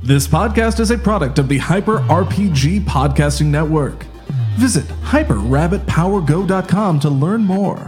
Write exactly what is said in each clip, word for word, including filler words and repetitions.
This podcast is a product of the Hyper R P G Podcasting Network. Visit hyper rabbit power go dot com to learn more.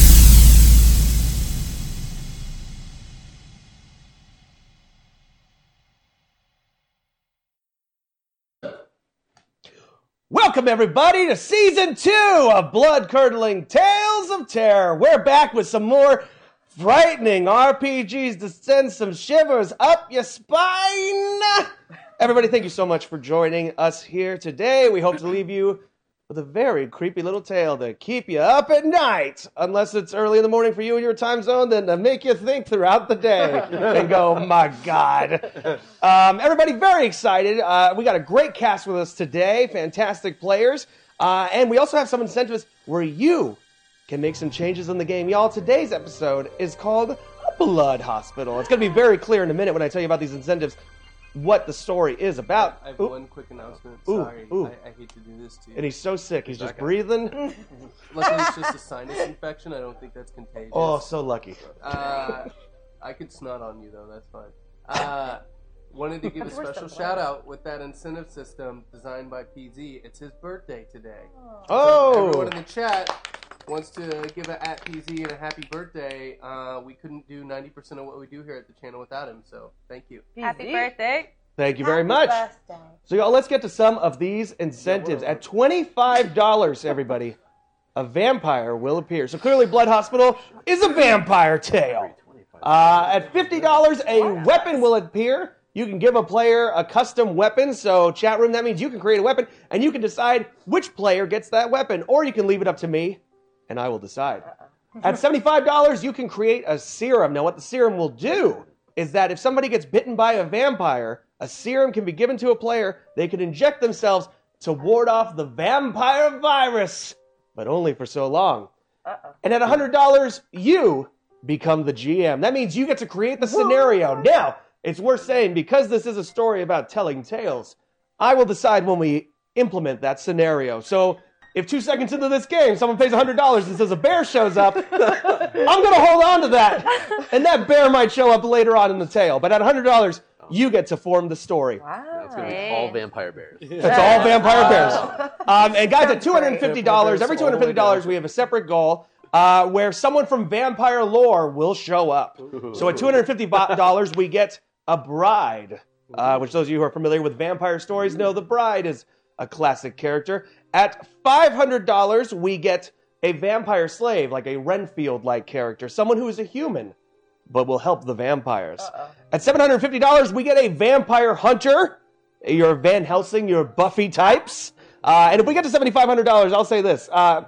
Welcome, everybody, to Season two of Blood-Curdling Tales of Terror. We're back with some more frightening R P Gs to send some shivers up your spine. Everybody, thank you so much for joining us here today. We hope to leave you with a very creepy little tale to keep you up at night. Unless it's early in the morning for you in your time zone, then to make you think throughout the day and go, my God. Um, everybody, very excited. Uh, we got a great cast with us today, fantastic players. Uh, and we also have some incentives where you can make some changes in the game. Y'all, today's episode is called Blood Hospital. It's going to be very clear in a minute when I tell you about these incentives what the story is about. I have Ooh. one quick announcement. Ooh. Sorry, Ooh. I, I hate to do this to you. And he's so sick, he's just Okay. breathing. Luckily, it's just a sinus infection. I don't think that's contagious. Oh, so lucky. Uh, I could snot on you, though. That's fine. Uh, wanted to give a special shout out with that incentive system designed by P Z. It's his birthday today. Oh! So everyone in the chat wants to give a at P Z and a happy birthday. Uh, we couldn't do ninety percent of what we do here at the channel without him, so thank you. Happy birthday. Thank you very much. So, y'all, let's get to some of these incentives. At twenty-five dollars, everybody, a vampire will appear. So, clearly, Blood Hospital is a vampire tale. Uh, at fifty dollars, a weapon will appear. You can give a player a custom weapon. So, chat room, that means you can create a weapon, and you can decide which player gets that weapon. Or you can leave it up to me, and I will decide. At seventy-five dollars, you can create a serum. Now, what the serum will do is that if somebody gets bitten by a vampire, a serum can be given to a player. They can inject themselves to ward off the vampire virus, but only for so long. Uh-oh. And at one hundred dollars, you become the G M. That means you get to create the scenario. Whoa. Now, it's worth saying, because this is a story about telling tales, I will decide when we implement that scenario. So, if two seconds into this game, someone pays one hundred dollars and says a bear shows up, I'm going to hold on to that. And that bear might show up later on in the tale. But at one hundred dollars, you get to form the story. Wow. That's going to be all vampire bears. That's all vampire bears. Um, and guys, at two hundred fifty dollars, every two hundred fifty dollars, we have a separate goal uh, where someone from vampire lore will show up. So at two hundred fifty dollars, we get a bride, uh, which those of you who are familiar with vampire stories know the bride is a classic character. At five hundred dollars, we get a vampire slave, like a Renfield-like character, someone who is a human, but will help the vampires. Uh-oh. At seven hundred fifty dollars, we get a vampire hunter, your Van Helsing, your Buffy types. Uh, and if we get to seven thousand five hundred dollars, I'll say this. Uh,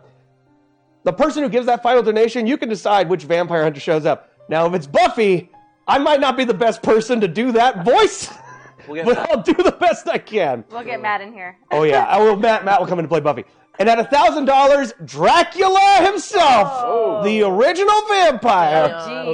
the person who gives that final donation, you can decide which vampire hunter shows up. Now, if it's Buffy, I might not be the best person to do that voice. We'll but Matt. I'll do the best I can. We'll get Matt in here. Oh, yeah. I will. Matt, Matt will come in to play Buffy. And at one thousand dollars, Dracula himself, oh. the original vampire, oh,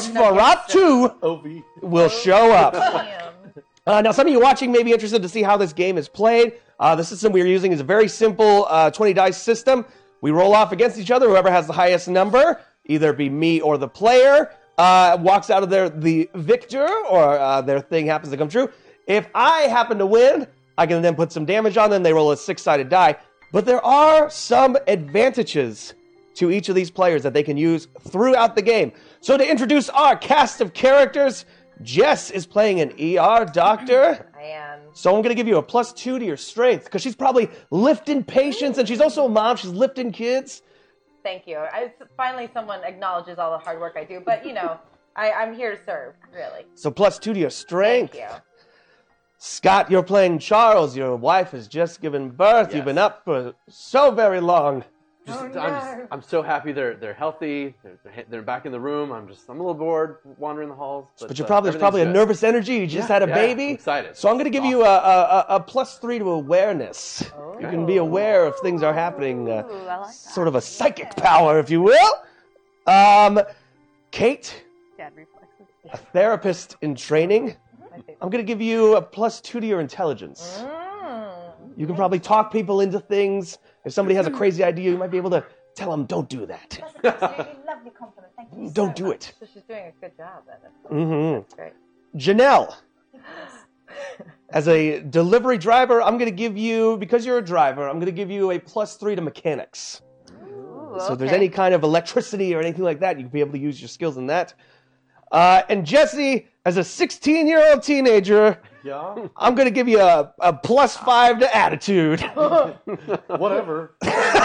Nosferatu, will show up. Uh, now, some of you watching may be interested to see how this game is played. Uh, the system we are using is a very simple uh, twenty dice system. We roll off against each other. Whoever has the highest number, either be me or the player, uh, walks out of there the victor, or uh, their thing happens to come true. If I happen to win, I can then put some damage on them. They roll a six-sided die. But there are some advantages to each of these players that they can use throughout the game. So to introduce our cast of characters, Jess is playing an E R doctor. I am. So I'm going to give you a plus two to your strength, because she's probably lifting patients, and she's also a mom. She's lifting kids. Thank you. I, finally, someone acknowledges all the hard work I do. But, you know, I, I'm here to serve, really. So plus two to your strength. Thank you. Scott, you're playing Charles. Your wife has just given birth. Yes. You've been up for so very long. Just, Oh, I'm, no. just, I'm so happy they're they're healthy. They're, they're back in the room. I'm just I'm a little bored wandering the halls. But, But you're uh, probably there's probably a everything's good. nervous energy. You just Yeah, had a yeah, baby. I'm excited. So I'm going to give you a, a, a plus three to awareness. Oh. You can be aware of things are happening. Uh, Ooh, I like that. sort of a psychic power, if you will. Um, Kate, Dad reflexes. a therapist in training. I'm going to give you a plus two to your intelligence. Mm. You can probably talk people into things. If somebody has a crazy idea, you might be able to tell them, don't do that. That's a absolutely lovely compliment. Thank you. Don't so do much. it. So she's doing a good job at it. Mm-hmm. That's great. Janelle, As a delivery driver, I'm going to give you, because you're a driver, I'm going to give you a plus three to mechanics. Ooh, So if there's okay. any kind of electricity or anything like that, you'll be able to use your skills in that. Uh, and Jesse, as a sixteen-year-old teenager, Yeah? I'm going to give you a, a plus five to attitude. Whatever.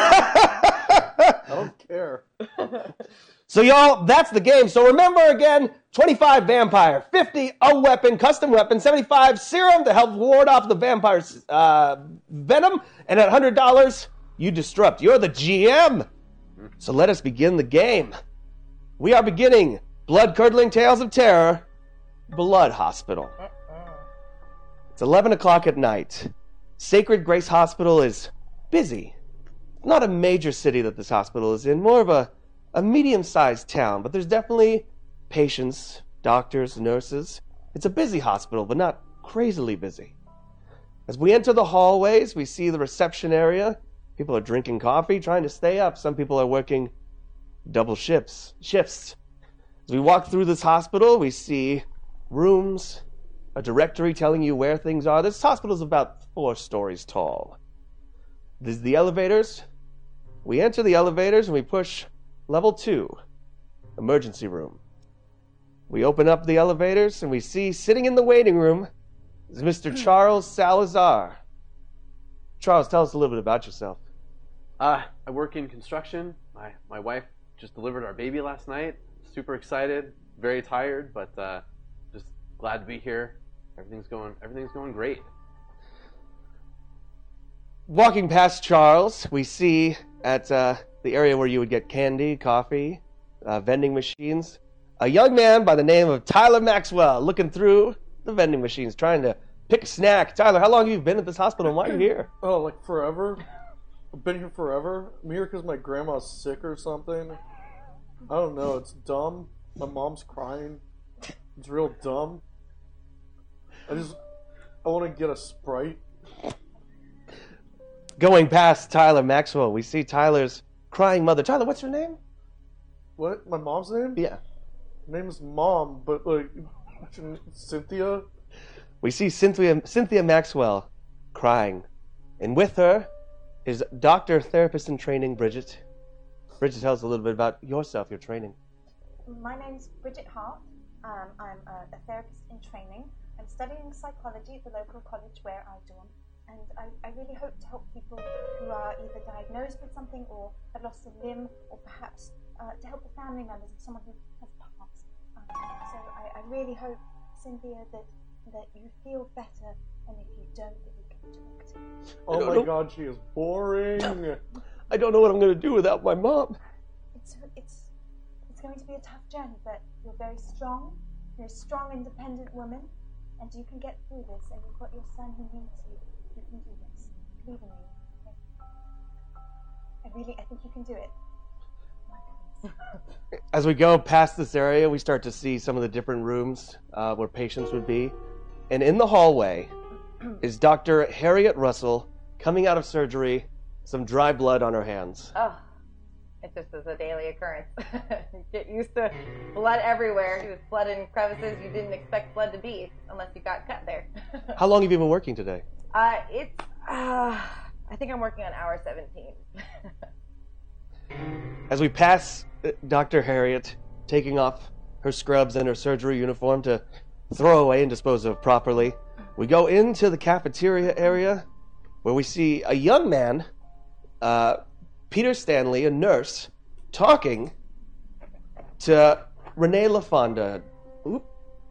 I don't care. So y'all, that's the game. So remember again, twenty-five vampire, fifty a weapon, custom weapon, seventy-five serum to help ward off the vampire's uh, venom, and at one hundred dollars, you disrupt. You're the G M. So let us begin the game. We are beginning Blood-Curdling Tales of Terror, Blood Hospital. It's eleven o'clock at night. Sacred Grace Hospital is busy. Not a major city that this hospital is in, more of a, a medium-sized town, but there's definitely patients, doctors, nurses. It's a busy hospital, but not crazily busy. As we enter the hallways, we see the reception area. People are drinking coffee, trying to stay up. Some people are working double shifts. shifts. As we walk through this hospital, we see rooms, a directory telling you where things are. This hospital is about four stories tall. This is the elevators. We enter the elevators and we push level two, emergency room. We open up the elevators and we see sitting in the waiting room is Mister Charles Salazar. Charles, tell us a little bit about yourself. Uh, I work in construction. My my wife just delivered our baby last night. Super excited, very tired, but uh, just glad to be here. Everything's going everything's going great. Walking past Charles, we see at uh, the area where you would get candy, coffee, uh, vending machines, a young man by the name of Tyler Maxwell looking through the vending machines, trying to pick a snack. Tyler, how long have you been at this hospital and why are you here? Oh, like forever? I've been here forever? I'm here because my grandma's sick or something. I don't know, it's dumb. My mom's crying. It's real dumb. I just, I want to get a Sprite. Going past Tyler Maxwell, we see Tyler's crying mother. Tyler, what's your name? What? My mom's name? Yeah. Her name is Mom, but like, Cynthia? We see Cynthia, Cynthia Maxwell crying. And with her is doctor, therapist in training, Bridget. Bridget, tell us a little bit about yourself, your training. My name's Bridget Hart. Um, I'm a, a therapist in training. I'm studying psychology at the local college where I dorm. And I, I really hope to help people who are either diagnosed with something or have lost a limb, or perhaps uh, to help the family members of someone who has passed. Um, so I, I really hope, Cynthia, that, that you feel better, and if you don't, that you can talk to. Oh my god, she is boring. I don't know what I'm going to do without my mom. It's, it's, it's going to be a tough journey, but you're very strong. You're a strong, independent woman, and you can get through this, and you've got your son who needs you. You can do this. Believe in you. I really, I think you can do it. As we go past this area, we start to see some of the different rooms uh, where patients would be. And in the hallway is Doctor Harriet Russell coming out of surgery, some dry blood on her hands. Oh, it just is a daily occurrence. You get used to blood everywhere. There's blood in crevices you didn't expect blood to be, unless you got cut there. How long have you been working today? Uh, it's, uh, I think I'm working on hour seventeen. As we pass uh, Doctor Harriet taking off her scrubs and her surgery uniform to throw away and dispose of properly, we go into the cafeteria area where we see a young man, uh, Peter Stanley, a nurse, talking to Renee LaFonda. Oop.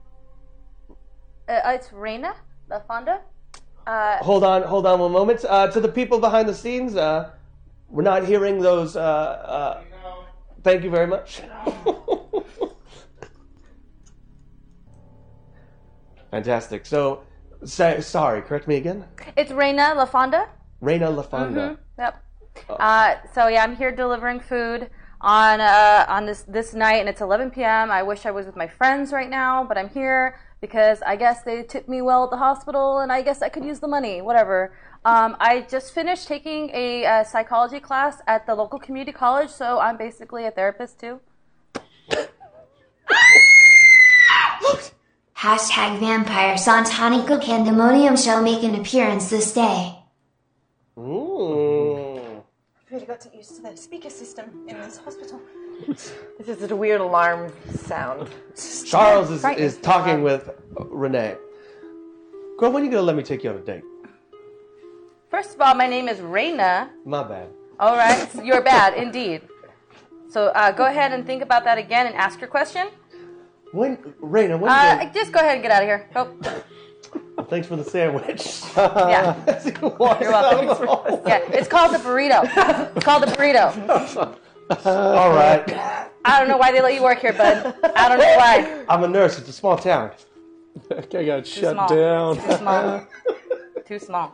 Uh, it's Reina LaFonda. Uh, Hold on, hold on one moment. Uh, to the people behind the scenes, uh, we're not hearing those. Uh, uh, thank you very much. Fantastic. So, say, sorry, correct me again? it's Reina LaFonda. Reina LaFonda. Yep. Uh, so yeah, I'm here delivering food on uh, on this this night, and it's eleven p.m. I wish I was with my friends right now, but I'm here because I guess they tipped me well at the hospital, and I guess I could use the money. Whatever. Um, I just finished taking a, uh psychology class at the local community college, so I'm basically a therapist too. Hashtag vampire Santanico Candemonium shall make an appearance this day. Ooh. I've really got to get used to the speaker system in this hospital. This is a weird alarm sound. Charles is, is talking with Renee. Girl, when are you going to let me take you on a date? First of all, my name is Reina. My bad. All right, you're bad, indeed. So uh, go ahead and think about that again and ask your question. When, Reina, when Uh, you just go ahead and get out of here. Go. Thanks for the sandwich. Yeah. You're welcome. Yeah, it's called the burrito. It's called the burrito. All right. I don't know why they let you work here, bud. I don't know why. I'm a nurse. It's a small town. That guy got Too shut small. down. Too small. Too small.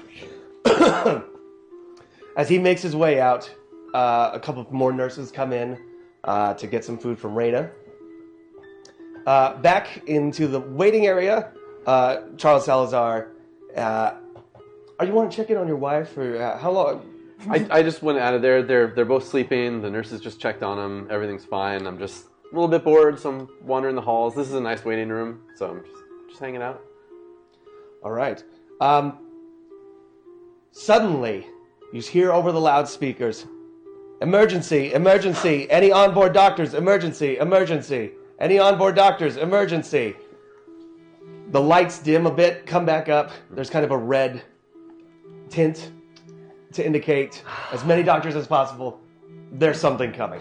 As he makes his way out, uh, a couple more nurses come in uh, to get some food from Reina. Uh, back into the waiting area, uh, Charles Salazar. Uh, are you want to check in on your wife? Or uh, how long? I, I just went out of there. They're they're both sleeping. The nurses just checked on them. Everything's fine. I'm just a little bit bored, so I'm wandering the halls. This is a nice waiting room, so I'm just just hanging out. All right. Um, suddenly, you hear over the loudspeakers, "Emergency! Emergency! Any onboard doctors? Emergency! Emergency! Any onboard doctors? Emergency!" The lights dim a bit, come back up. There's kind of a red tint to indicate as many doctors as possible. There's something coming.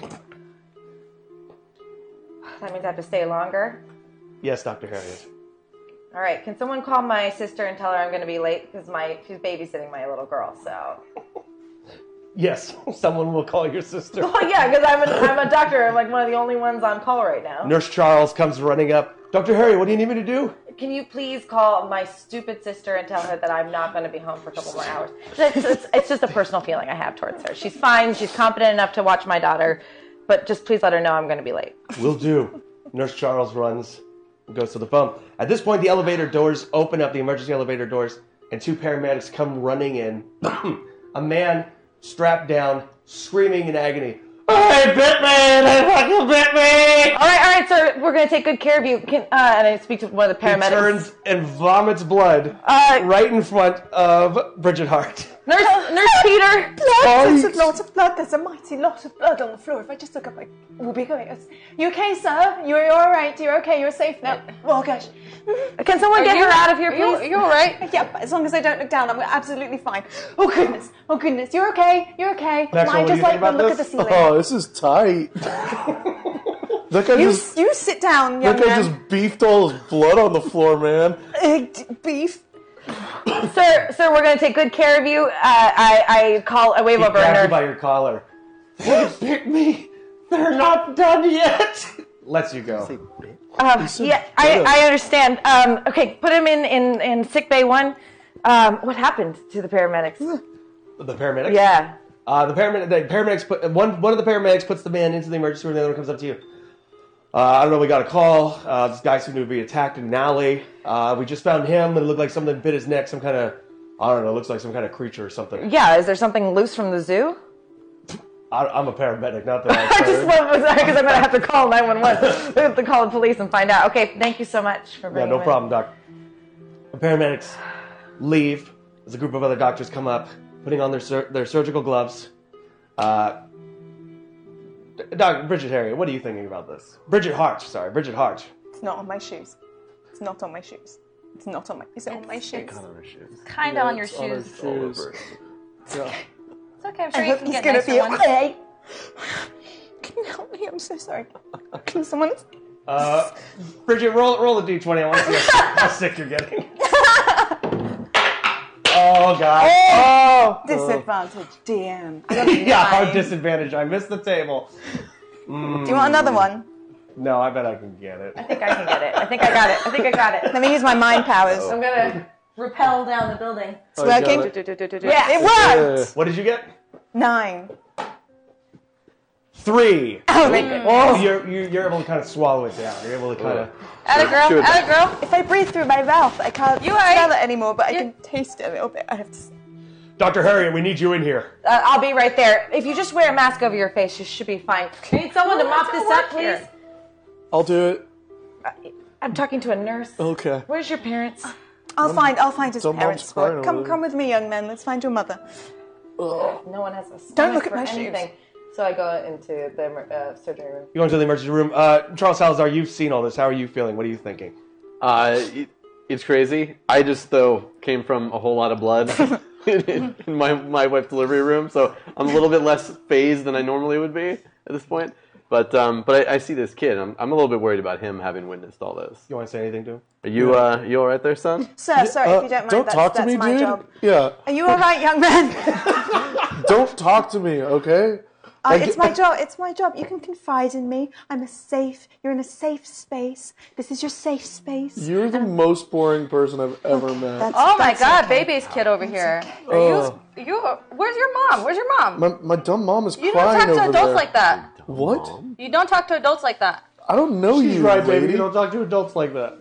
That means I have to stay longer. Yes, Doctor Harriet. All right. Can someone call my sister and tell her I'm going to be late because my she's babysitting my little girl. So. Yes, someone will call your sister. Oh yeah, because I'm a I'm a doctor. I'm like one of the only ones on call right now. Nurse Charles comes running up. Doctor Harriet, what do you need me to do? Can you please call my stupid sister and tell her that I'm not going to be home for a couple more hours? It's, it's, it's just a personal feeling I have towards her. She's fine. She's competent enough to watch my daughter, but just please let her know I'm going to be late. Will do. Nurse Charles runs and goes to the phone. At this point, the elevator doors open up, the emergency elevator doors, and two paramedics come running in. A man strapped down, screaming in agony. They bit me! They fucking bit me! All right, all right, sir. We're going to take good care of you. Can, uh, and I speak to one of the paramedics. He turns and vomits blood Uh, right in front of Bridget Hart. Nurse, Nurse Peter. Blood! There's a lot of blood. There's a mighty lot of blood on the floor. If I just look up, I will be going. You okay, sir? You're, you're all right. You're okay. You're safe now. Oh gosh. Can someone Are get you- her out of here, are you- please? are you all right? Yeah, as long as I don't look down, I'm absolutely fine. Oh goodness. Oh goodness. You're okay. You're okay. Maxwell, Mine what do just you like think about one look at the this? ceiling. Oh, this is tight. That guy You, just you sit down, young that guy man. just beefed all his blood on the floor, man. Uh, d- beef. Sir, sir, we're going to take good care of you. Uh, I, I call, I wave He over grabs you her. by your collar. They bit me. They're not done yet. Lets you go. Um, yeah, I, I understand. Um, okay, put him in, in, in sick bay one. Um, what happened to the paramedics? The paramedics? Yeah. Uh, the paramedic, the paramedics put one. One of the paramedics puts the man into the emergency room. The other one comes up to you. Uh, I don't know. We got a call. Uh, this guy seemed to be attacked in an alley. Uh, we just found him. It looked like something bit his neck. Some kind of, I don't know. Looks like some kind of creature or something. Yeah, is there something loose from the zoo? I, I'm a paramedic, not that I just love because I'm going to have to call nine one one. We have to call the police and find out. Okay, thank you so much for Yeah, bringing no him in. problem, doc. The paramedics leave as a group of other doctors come up, putting on their sur- their surgical gloves. Uh, Doc, Bridget Harriet, what are you thinking about this? Bridget Hart, sorry, Bridget Hart. It's not on my shoes. It's not on my shoes. It's not on my. Is it on my shoes? Kind of on your It's on her shoes. shoes. Yeah. It's okay. I'm sure I you hope can he's get gonna nicer be ones. okay. Can you help me? I'm so sorry. Can someone? Uh, Bridget, roll roll a d twenty. I want to see how, how sick you're getting. Oh, God. Oh, disadvantage, D M. Yeah, hard disadvantage. I missed the table. Mm. Do you want another one? No, I bet I can get it. I think I can get it. I think I got it. I think I got it. Let me use my mind powers. I'm going to rappel down the building. It's working. Yeah, It worked. What did you get? Nine. Three. Oh, very good. Oh, you're, you're you're able to kind of swallow it down. You're able to kind of. Atta girl, atta girl. If I breathe through my mouth, I can't You smell alright? it anymore, but I You- can taste it a little bit. I have to. Doctor Harriet, we need you in here. Uh, I'll be right there. If you just wear a mask over your face, you should be fine. I need someone to mop this up, please. I'll do it. I'm talking to a nurse. Okay. Where's your parents? I'll find I'll find his Some parents. mom's crying Come over come with me, young man. Let's find your mother. No one has a stomach Don't look at for my shoes. anything. So I go into the uh, surgery room. You go into the emergency room. Uh, Charles Salazar, you've seen all this. How are you feeling? What are you thinking? Uh, it, it's crazy. I just, though, came from a whole lot of blood in, in my, my wife's delivery room, so I'm a little bit less phased than I normally would be at this point. But um, but I, I see this kid. I'm I'm a little bit worried about him having witnessed all this. You want to say anything to him? Are you uh you all right there, son? Sir, sorry Uh, if you don't mind. don't that's talk to that's me, my dude. job. Yeah. Are you all right, young man? Don't talk to me, okay? Uh, Like- it's my job. It's my job. You can confide in me. I'm a safe. You're in a safe space. This is your safe space. You're the most boring person I've ever met. That's, Oh my that's God, okay. baby's kid over here. Are Ugh. you? You? Where's your mom? Where's your mom? My, my dumb mom is You don't crying talk to over adults there. like that. What? You don't talk to adults like that. I don't know She's you, right, baby. lady. You don't talk to adults like that.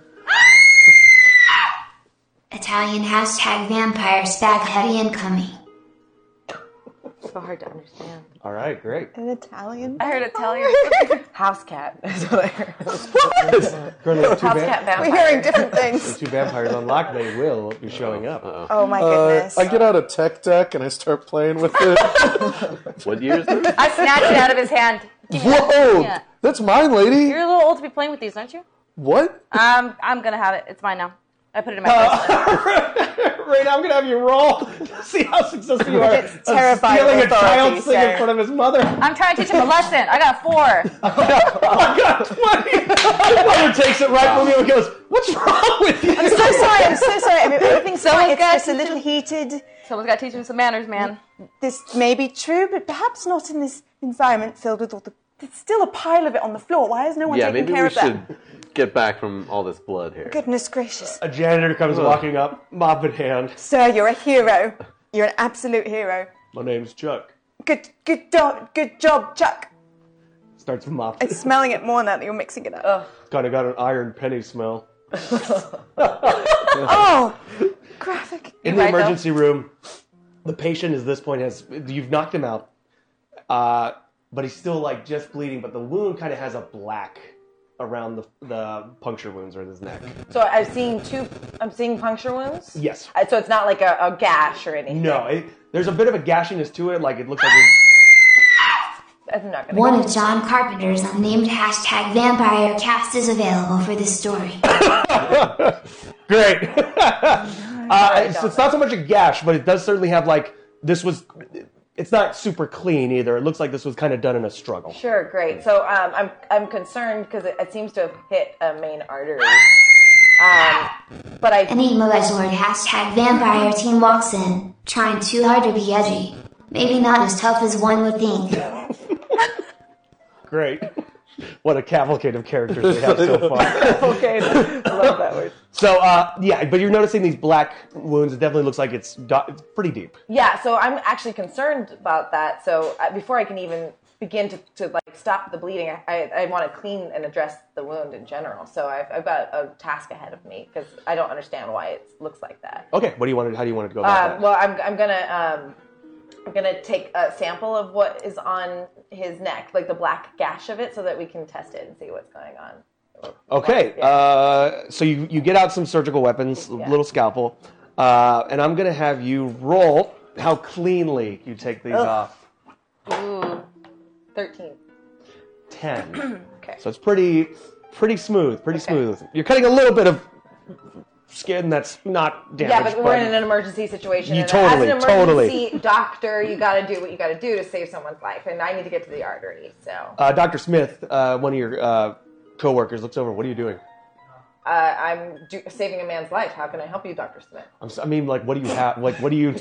Italian hashtag vampire spaghetti incoming. So hard to understand. All right, great. An Italian. I heard Italian. House cat. Is what I heard. Currently, we have two, House va- cat vampire. We're hearing different things. two vampires unlocked. They will be showing up. Uh-oh. Oh my Uh, goodness. I get out a tech deck and I start playing with it. What year is this? I snatched it out of his hand. Give me that. Whoa! Yeah. That's mine, lady. You're a little old to be playing with these, aren't you? What? Um, I'm gonna have it. It's mine now. I put it in my purse. Right now, I'm going to have you roll to see how successful you are. It's terrifying Stealing a authority, child's thing in sir. front of his mother. I'm trying to teach him a lesson. I got a four. I got twenty. The mother takes it right from you and goes, "What's wrong with you?" I'm so sorry. I'm so sorry. I mean, everything's Someone's fine. It's got just a to- little heated. Someone's got to teach him some manners, man. This may be true, but perhaps not in this environment filled with all the. There's still a pile of it on the floor. Why is no one Yeah, taking maybe care we of that? should get back from all this blood here. Goodness gracious. A janitor comes walking up, mop in hand. Sir, you're a hero. You're an absolute hero. My name's Chuck. Good, good job, good job, Chuck. Starts mop. I'm smelling it more now that you're mixing it up. Kind of got an iron penny smell. Oh, graphic. In You're the right, emergency room, the patient at this point has you've knocked him out, uh, but he's still like just bleeding. But the wound kind of has a black around the the puncture wounds or his neck. So I'm seeing two. I'm seeing puncture wounds. Yes. Uh, So it's not like a, a gash or anything. No, it, there's a bit of a gashiness to it. Like it looks like. It's, I'm not gonna. One go. of John Carpenter's unnamed hashtag vampire cast is available for this story. Great. uh, it's, it's not so much a gash, but it does certainly have like this was. It's not super clean either. It looks like this was kind of done in a struggle. Sure, great. So um, I'm I'm concerned because it, it seems to have hit a main artery. Um, but I Enigma Resort hashtag vampire team walks in, trying too hard to be edgy. Maybe not as tough as one would think. Great. What a cavalcade of characters they have so far. okay, love that word. So, uh, yeah, but you're noticing these black wounds. It definitely looks like it's, got, it's pretty deep. Yeah, so I'm actually concerned about that. So uh, before I can even begin to, to like stop the bleeding, I, I, I want to clean and address the wound in general. So I've, I've got a task ahead of me because I don't understand why it looks like that. Okay, what do you want to, how do you want to go about Um, that? well, I'm I'm gonna um, I'm gonna take a sample of what is on his neck, like the black gash of it, so that we can test it and see what's going on. Okay, Yeah. uh, so you, you get out some surgical weapons, a Yeah. little scalpel, uh, and I'm going to have you roll how cleanly you take these Ugh. off. Ooh, thirteen. ten. Okay. So it's pretty pretty smooth, pretty Okay. smooth. You're cutting a little bit of skin that's not Yeah, damaged. but we're in an emergency situation. You and totally, as an totally. emergency doctor, you got to do what you got to do to save someone's life, and I need to get to the artery. So Uh, Doctor Smith, uh, one of your uh, coworkers, looks over. What are you doing? uh, I'm do- saving a man's life. How can I help you, Doctor Smith? I'm, s- I mean, like, what do you have? Like, what do you?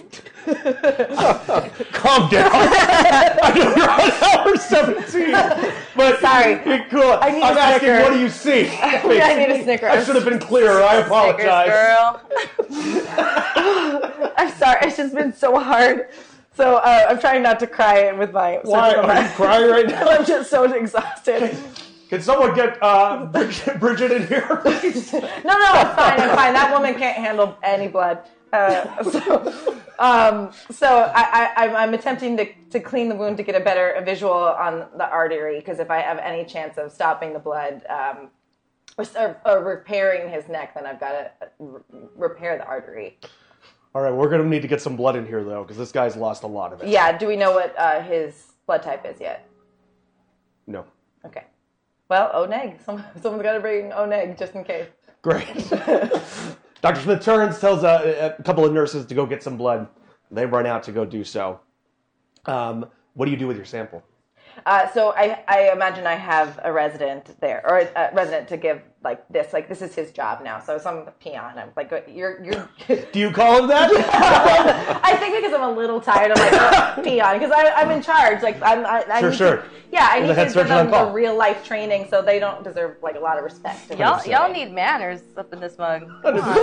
Calm down. I know you're on hour seventeen, but Sorry. be cool. I need a I'm asking, Snicker. what do you see? I need a Snicker. I should have been clearer. I apologize. Snickers, girl. I'm sorry. It's just been so hard. So uh, I'm trying not to cry with my. Why surgical are you mask. crying right now? I'm just so exhausted. Can someone get uh, Bridget, Bridget in here, please? No, no, it's fine. I'm fine. That woman can't handle any blood. Uh, so, um, so I, I, I'm, I'm attempting to, to clean the wound to get a better visual on the artery because if I have any chance of stopping the blood, um, or, or, or repairing his neck, then I've got to r- repair the artery. All right, we're going to need to get some blood in here, though, because this guy's lost a lot of it. Yeah, do we know what uh, his blood type is yet? No. Okay. Well, O-neg. Some, someone's got to bring O-neg just in case. Great. Doctor Smith turns, tells a, a couple of nurses to go get some blood. They run out to go do so. Um, what do you do with your sample? Uh, so I, I imagine I have a resident there, or a resident to give like this. Like this is his job now. So some peon. I'm like, you're you're. Do you call him that? I think because I'm a little tired of like oh, peon because I'm in charge. Like I'm. I, I sure, need sure. To, yeah, I You're need the to give them the real life training, so they don't deserve like a lot of respect. Y'all, y'all need manners up in this mug. Come on.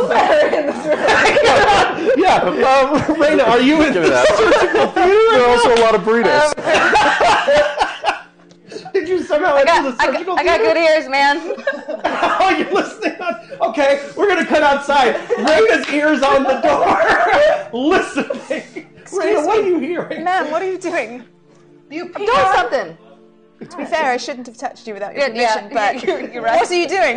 Yeah, um, Raina, are you in the surgical theater? There are also a lot of burritos. Did you somehow I got, enter the surgical I got, I got theater? good ears, man. Oh, you're listening? On, okay, we're going to cut outside. Raina's ears on the door. Listening. Raina, what are you hearing? Ma'am, what are you doing? You I'm doing something. To be fair, I shouldn't have touched you without your Yeah, permission, yeah, but you're- you're right. what are you doing?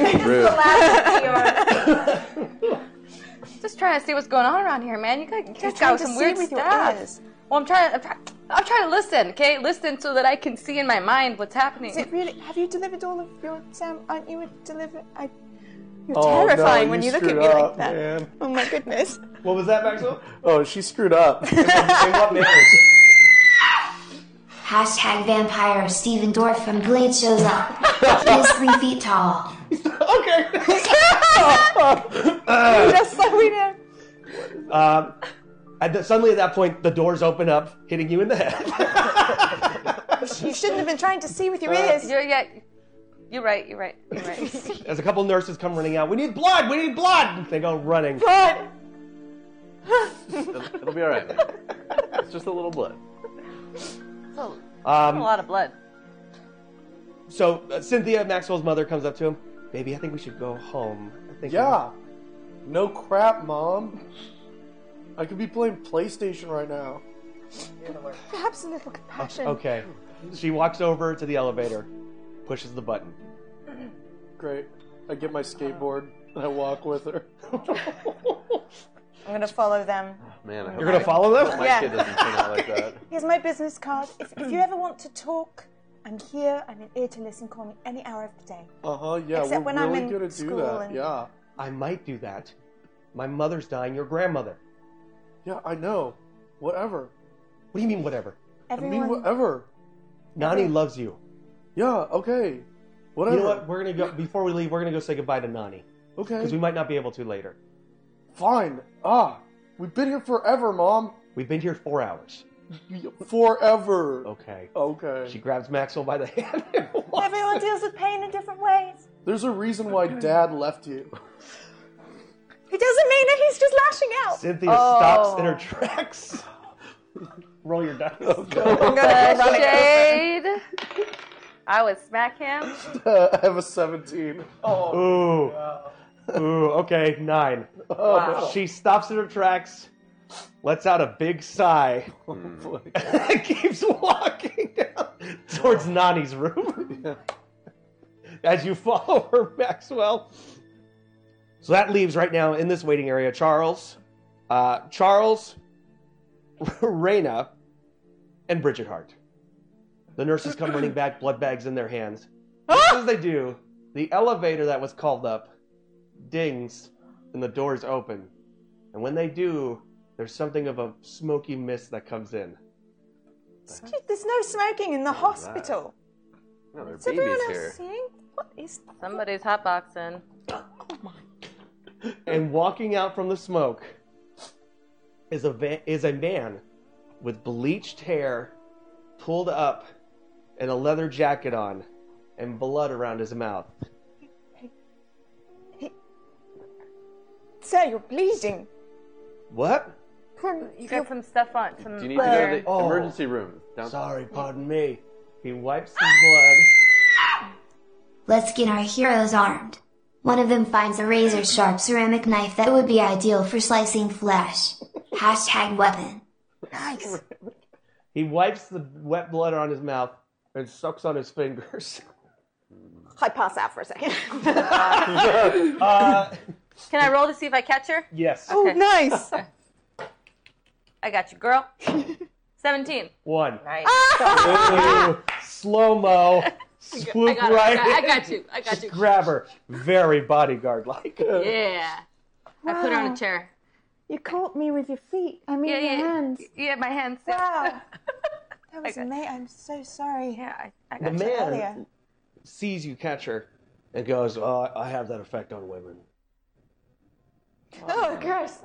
Just trying to see what's going on around here, man. You got, you You're guys trying got to some see weird with your stuff. ears. Well, I'm trying. I'm, try, I'm trying to listen. Okay, listen so that I can see in my mind what's happening. Is it really? Have you delivered all of your Sam? Aren't you a deliver? I, you're Oh, terrifying no, when you you look at screwed me up, like that. man. Oh my goodness. What was that, Maxwell? Oh, she screwed up. In what manner? Hashtag vampire Steven Dorff from Blade shows up. He is three feet tall. Okay. Just so we know. Um, at the, suddenly, at that point, the doors open up, hitting you in the head. You shouldn't have been trying to see with your Uh, ears. You're yeah. You're right. You're right. You're right. As a couple nurses come running out, we need blood. We need blood. They go running. Blood. It'll, it'll be all right. It's just a little blood. So, Um, a lot of blood. So uh, Cynthia, Maxwell's mother, comes up to him. Baby, I think we should go home. I think Yeah. No crap, Mom. I could be playing PlayStation right now. Perhaps a little compassion. Okay. She walks over to the elevator, pushes the button. Great. I get my skateboard and I walk with her. I'm going to follow them. Man, I hope You're gonna follow them? my Yeah. kid doesn't turn out like that. Here's my business card. If, if you ever want to talk, I'm here. I'm an ear to listen. Call me any hour of the day. Uh-huh, yeah, Except we're when I'm really in gonna do school that. and- Yeah. I might do that. My mother's dying. Your grandmother. Yeah, I know. Whatever. What do you mean, whatever? Everyone. I mean, whatever. Nani loves you. Yeah, okay. Whatever. You know what? We're gonna go before we leave. We're gonna go say goodbye to Nani Okay. because we might not be able to later. Fine. Ah, we've been here forever, Mom. We've been here four hours. Forever. Okay. Okay. She grabs Maxwell by the hand. And walks Everyone deals with pain in different ways. There's a reason why Dad left you. It doesn't mean that he's just lashing out. Cynthia Oh. stops in her tracks. Roll your dice. I'm gonna go running. Shade. I would smack him. I have a seventeen. Ooh. Ooh, okay, nine. Wow. She stops in her tracks, lets out a big sigh, and keeps walking down towards Nani's room. As you follow her, Maxwell. So that leaves right now in this waiting area Charles, uh, Charles, Raina, and Bridget Hart. The nurses come running back, blood bags in their hands. Just as they do, the elevator that was called up dings and the doors open. And when they do, there's something of a smoky mist that comes in. There's no smoking in the hospital. No, there are Is everyone babies else here. seeing? What is Somebody's hotboxing. And walking out from the smoke is a va- is a man with bleached hair, pulled up, and a leather jacket on, and blood around his mouth. Sir, you're bleeding. What? From You got some stuff on. Some Do you need to go to the Oh. emergency room? Down- Sorry, pardon me. He wipes his blood. Let's get our heroes armed. One of them finds a razor-sharp ceramic knife that would be ideal for slicing flesh. Hashtag weapon. Nice. He wipes the wet blood on his mouth and sucks on his fingers. I pass out for a second. uh, Can I roll to see if I catch her? yes. Oh, nice. I got you, girl. seventeen. One. Nice. Slow mo. Swoop I got her. right I got, I in. got you. I got Just you. grab her. Very bodyguard like. Yeah. I put her on Wow. a chair. You caught me with your feet. I mean, Yeah, your yeah. hands. Yeah, my hands. Wow. That was I got- amazing. I'm so sorry. Yeah, I, I The got you. man earlier. sees you catch her and goes, oh, I have that effect on women. Oh, gross.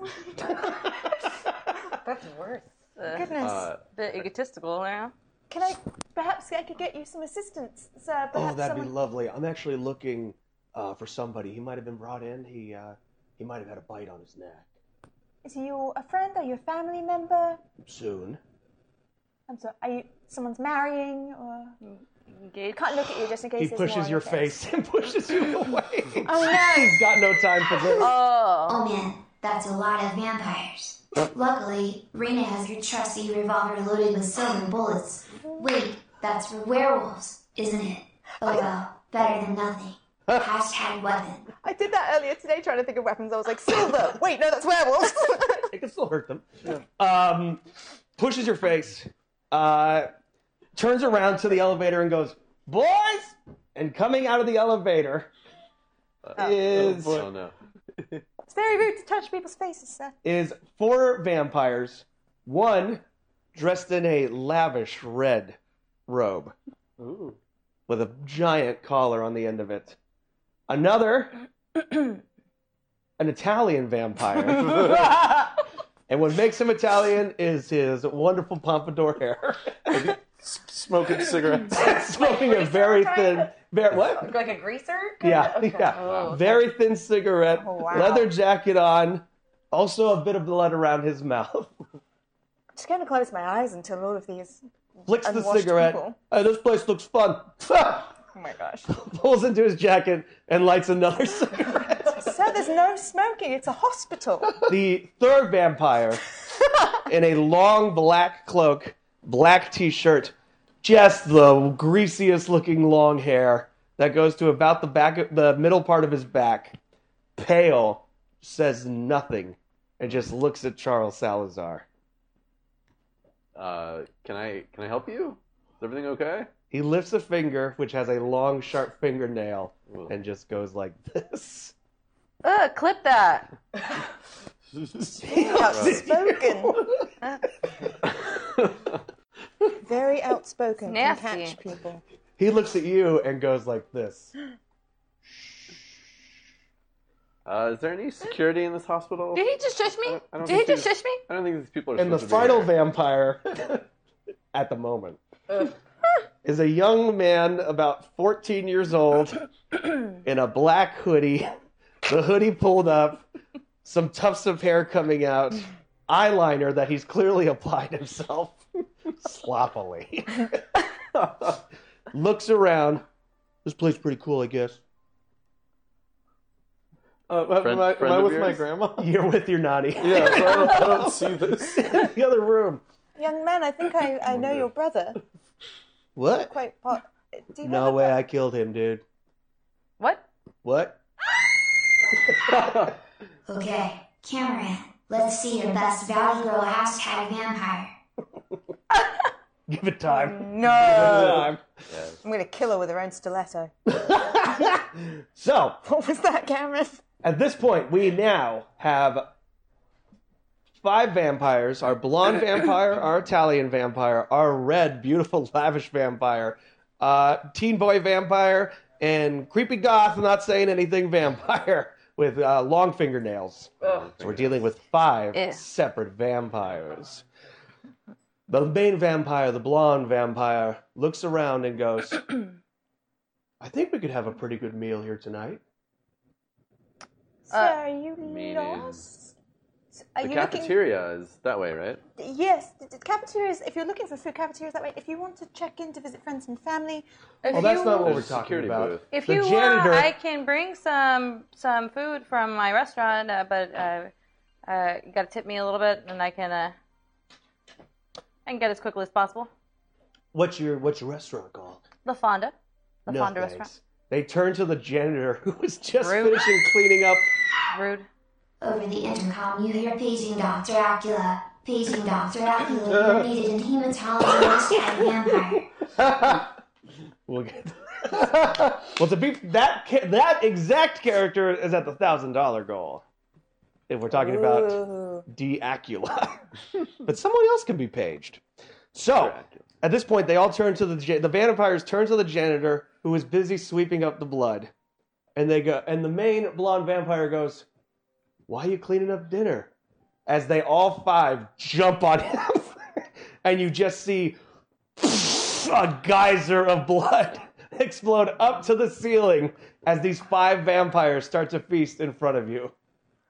That's worse. Uh, Goodness. Uh, bit egotistical now. Can I, perhaps I could get you some assistance, sir? Oh, Perhaps that'd be someone... lovely. I'm actually looking uh, for somebody. He might have been brought in. He uh, he might have had a bite on his neck. Is he your, a friend? Are you a family member? Soon. I'm sorry. Are you someone's marrying or? Engaged. Can't look at you just in case. He there's more pushes on your face and pushes you away. Oh no! He's got no time for this. Oh. Oh man, that's a lot of vampires. Luckily, Rena has your trusty revolver loaded with silver bullets. Wait, that's for werewolves, isn't it? Oh well, better than nothing. Hashtag weapon. I did that earlier today, trying to think of weapons. I was like, silver. Wait, no, that's werewolves. It can still hurt them. Um, pushes your face. Uh, turns around to the elevator and goes, boys! And coming out of the elevator is oh no. It's very rude to touch people's faces, sir. is four vampires. One dressed in a lavish red robe Ooh. with a giant collar on the end of it. Another, an Italian vampire. And what makes him Italian is his wonderful pompadour hair. Smoking cigarettes. Smoking a very thin, very, what? Like a greaser? Yeah, Okay. yeah. Oh, Very thin cigarette, Oh, wow. leather jacket on, also a bit of blood around his mouth. Just gonna close my eyes until all of these Flicks the unwashed cigarette. people. Hey, this place looks fun. Oh my gosh. Pulls into his jacket and lights another cigarette. Sir, there's no smoking. It's a hospital. The third vampire, in a long black cloak, black t-shirt, just the greasiest looking long hair that goes to about the back, of, the middle part of his back, pale, says nothing, and just looks at Charles Salazar. Uh, can I can I help you? Is everything okay? He lifts a finger, which has a long, sharp fingernail, Ooh. and just goes like this. Ugh, clip that. Outspoken. Very outspoken. Can Nasty. catch people. He looks at you and goes like this. Uh, is there any security in this hospital? Did he just shush I me? don't- I don't Did he think just these- shush me? I don't think these people are. And the supposed to be final here. vampire, at the moment, is a young man about fourteen years old in a black hoodie, the hoodie pulled up, some tufts of hair coming out, eyeliner that he's clearly applied himself sloppily. Looks around. This place is pretty cool, I guess. Uh, am Friend- I, am friend I of with my yours? grandma? You're with your nanny. Yeah, so I don't, I don't see this. In the other room. Young man, I think I, I know your brother. What? Quite pot. Do you No have a way bro- I killed him, dude. What? What? Okay, Cameron, let's see your best Valley Girl hashtag vampire. Give it time. No. Time. I'm gonna kill her with her own stiletto. So, What was that, Cameron? at this point, we now have five vampires. Our blonde vampire, our Italian vampire, our red, beautiful, lavish vampire, uh, teen boy vampire, and creepy goth, not saying anything vampire with uh, long fingernails. So we're dealing with five Ew. separate vampires. The main vampire, the blonde vampire, looks around and goes, I think we could have a pretty good meal here tonight. Sir, are you meaning- lost? Are The you cafeteria is that way, right? looking? Yes, the, the cafeterias. If you're looking for food, cafeterias that way. If you want to check in to visit friends and family, If Oh, that's you, not what we're There's a talking security about. booth. If The you janitor- want, I can bring some some food from my restaurant, uh, but uh, uh, you got to tip me a little bit, and I can uh, I can get as quickly as possible. What's your what's your restaurant called? La Fonda, La No Fonda thanks. restaurant. They turn to the janitor who was just Rude. finishing cleaning up. Rude. Over the intercom, you hear paging Doctor Acula. Paging Doctor Acula, you're needed in hematology hashtag vampire. We'll get well, to be that ca- that exact character is at the thousand dollar goal. If we're talking about D'Acula, but someone else can be paged. So at this point, they all turn to the ja- the vampires turn to the janitor who is busy sweeping up the blood, and they go. And the main blonde vampire goes, "Why are you cleaning up dinner?" As they all five jump on him, and you just see a geyser of blood explode up to the ceiling as these five vampires start to feast in front of you.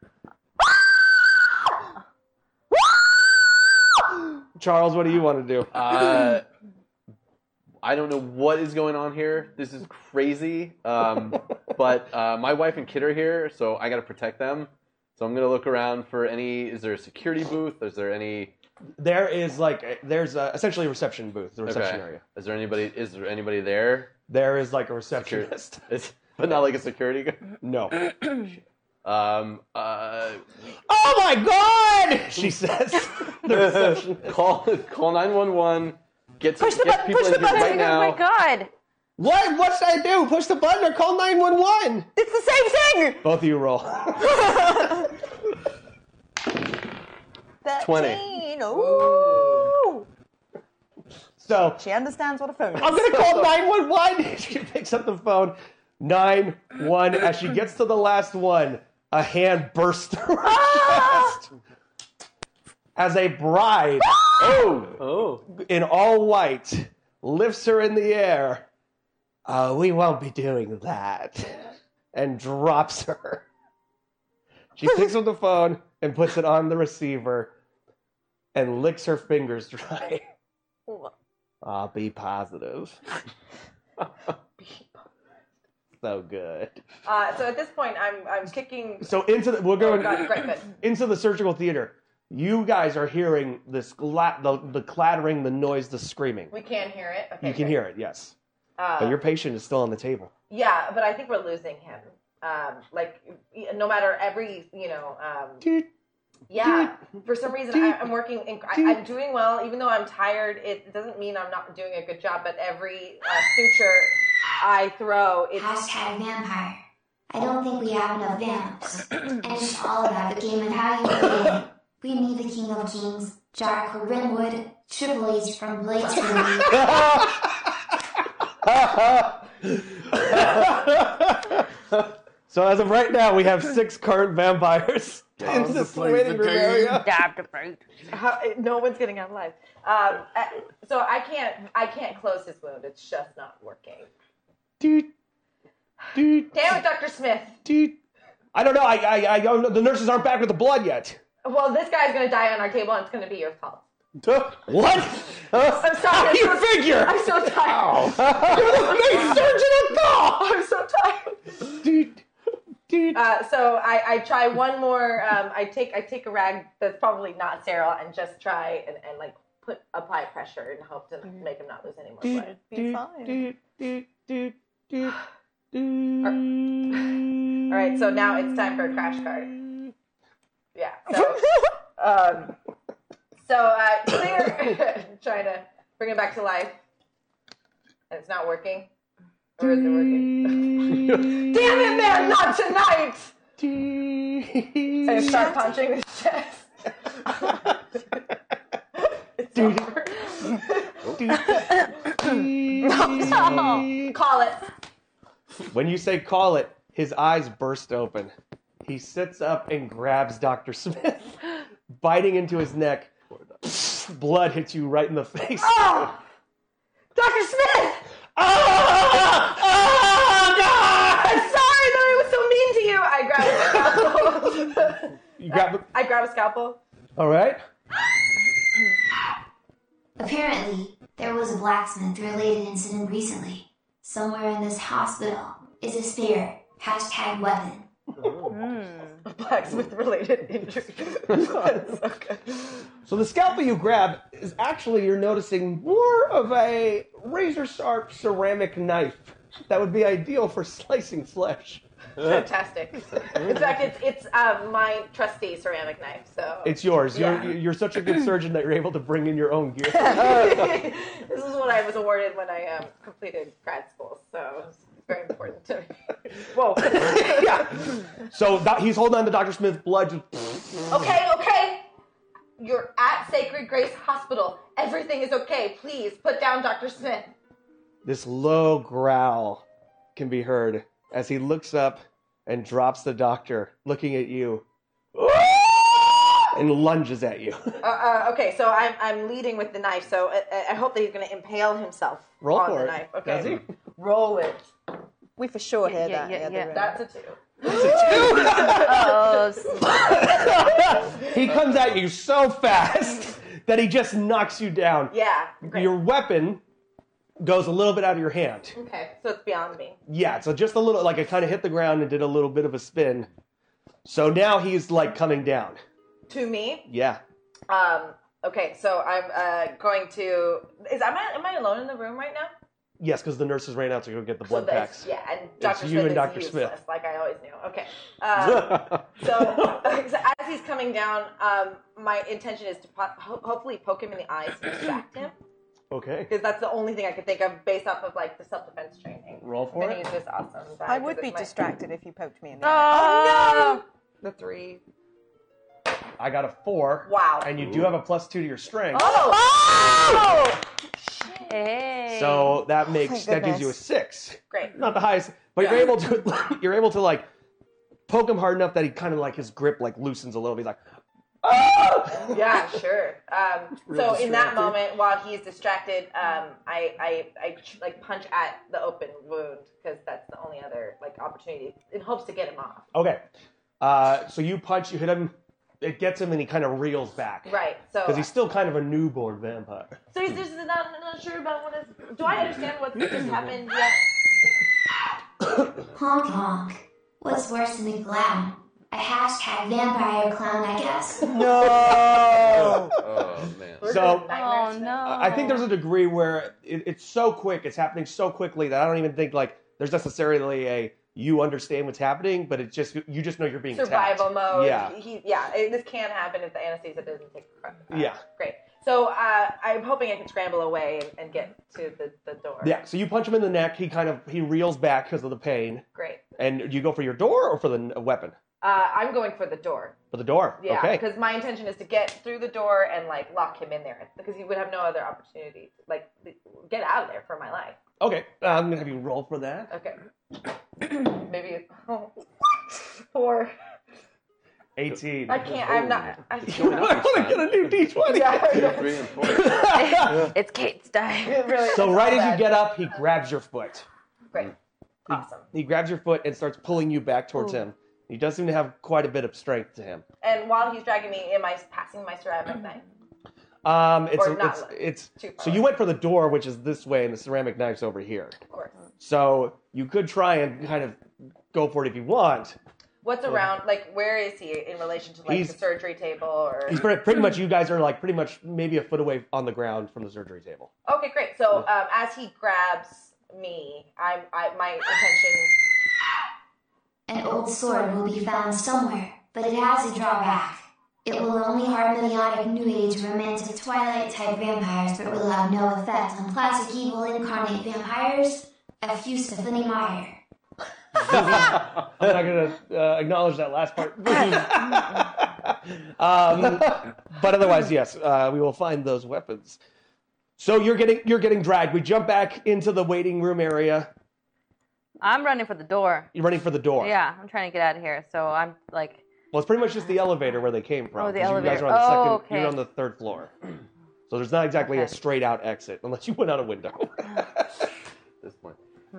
Charles, what do you want to do? Uh, I don't know what is going on here. This is crazy. Um, but uh, my wife and kid are here, so I got to protect them. So I'm going to look around for any... Is there a security booth? Is there any... There is like a, there's a, essentially a reception booth, the reception Okay. area. Is there anybody? Is there anybody there? There is like a receptionist, It's, but not like a security guard. no. Um. Uh. Oh my God! She says. The receptionist. Call call nine one one. Get Push the get button, people push in the here button. right Oh now. my god. What? What should I do? Push the button or call nine one one? It's the same thing. Both of you roll. twenty. Ooh. So She understands what a phone is. I'm gonna call nine one one. She picks up the phone. nine one. As she gets to the last one, a hand bursts through her chest. As a bride, Oh. Oh. in all white, lifts her in the air. Uh, we won't be doing that. And drops her. She picks up the phone and puts it on the receiver and licks her fingers dry. Ah, be positive. So good. Uh, so at this point, I'm I'm kicking. So into the we're going Oh, God, great, good. into the surgical theater. You guys are hearing this gla- the the clattering, the noise, the screaming. We can hear it. Okay, You can great. hear it, yes. Uh, But your patient is still on the table. Yeah, but I think we're losing him. Um, like, no matter every, you know, um, yeah. For some reason, I, I'm working. In, I, I'm doing well, even though I'm tired. It doesn't mean I'm not doing a good job. But every uh, suture I throw, it's Hashtag vampire. I don't think we have enough vamps. And it's all about the game and how you play it. We need the King of Kings, Jarko Renwood, Triple H from Blade's Movie. So as of right now, we have six current vampires in this waiting room area. How, no one's getting out alive. Um, uh, so I can't, I can't close his wound. It's just not working. Dude, dude, Damn it, Doctor Smith. dude. I don't know. I, I, I don't know. The nurses aren't back with the blood yet. Well, this guy's gonna die on our table, and it's gonna be your fault. What? I'm sorry. You I'm so, figure? I'm so tired. You're the main surgeon of God. I'm so tired. Dude, dude. Uh, so I, I try one more. Um, I take I take a rag that's probably not sterile and just try and, and like put apply pressure and hope to make him not lose any more blood. Be fine. Dude, dude, dude, dude, dude. All right, so now it's time for a crash cart. Yeah. So, um, so uh, clear, trying to bring it back to life, and it's not working. Or is it working? Damn it, man! Not tonight! And start punching his chest. It's over. No. Call it. When you say call it, his eyes burst open. He sits up and grabs Doctor Smith, biting into his neck. Blood hits you right in the face. Oh! Doctor Smith! Ah! Ah! God! I'm sorry that I was so mean to you. I grab a scalpel. You grab I grab a scalpel. All right. Apparently, there was a blacksmith-related incident recently. Somewhere in this hospital is a spare hashtag weapon. A blacksmith-related injury. Okay. So the scalpel you grab is actually, you're noticing, more of a razor-sharp ceramic knife that would be ideal for slicing flesh. Fantastic. In fact, it's it's um, my trusty ceramic knife. So It's yours. Yeah. You're you're such a good surgeon that you're able to bring in your own gear. This is what I was awarded when I um, completed grad school. So it's very important to me. Whoa. Yeah. So doc- he's holding on to Doctor Smith's blood. Just, Okay, okay. You're at Sacred Grace Hospital. Everything is okay. Please put down Doctor Smith. this low growl can be heard as he looks up and drops the doctor, looking at you, and lunges at you. Uh, uh, okay, so I'm I'm leading with the knife. So I, I hope that he's going to impale himself Roll on for the it. knife. Okay, Does he? roll it. We for sure hear Yeah, that. yeah, in the yeah. other room. That's a two. Oh, He comes at you so fast that he just knocks you down. Yeah. Great. Your weapon goes a little bit out of your hand. Okay, so it's beyond me. Yeah, so just a little, like it kind of hit the ground and did a little bit of a spin. So now he's like coming down. To me. Yeah. Um. Okay, so I'm uh, going to. Is am I am I alone in the room right now? Yes, because the nurses ran out to go get the blood so that's- packs. Yeah, and It's Doctor you Smith and is Doctor useless, Smith. like I always knew. Okay. Um, so, so as he's coming down, um, my intention is to po- ho- hopefully poke him in the eyes to distract him, Okay. because that's the only thing I could think of based off of like the self-defense training. Roll for And it. he's this awesome guy, I would 'cause be it's my- distracted if you poked me in the eye. oh, The three. I got a four. Wow. And you do have a plus two to your strength. Oh! hey. So that makes Thank that gives you a goodness. six. Great. Not the highest, but you're able to you're able to like poke him hard enough that he kind of like his grip like loosens a little. He's like, ah! Yeah, sure. Um, Real so in that distracting. moment, while he's distracted, um, I, I, I like punch at the open wound because that's the only other like opportunity in hopes to get him off. Okay. Uh, so you punch, you hit him, it gets him, and he kind of reels back. Right. So Because he's still kind of a newborn vampire. so he's just not, not sure about what is. Do I understand what just happened yet? Honk honk. What's worse than a clown? A hashtag vampire clown, I guess. No. Oh man. So Oh no. I think there's a degree where it, it's so quick, it's happening so quickly that I don't even think like there's necessarily a you understand what's happening, but it's just you just know you're being Survival attacked. mode. Yeah. He, yeah. It, this can happen if the anesthesia doesn't take. Uh, Yeah. Great. So uh, I'm hoping I can scramble away and, and get to the, the door. Yeah. So you punch him in the neck. He kind of he reels back because of the pain. Great. And you go for your door or for the n- weapon? Uh, I'm going for the door. For the door. Yeah, Okay. because my intention is to get through the door and like lock him in there because he would have no other opportunity to like get out of there for my life. Okay. Uh, I'm gonna have you roll for that. Okay. Maybe oh, four. eighteen. I can't. I'm not. I, I want to get a new D twenty. Two, three, and four. It's Kate's die. it really, So it's right all as you bad. get up, he grabs your foot. Great. Awesome. He grabs your foot and starts pulling you back towards him. He does seem to have quite a bit of strength to him. And while he's dragging me, am I passing my ceramic knife? Um, it's Or not it's like it's too far so you went for the door, which is this way, and the ceramic knife's over here. Of course. So you could try and kind of go for it if you want. What's around? Like, where is he in relation to like He's- the surgery table? Or He's pretty, pretty much. You guys are like pretty much maybe a foot away on the ground from the surgery table. okay, great. So um, as he grabs me, I'm I, my intention. An old sword will be found somewhere, but it has a drawback. It will only harm idiotic new age romantic twilight type vampires, but will have no effect on classic evil incarnate vampires. F you, Stephanie Meyer. I'm not going to uh, acknowledge that last part. um, but otherwise, yes, uh, we will find those weapons. So you're getting you're getting dragged. We jump back into the waiting room area. I'm running for the door. You're running for the door. Yeah, I'm trying to get out of here. So I'm like, Well, it's pretty much just the elevator where they came from. Oh, the 'cause You guys elevator. are on the Oh, second. okay. You're on the third floor. So there's not exactly a Okay. straight out exit unless you went out a window. At this point.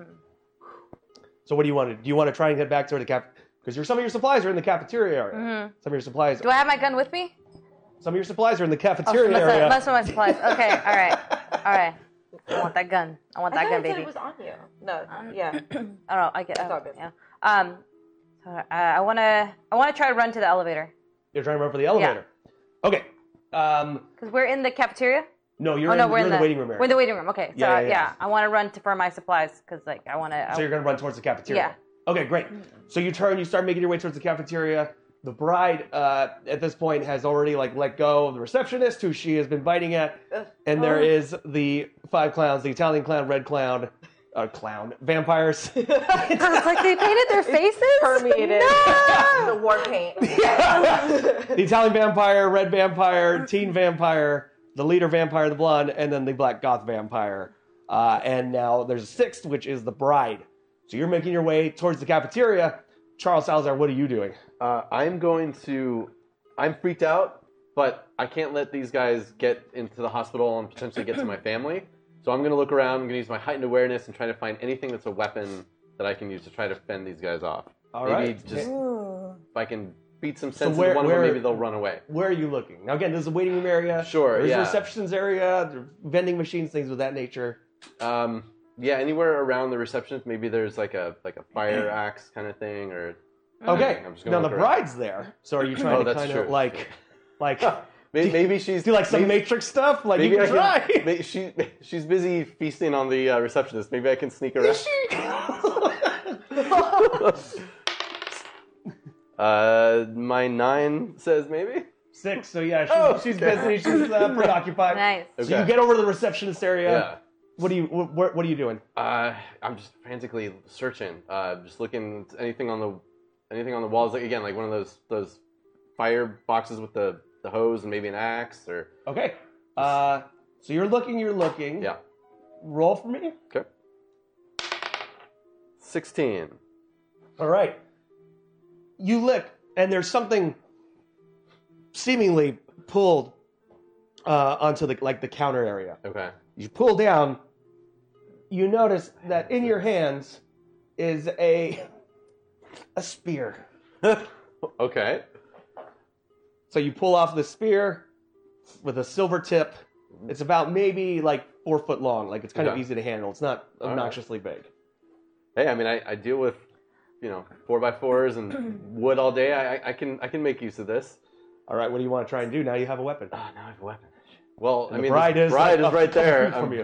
So what do you want to do? You want to try and get back to the cap? Because your some of your supplies are in the cafeteria area. Mhm. Some of your supplies. do I have my gun with me? Some of your supplies are in the Oh, cafeteria must, area. have, must have my supplies. Okay, all right, all right. I want that gun. I want I that thought gun, it said baby. it was on you. No. Yeah. I don't know. I get. It's Oh, all good. yeah. Um. So uh, I wanna. I wanna try to run to the elevator You're trying to run for the elevator. Okay. Um, because we're in the cafeteria. No, you're, oh, in, no, we're you're in in the waiting room area. We're in the waiting room. Okay, so Yeah, yeah, yeah, yeah. I want to run to, for my supplies because like I want to. So you're going to run towards the cafeteria? Yeah. Okay, great. So you turn, you start making your way towards the cafeteria. The bride, uh, at this point, has already like let go of the receptionist, who she has been biting at, and there is the five clowns: the Italian clown, red clown, uh, clown, vampires. I was like, they painted their faces. Permeated No! the war paint. The Italian vampire, red vampire, teen vampire, the leader vampire, the blonde, and then the black goth vampire. Uh, and now there's a sixth, which is the bride. So you're making your way towards the cafeteria. Charles Salazar, what are you doing? Uh, I'm going to. I'm freaked out, but I can't let these guys get into the hospital and potentially get to my family. So I'm going to look around. I'm going to use my heightened awareness and try to find anything that's a weapon that I can use to try to fend these guys off. All maybe right. just Ooh. if I can beat some So sense where- into one where- of them, maybe they'll run away. Where are you looking? Now, again, this is a waiting room area. Sure, There's yeah. a receptions area, there are vending machines, things of that nature. Um, yeah, anywhere around the receptionist. Maybe there's like a like a fire axe kind of thing, or Okay. I'm just gonna Now, the look around. bride's there. So are you trying Oh, to that's kind true. of like, like, Maybe, maybe she's do like some maybe, Matrix stuff? Like, maybe you I can try. can. Maybe she she's busy feasting on the uh, receptionist. Maybe I can sneak around. uh, my nine says maybe. Six. So yeah, she's, Oh, she's okay. busy. She's uh, preoccupied. Nice. So Okay. you get over to the receptionist area. Yeah. What do you? What, what are you doing? Uh, I'm just frantically searching, uh, just looking at anything on the anything on the walls. Like again, like one of those those fire boxes with the, the hose and maybe an axe or. Okay. Uh, so you're looking. You're looking. Yeah. Roll for me. Okay. Sixteen. All right. You look, and there's something seemingly pulled uh, onto the like the counter area. Okay. You pull down. You notice that in your hands is a a spear. Okay. So you pull off the spear with a silver tip. It's about maybe like four foot long. Like it's kind of Okay. easy to handle. It's not All right. obnoxiously big. Hey, I mean, I, I deal with, you know, four by fours and wood all day. I, I- I can I can make use of this. All right. What do you want to try and do? Now you have a weapon. Oh, now I have a weapon. Well, And I the mean, bride the is bride like, is right a couple there. feet from Um, you.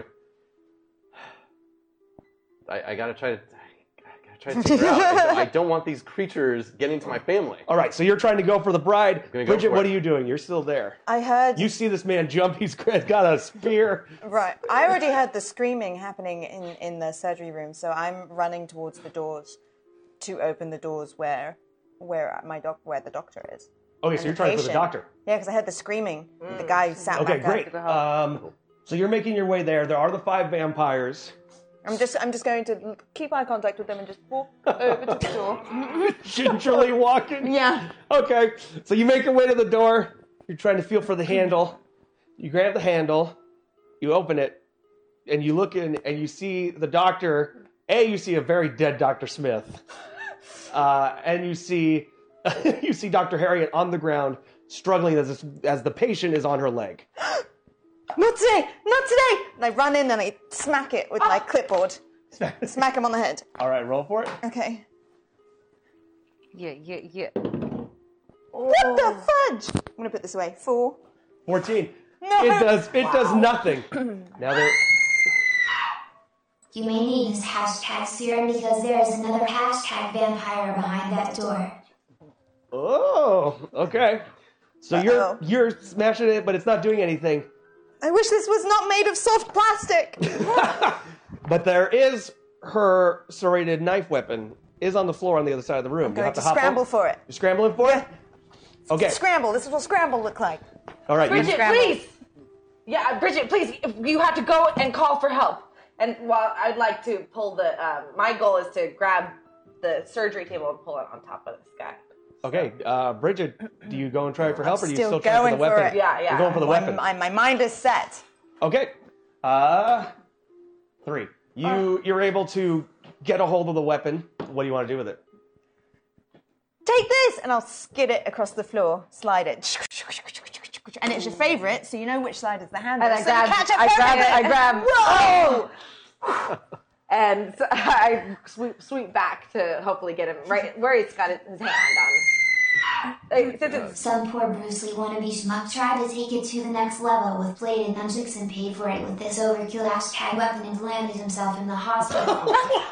I, I gotta try to. I gotta try to take her out. I don't, I don't want these creatures getting to my family. All right. So you're trying to go for the bride. gonna go Bridget, for what it. are you doing? You're still there. I heard. You see this man jump. He's got a spear. Right. I already heard the screaming happening in, in the surgery room, so I'm running towards the doors to open the doors where where my doc where the doctor is. Okay. So And you're the trying for the patient. doctor. Yeah, because I heard the screaming. The guy sat Okay. back Great. up. Um, so you're making your way there. There are the five vampires. I'm just I'm just going to keep eye contact with them and just walk over to the door. Gingerly walking. Yeah. Okay. So you make your way to the door. You're trying to feel for the handle. You grab the handle. You open it, and you look in, and you see the doctor. A, you see a very dead Doctor Smith, uh, and you see you see Doctor Harriet on the ground struggling as this, as the patient is on her leg. Not today! Not today! And I run in and I smack it with my clipboard. Smack him on the head. All right, roll for it. Okay. Yeah, yeah, yeah. What the fudge? I'm gonna put this away. Four. Fourteen. No. It does. It does nothing. Now there. You may need this hashtag serum because there is another hashtag vampire behind that door. Oh, okay. So Uh-oh. you're you're smashing it, but it's not doing anything. I wish this was not made of soft plastic. But there is her serrated knife weapon is on the floor on the other side of the room. I'm You going have to to hop scramble over. for it. You're scrambling for it? Okay. Scramble. This is what scramble look like. All right. you- Bridget, please. Yeah, Bridget, please. You have to go and call for help. And while I'd like to pull the, um, my goal is to grab the surgery table and pull it on top of this guy. Okay, uh, Bridget, do you go and try for help, or do you Still still try for the going for weapon? it. Yeah, yeah. You're going for the My, weapon. my, my mind is set. Okay. Uh, three. You you're able to get a hold of the weapon. What do you want to do with it? Take this, and I'll skid it across the floor, slide it, and it's your favorite, so you know which side is the handle. And I so you grab, catch a I grab it, I grab, Whoa! oh! And so I sweep, sweep back to hopefully get him right where he's got his hand on. Like, since it's Some poor Bruce Lee wannabe schmuck tried to take it to the next level with bladed nunchucks and paid for it with this overkill hashtag weapon and landed himself in the hospital.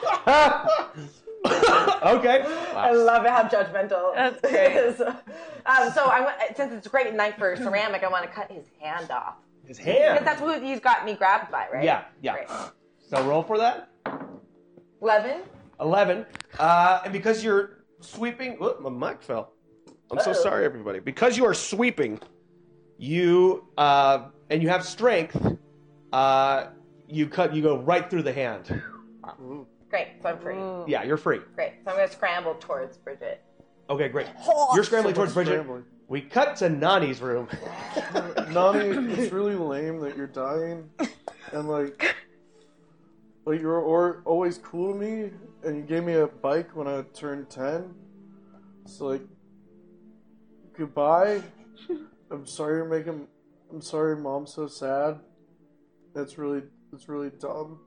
Okay. I love it how judgmental. That's great. so, um, so I want, since it's a great night for ceramic, I want to cut his hand off. His hand? Because that's who he's got me grabbed by, right? Yeah, yeah. Great. So roll for that. Eleven. Eleven. Uh, and because you're sweeping, oh, my mic fell. I'm so Uh-oh. sorry, everybody. Because you are sweeping, you uh, and you have strength. Uh, you cut. You go right through the hand. Great. So I'm free. Yeah, you're free. Great. So I'm going to scramble towards Bridget. Okay, great. You're scrambling towards Bridget. Scrambling. We cut to Nani's room. Nani, it's really lame that you're dying, and like, like you're or, always cool to me, and you gave me a bike when I turned ten. So like, goodbye. I'm sorry you're making. I'm sorry, Mom's so sad. That's really, that's really dumb.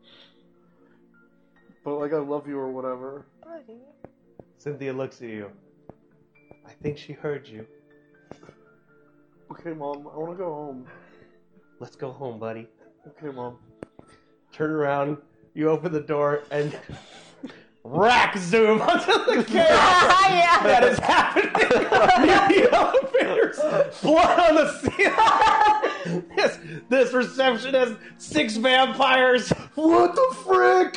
But like, I love you or whatever. Cynthia looks at you. I think she heard you. Okay, Mom, I want to go home. Let's go home, buddy. Okay, Mom. Turn around. You open the door and rack zoom onto the chaos Yeah. that is happening near the elevators. Blood on the ceiling. this, this reception has six vampires. What the frick?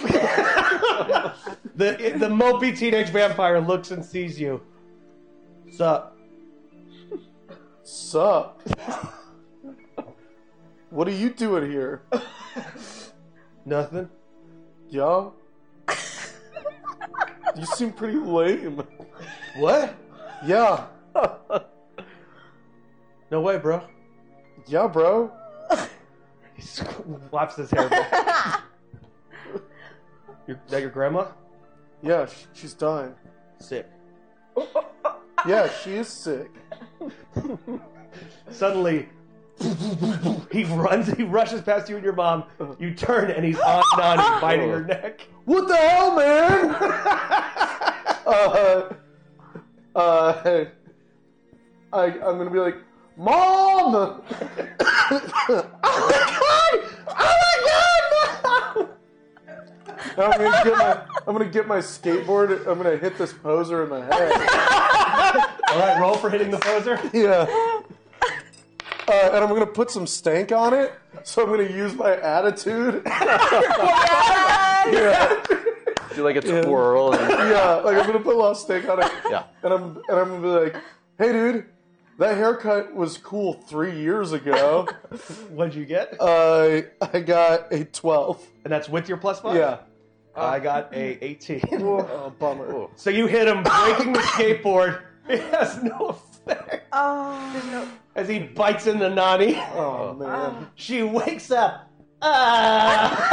the the mopey teenage vampire looks and sees you. Sup? Sup? What are you doing here? Nothing. Yeah? You seem pretty lame. What? Yeah. No way, bro. Yeah, bro. He slaps his hair back. Your, that your grandma? Yeah, sh- she's dying. Sick. Yeah, she is sick. Suddenly, he runs, he rushes past you and your mom. You turn and he's on Nani, biting her neck. What the hell, man? uh, uh, I, I'm gonna be like, Mom! Oh my god! Oh my god, Mom! I'm gonna get my, I'm gonna get my skateboard. I'm gonna hit this poser in the head. All right, roll for hitting the poser. Yeah. Uh, and I'm gonna put some stank on it. So I'm gonna use my attitude. Yeah. Do like a twirl. And... Yeah, like I'm gonna put a lot of stank on it. Yeah. And I'm and I'm gonna be like, hey, dude, that haircut was cool three years ago. What'd you get? Uh, I got a twelve. And that's with your plus five? Yeah. I got a eighteen. Oh, bummer. So you hit him, breaking the skateboard. It has no effect. Oh. As he bites into Nani. Oh, man. She wakes up. Ah!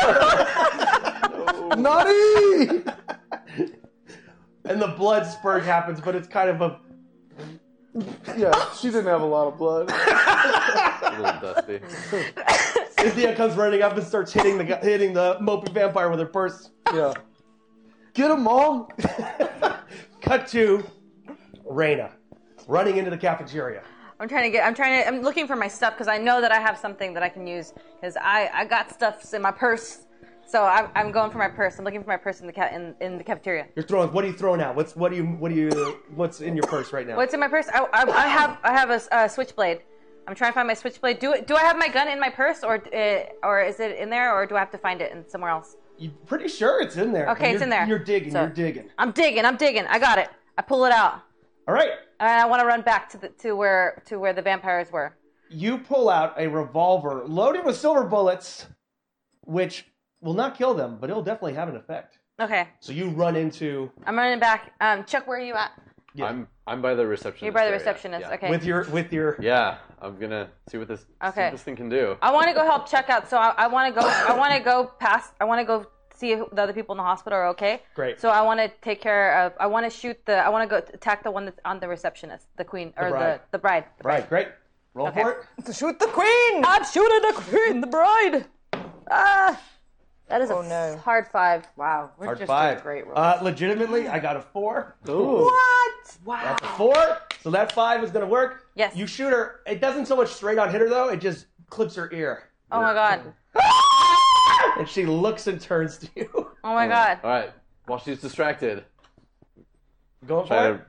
Nani! And the blood spurt happens, but it's kind of a... Yeah, she didn't have a lot of blood. A little dusty. Cynthia comes running up and starts hitting the gu- hitting the mopey vampire with her purse. Yeah. Get him, Mom! Cut to Raina running into the cafeteria. I'm trying to get. I'm trying to. I'm looking for my stuff because I know that I have something that I can use because I, I got stuff in my purse. So I'm, I'm going for my purse. I'm looking for my purse in the ca- in, in the cafeteria. You're throwing. What are you throwing out? What's what do you what do you what's in your purse right now? What's in my purse? I, I, I have I have a, a switchblade. I'm trying to find my switchblade. Do it. Do I have my gun in my purse or uh, or is it in there or do I have to find it in somewhere else? You're pretty sure it's in there. Okay, You're- it's in there. You're digging. So- you're digging. I'm digging. I'm digging. I got it. I pull it out. All right. And I want to run back to the to where to where the vampires were. You pull out a revolver loaded with silver bullets, which will not kill them, but it'll definitely have an effect. Okay. So you run into I'm running back. Um, Chuck, where are you at? Yeah. I'm I'm by the receptionist. You're by the area. receptionist. Yeah. Okay. with your with your. Yeah, I'm gonna see what this see Okay. what this thing can do. I want to go help check out. So I, I want to go. I want to go past. I want to go see if the other people in the hospital are okay. Great. So I want to take care of. I want to shoot the. I want to go attack the one that's on the receptionist, the queen or the bride. the bride. The Right. Great. Roll Okay. for it. To shoot the queen! I'm shooting the queen, the bride. Ah, that is Oh, a no. hard five. Wow, we're Hard just five. doing great roll. Uh, legitimately, I got a four. Ooh. what? That's a four. So that five is going to work. Yes. You shoot her. It doesn't so much straight on hit her, though. It just clips her ear. Oh my god. And she looks and turns to you. Oh my god. All right. While she's distracted. Going for Try it?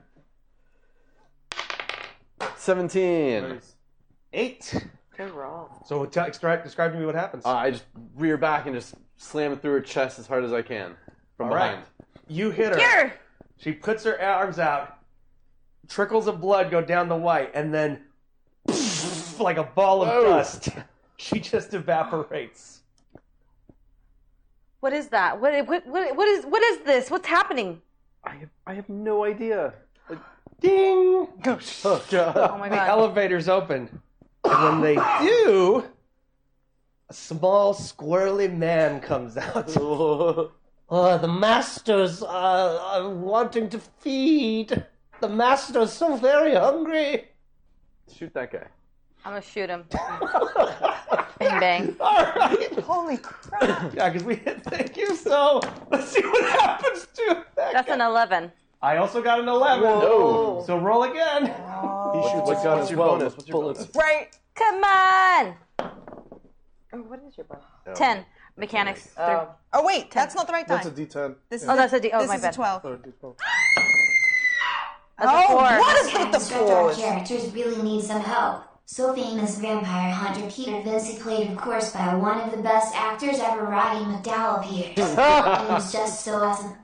to- seventeen. Eight. Good roll. So tell, describe, describe to me what happens. Uh, I just rear back and just slam it through her chest as hard as I can from All behind. right. You hit her. Here. She puts her arms out. Trickles of blood go down the white, and then like a ball of Whoa. dust, she just evaporates. What is that? What, what, what, what is what is this? What's happening? I have, I have no idea. Ding! Oh, God. Oh my The god. elevators open, and when they do, a small squirrely man comes out. Oh, the masters are, are wanting to feed. The master's so very hungry. Shoot that guy. I'm gonna shoot him. Bang bang. All right. Holy crap! Yeah, because we hit. Thank you. So let's see what happens to that That's guy. an eleven. I also got an eleven. Whoa. So roll again. He shoots What's- a gun what's as your well. bonus? with What's your bullets. bonus? Right. Come on. Oh, what is your bonus? Ten. Mechanics. Oh, Oh wait, that's not the right die. That's a D ten. This is Oh, that's a D. Oh, this my is bad. a twelve. Oh, D twelve. That's a Oh, four. what is with the Times stretch our fours? characters really need some help. So famous vampire hunter Peter Vincey, played of course by one of the best actors ever, Roddy McDowell, appears. It was just so awesome.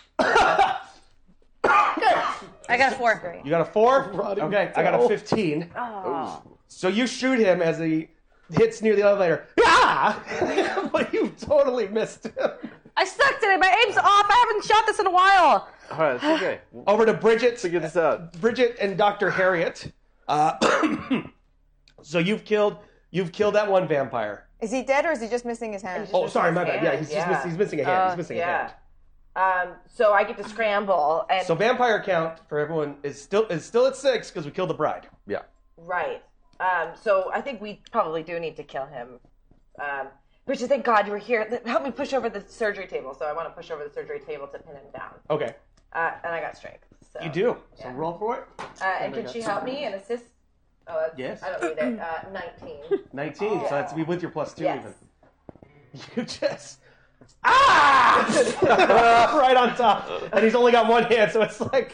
I got a four. You got a four? Roddy Okay, I got a McDowell. fifteen. Oh. So you shoot him as he hits near the elevator. Ah! But you totally missed him. I sucked at it. My aim's off. I haven't shot this in a while. All right, it's okay. Over to Bridget. Figure this out. Bridget and Doctor Harriet. Uh, so you've killed you've killed that one vampire. Is he dead or is he just missing his hand? Oh, sorry, my bad. Yeah, he's Yeah. just miss, he's missing a hand. Uh, he's missing a yeah. hand. Um, so I get to scramble and So vampire count for everyone is still is still at six because we killed the bride. Yeah. right. Um, so I think we probably do need to kill him. Um, Richard, thank God you were here. Help me push over the surgery table. So I want to push over the surgery table to pin him down. Okay, Uh, and I got strength. So. you do. So Yeah. roll for it. Uh, and can she help me and assist? Oh, that's, Yes. I don't need it. Uh, nineteen. Nineteen. So that's be with your plus two Yes. even. You just ah right on top, and he's only got one hand, so it's like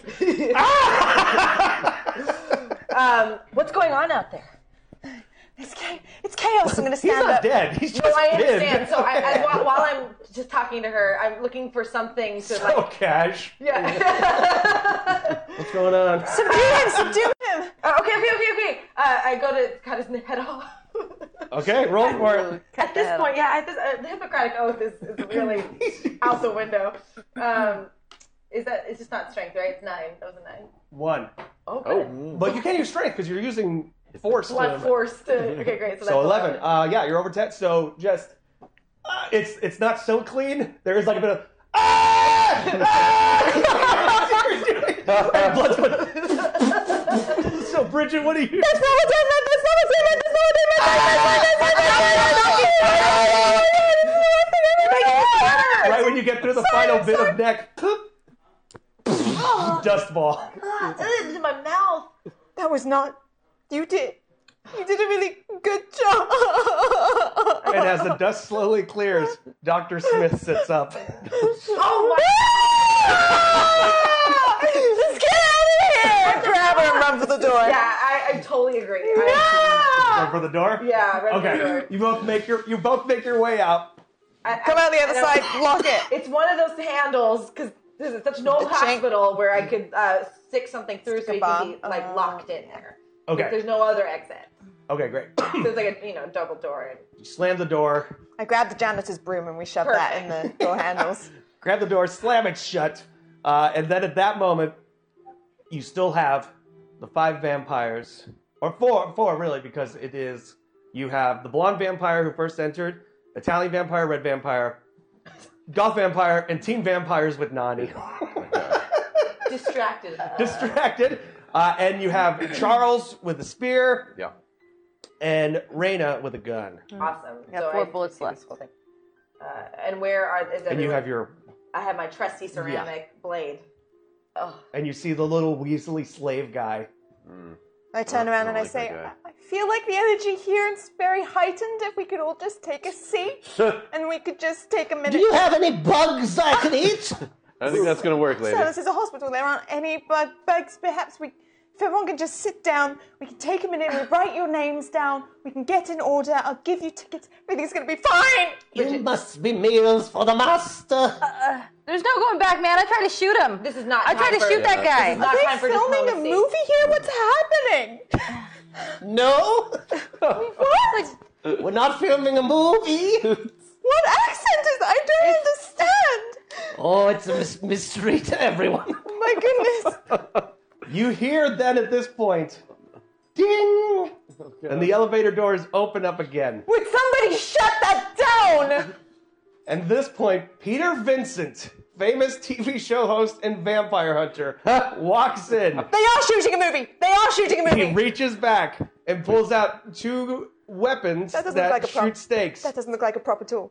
Um, what's going on out there? It's, cha- it's chaos. I'm gonna he's stand not up. dead. He's just No, I pinned. understand. So I, I, while, while I'm just talking to her, I'm looking for something to like. So cash. Yeah. What's going on? Subdue him! Subdue him! Uh, okay, okay, okay, okay. Uh, I go to cut his head off. Okay, roll for it. At this point, yeah, at this, uh, the Hippocratic Oath is, is really out the window. Um, is that it's just not strength, right? It's nine. That was a nine. One. Oh, good. But you can't use strength because you're using force. One to- force to. Okay, great. So, So that's eleven. Uh, yeah, you're over ten. So just uh, it's it's not so clean. There is like a bit of ah! Ah! And blood's going. So Bridget, what are you? That's not what's in That's not what's in That's not what's in Right when you get through the final bit of neck, dust ball. Ah, it's in my mouth. That was not. You did. You did a really good job. And as the dust slowly clears, Doctor Smith sits up. Oh Just get out of here! I grab her and run for the door. Yeah, I, I totally agree. I, Run for the door. Yeah, run for the Okay. door. You both make your you both make your way out. I, Come out the other I- side, lock it. It's one of those handles because this is such an old The chain- hospital where I could uh, stick something through so it can be bomb. like Uh, locked in there. Okay. There's no other exit. Okay, great. So it's like a you know double door. And You slam the door, I grabbed the janitor's broom and we shoved that in the door handles. grab the door, slam it shut, uh, and then at that moment, you still have the five vampires, or four, four really, because it is you have the blonde vampire who first entered, Italian vampire, red vampire, goth vampire, and teen vampires with Nani. distracted. Distracted. Uh, and you have Charles with a spear. Yeah. And Reyna with a gun. Awesome. Got so four I bullets see this left. whole thing. Uh, and where are is And you everyone? have your I have my trusty ceramic blade. Oh, and you see the little weaselly slave guy Mm. I turn around and I like say, that I feel like the energy here is very heightened. If we could all just take a seat and we could just take a minute. Do you have any bugs I can eat? I think that's going to work, lady. So this is a hospital. There aren't any bug bugs. Perhaps we, if everyone could just sit down, we can take a minute. We write your names down. We can get in order. I'll give you tickets. Everything's going to be fine. You must be meals for the master. Uh, there's no going back, man. I tried to shoot him. This is not. I tried time to for, shoot that guy. This is not Are time they for filming diplomacy. a movie here? What's happening? No. What? We're not filming a movie. What accent is that? I don't understand. Oh, it's a mis- mystery to everyone. My goodness. You hear then at this point, ding, and the elevator doors open up again. Would somebody shut that down? And at this point, Peter Vincent, famous T V show host and vampire hunter, walks in. They are shooting a movie. They are shooting a movie. He reaches back and pulls out two weapons That that, doesn't look like a prop. shoot stakes. That doesn't look like a proper tool.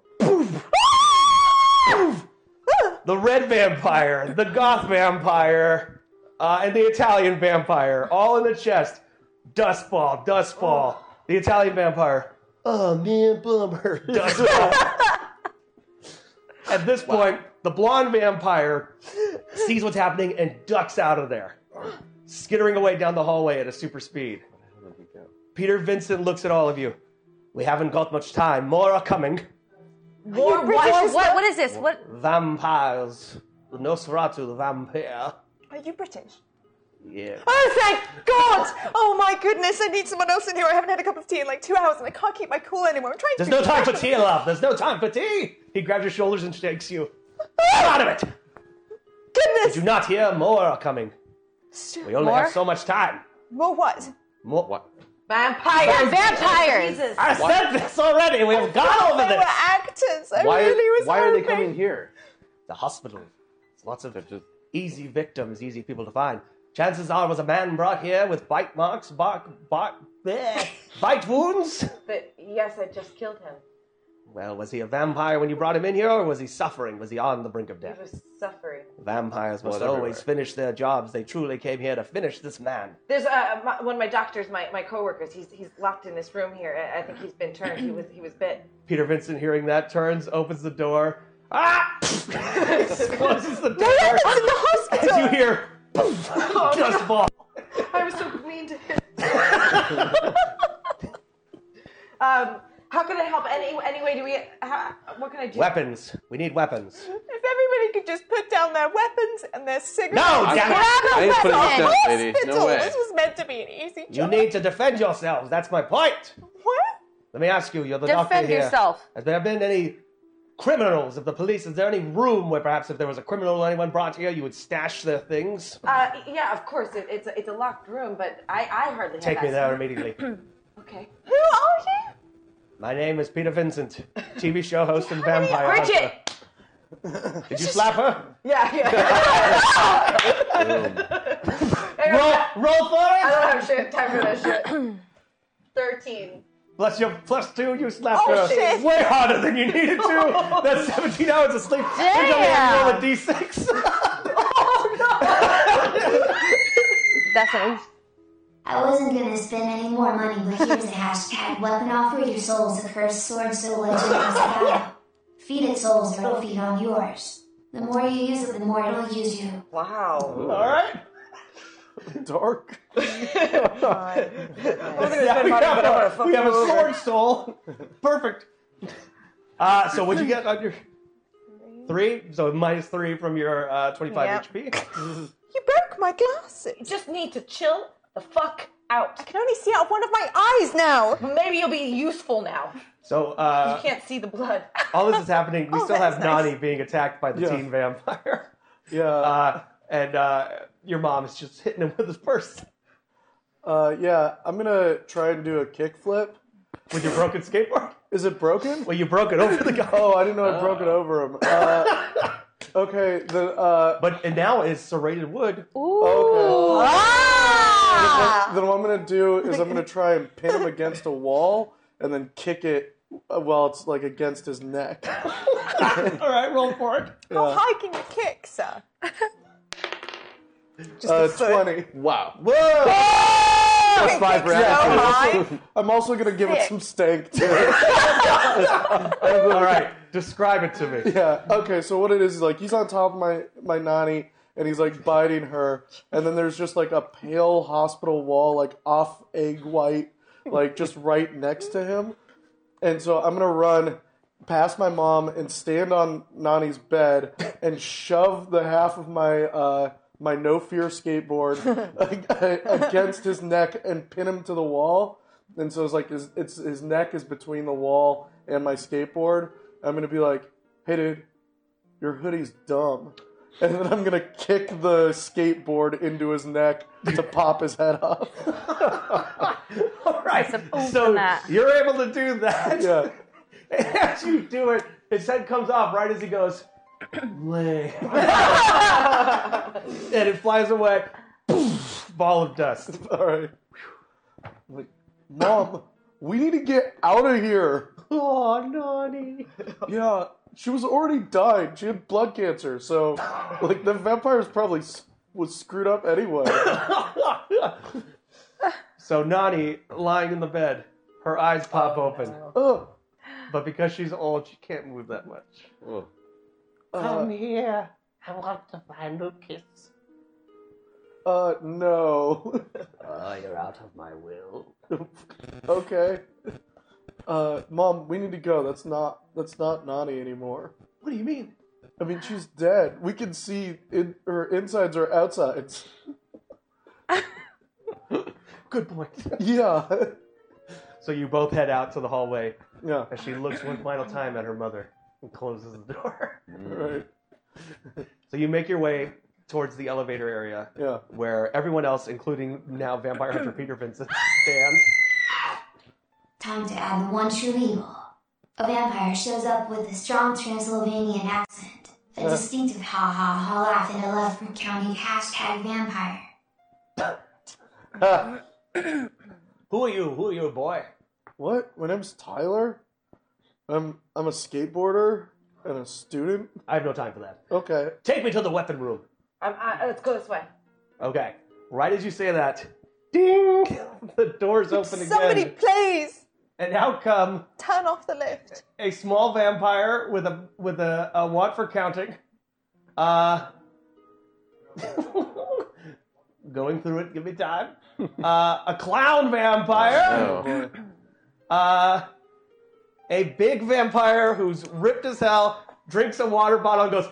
The red vampire, the goth vampire, uh, and the Italian vampire, all in the chest. Dustball, dustball. The Italian vampire. Oh, man, bummer. Dustball. At this point, the blonde vampire sees what's happening and ducks out of there, skittering away down the hallway at a super speed. Peter Vincent looks at all of you. We haven't got much time. More are coming. More what? What, what? What is this? What? Vampires. The Nosferatu, the vampire. Are you British? Yeah. Oh, thank God! Oh, my goodness. I need someone else in here. I haven't had a cup of tea in like two hours and I can't keep my cool anymore. I'm trying to There's be no time for professional. tea, love. There's no time for tea. He grabs your shoulders and shakes you. Get out of it. Goodness. Did you not hear? More are coming. We only More? have so much time. More what? More what? Vampires. Vampires. Jesus. I said this already. We have gone over They this. were actors. I Why, really was why are they hoping. coming here? The hospital. It's lots of easy victims, easy people to find. Chances are, was a man brought here with bite marks, bark, bark, bleh, bite wounds. But yes, I just killed him. Well, was he a vampire when you brought him in here, or was he suffering? Was he on the brink of He death? was suffering. Vampires must Blood always everywhere. finish their jobs. They truly came here to finish this man. There's uh, my, one of my doctors, my, my coworkers. He's he's locked in this room here. I, I think he's been turned. He was he was bit. Peter Vincent, hearing that, turns, opens the door. Ah! Closes the door. It's in the hospital. As you hear, dust ball. I was so mean to him. um, how can I help? Any anyway? Do we? How, what can I do? Weapons. We need weapons. If everybody could just put down their weapons and their cigarettes. No, damn it. I ain't putting That's this a down, lady. hospital. No way. This was meant to be an easy You job. need to defend yourselves. That's my point. What? Let me ask you. You're the doctor Defend here. yourself. Has there been any criminals of the police? Is there any room where perhaps if there was a criminal or anyone brought here, you would stash their things? Uh, yeah, of course. It, it's a, it's a locked room, but I I hardly Take have me there access. immediately. Okay. Who are you? My name is Peter Vincent, T V show host and vampire Bridget. hunter. Did you slap her? Yeah, yeah. Roll, roll for I it. don't have shit, time for that shit. Thirteen. Plus your plus two, you slapped Oh, her shit. way harder than you needed to. That's seventeen hours of sleep. You're only having to roll a d six. That's an oof. I wasn't gonna spend any more money, but here's a hashtag weapon offer your souls a cursed sword so legend as a feed it souls or it'll feed on yours. The more you use it, the more it'll use you. Wow. All right. Dark. Yeah, we, have a, we have a sword soul. Perfect. Uh, so what'd you get on your three? So minus three from your uh, twenty-five Yep. H P. You broke my glasses. You just need to chill the fuck out. I can only see out of one of my eyes now. Maybe you'll be useful now. So uh, You can't see the blood. all this is happening. We Oh, still have that's nice. Nani being attacked by the Yeah. teen vampire, Yeah. uh, and uh, your mom is just hitting him with his purse Uh, yeah, I'm gonna try and do a kickflip. with your broken skateboard. Is it broken? Well, you broke it over the guy. Oh, I didn't know I broke it over him. Uh, okay, the uh, But and now is serrated wood. okay. Ah! Then what I'm gonna do is I'm gonna try and pin him against a wall and then kick it uh, while it's like against his neck. All right, roll for it. How high can you kick, sir? Just Uh, a foot. twenty. Wow. Whoa! Plus five for So attitude. high. I'm also gonna give it Sick. some stank too. All right, describe it to me. Yeah. Okay. So what it is is like he's on top of my my nanny and he's like biting her, and then there's just like a pale hospital wall, like off egg white, like just right next to him. And so I'm gonna run past my mom and stand on Nani's bed and shove the half of my uh, my No Fear skateboard against his neck and pin him to the wall. And so it's like his, it's his neck is between the wall and my skateboard. I'm gonna be like, "Hey, dude, your hoodie's dumb," and then I'm gonna kick the skateboard into his neck to pop his head off. All right, Suppose so that. you're able to do that. Yeah. As you do it, his head comes off right as he goes, lay. And it flies away. Poof, ball of dust. All right. I'm like, Mom, we need to get out of here. Oh, Nani. Yeah, she was already died. She had blood cancer, so like the vampires probably s- was screwed up anyway. So Nani, lying in the bed, her eyes pop open. Ugh. But because she's old, she can't move that much. Oh. Uh, here. I want the final kiss. uh, no. Oh, you're out of my will. Okay. Uh, Mom, we need to go. That's not that's not Nani anymore. What do you mean? I mean, she's dead. We can see in, her insides or outsides. Good point. Yeah. So you both head out to the hallway Yeah. as she looks one final time at her mother and closes the door. Right. So you make your way towards the elevator area Yeah. where everyone else, including now Vampire Hunter Peter Vincent, stand. Time to add the one true evil. A vampire shows up with a strong Transylvanian accent, a distinctive ha ha ha laugh, and a love for counting hashtag vampire. Who are you? Who are you, boy? What? My name's Tyler. I'm I'm a skateboarder and a student. I have no time for that. Okay. Take me to the weapon room. Um, uh, let's go this way. Okay. Right as you say that, ding! The doors open again. Somebody, please And out come turn off the lift. a small vampire with a with a, a want for counting. Uh, going through it. Give me time. Uh, a clown vampire. Oh. Uh, a big vampire who's ripped as hell. Drinks a water bottle and goes.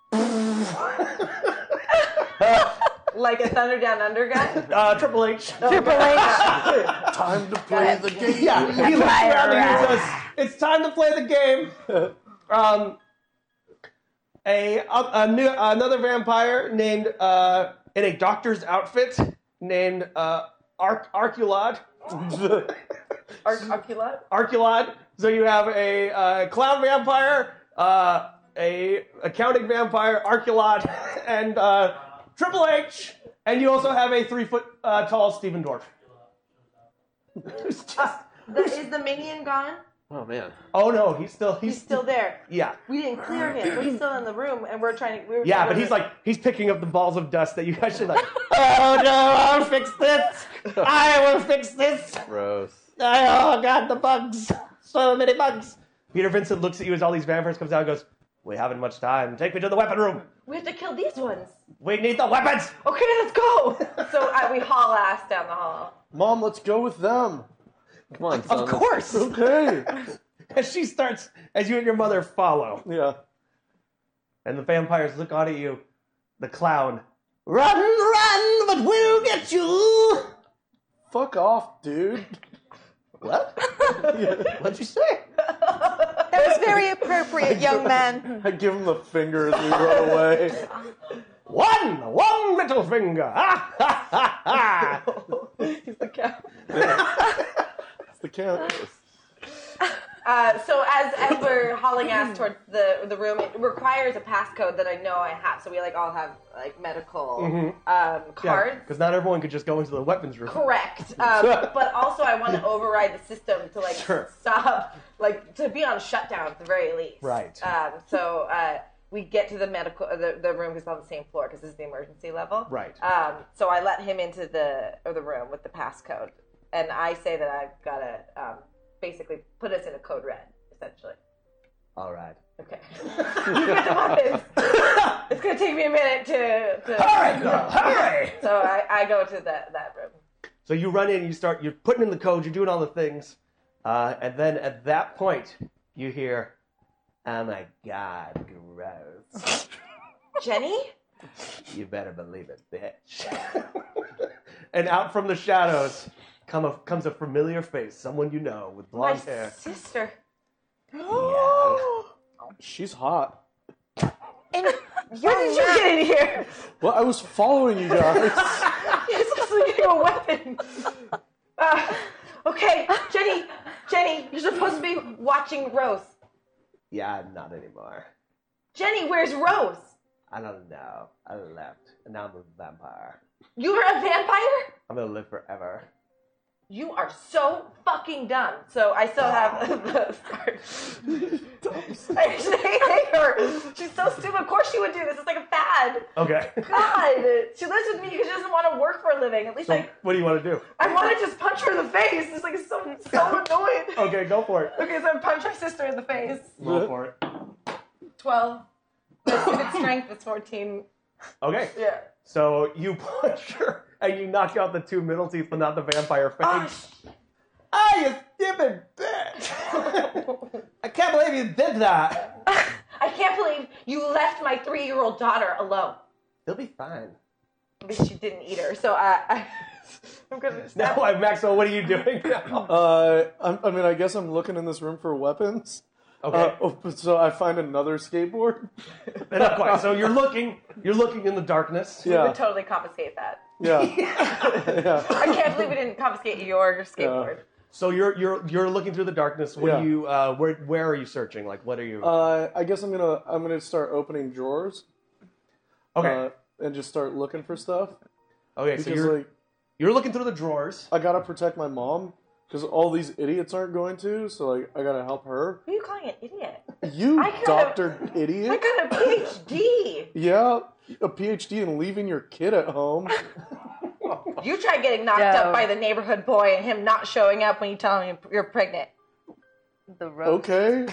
Like a Thunder Down Under guy? Uh, Triple H. Triple H. Time to play the game. Yeah, he looks around and he says, "It's time to play the game." Um, a, a, a new, another vampire named uh, in a doctor's outfit named uh, Arc Arculod. Ar- Arculot? Arculod. So you have a uh, clown vampire, uh, a accounting vampire, Arculod, and uh, Triple H, and you also have a three foot uh, tall Stephen Dwarf. Who's just, The, is the minion gone? Oh man. oh no, he's still he's, He's still there. yeah. We didn't clear him, but he's still in the room, and we're trying to. We were Yeah, trying but to- he's like, he's picking up the balls of dust that you guys should like, oh no, I'll fix this. I will fix this. Gross. Oh god, the bugs. So many bugs. Peter Vincent looks at you as all these vampires comes out and goes, we haven't much time. Take me to the weapon room. We have to kill these ones. We need the weapons. Okay, let's go. So uh, we haul ass down the hall. Mom, let's go with them. Come on, son. Of course. Okay. As she starts, as you and your mother follow, Yeah. and the vampires look on at you, the clown, run, run, but we'll get you. Fuck off, dude. What? What'd you say? That was very appropriate, young man. I give him the finger as we run away. One, one middle finger. Ha ha ha ha. He's the cat. It's the count. Uh, so as as we're hauling ass towards the the room, it requires a passcode that I know I have. So we like all have like medical um, cards. Because not everyone could just go into the weapons room. Correct. Um, but also I want to override the system to like Sure. stop, like to be on shutdown at the very least. Right. Um, so uh, we get to the medical the, the room because it's on the same floor because this is the emergency level. Right. Um, so I let him into the or the room with the passcode, and I say that I've got to um, basically put us in a code red, essentially. All right. Okay. It's gonna take me a minute to. to hurry, girl, hurry! So I, I go to that that room. So you run in, you start, you're putting in the code, you're doing all the things, uh, and then at that point, you hear, "Oh my God, gross." Jenny? You better believe it, bitch. And out from the shadows come a, comes a familiar face, someone you know with blonde My hair. sister. Yeah. She's hot. And where did you get in here? Well, I was following you guys. You're supposed to give a weapon. Uh, okay, Jenny, Jenny, you're supposed to be watching Rose. Yeah, not anymore. Jenny, where's Rose? I don't know. I left, and now I'm a vampire. You're a vampire? I'm gonna live forever. You are so fucking dumb. So I still have the I actually hate her. She's so stupid. Of course she would do this. It's like a fad. Okay. God. She lives with me because she doesn't want to work for a living. At least So, I what do you want to do? I want to just punch her in the face. It's like so so annoying. Okay, go for it. Okay, so I punch my sister in the face. Roll for it. Twelve. My stupid strength is fourteen. Okay. Yeah. So you punch her, and you knock out the two middle teeth, but not the vampire face. Ah, you stupid bitch! I can't believe you did that. I can't believe you left my three-year-old daughter alone. They'll be fine. At least she didn't eat her, so I, I I'm gonna. Now, like, Maxwell, what are you doing now? Uh, I'm, I mean, I guess I'm looking in this room for weapons. Okay. Uh, oh, so I find another skateboard. Not quite. So you're looking, you're looking in the darkness. We Yeah. would totally confiscate that. Yeah. yeah. I can't believe we didn't confiscate your skateboard. So you're you're you're looking through the darkness. What Yeah. do you? Uh, where where are you searching? Like, what are you? Uh, I guess I'm gonna I'm gonna start opening drawers. Okay. Uh, and just start looking for stuff. Okay, so Because, you're like, you're looking through the drawers. I gotta protect my mom because all these idiots aren't going to. So like, I gotta help her. Who are you calling an idiot? You I got doctor a, idiot. I got a P H D. Yeah, a P H D and leaving your kid at home. You tried getting knocked Yo. up by the neighborhood boy and him not showing up when you tell him you're pregnant. The road. Okay.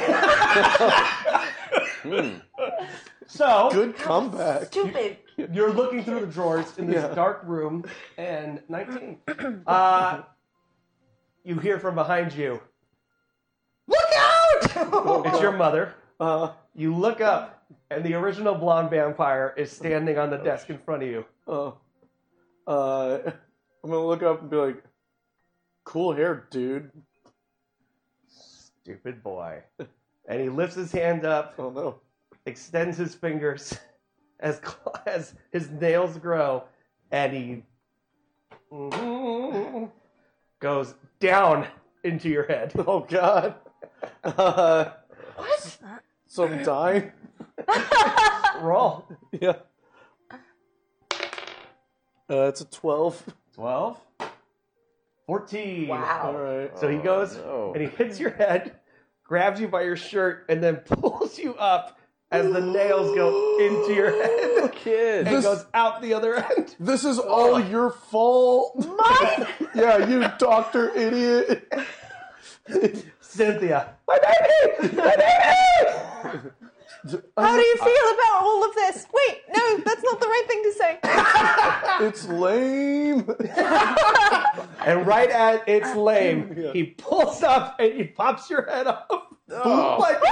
So Good comeback. Stupid. you're looking through the drawers in this Yeah. dark room, and nineteen. Uh, you hear from behind you. Look out! It's your mother. Uh, You look up, and the original blonde vampire is standing on the desk in front of you. uh, uh, I'm gonna look up and be like, "Cool hair, dude." Stupid boy. And he lifts his hand up, Oh no. extends his fingers as as his nails grow, and he goes down into your head. Oh god. Uh, What? so I'm dying. Roll. Yeah. Uh, it's a twelve. twelve. fourteen. Wow. All right. So he goes no. and he hits your head, grabs you by your shirt, and then pulls you up as the nails go into your head. Kid. And This- goes out the other end. This is all your fault. Mine? Yeah, you doctor idiot. Cynthia. My baby! My baby! How do you feel about all of this? Wait, no, that's not the right thing to say. It's lame. And right at it's lame, he pulls up and he pops your head off. Like-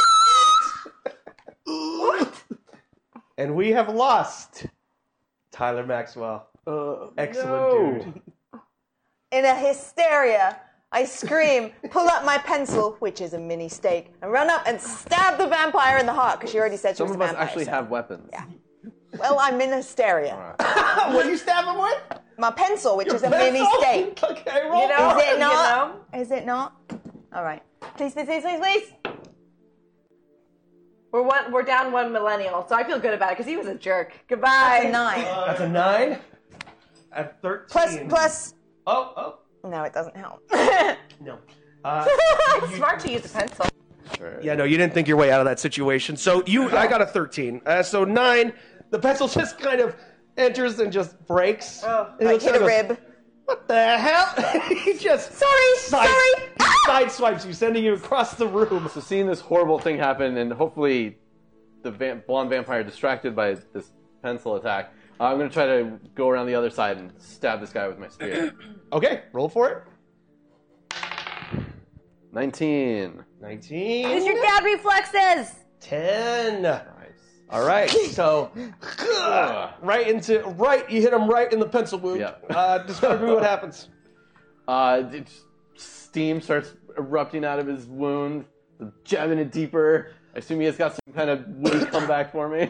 And we have lost Tyler Maxwell. Uh, Excellent no. dude. In a hysteria, I scream, pull up my pencil, which is a mini stake, and run up and stab the vampire in the heart, because she already said she Some was of a us vampire. actually so- have weapons. Yeah. Well, I'm in hysteria. What do you stab him with? My pencil, which Your is a pencil? mini stake. Okay, roll. You know? Is it You not? Is it not? All right. Please, please, please, please, please. We're one. We're down one millennial, so I feel good about it because he was a jerk. Goodbye. That's a nine. That's a nine. At thirteen. Plus, plus. Oh, oh. No, it doesn't help. No. Uh, you, Smart to use a pencil. right. Yeah, no, you didn't think your way out of that situation. So you, I got a thirteen. Uh, so nine, the pencil just kind of enters and just breaks. Oh, And he I looks hit at a it and rib. goes, what the hell? He just Sorry, side, sorry. he sideswipes you, sending you across the room. So seeing this horrible thing happen, and hopefully the va- blonde vampire distracted by this pencil attack, uh, I'm going to try to go around the other side and stab this guy with my spear. Okay, roll for it. nineteen. nineteen. Use your dad reflexes. ten. Nice. All right, so right into right, you hit him right in the pencil wound. Yeah. Uh, describe to me what happens. Uh, it, steam starts erupting out of his wound, jabbing it deeper. I assume he has got some kind of wound comeback for me.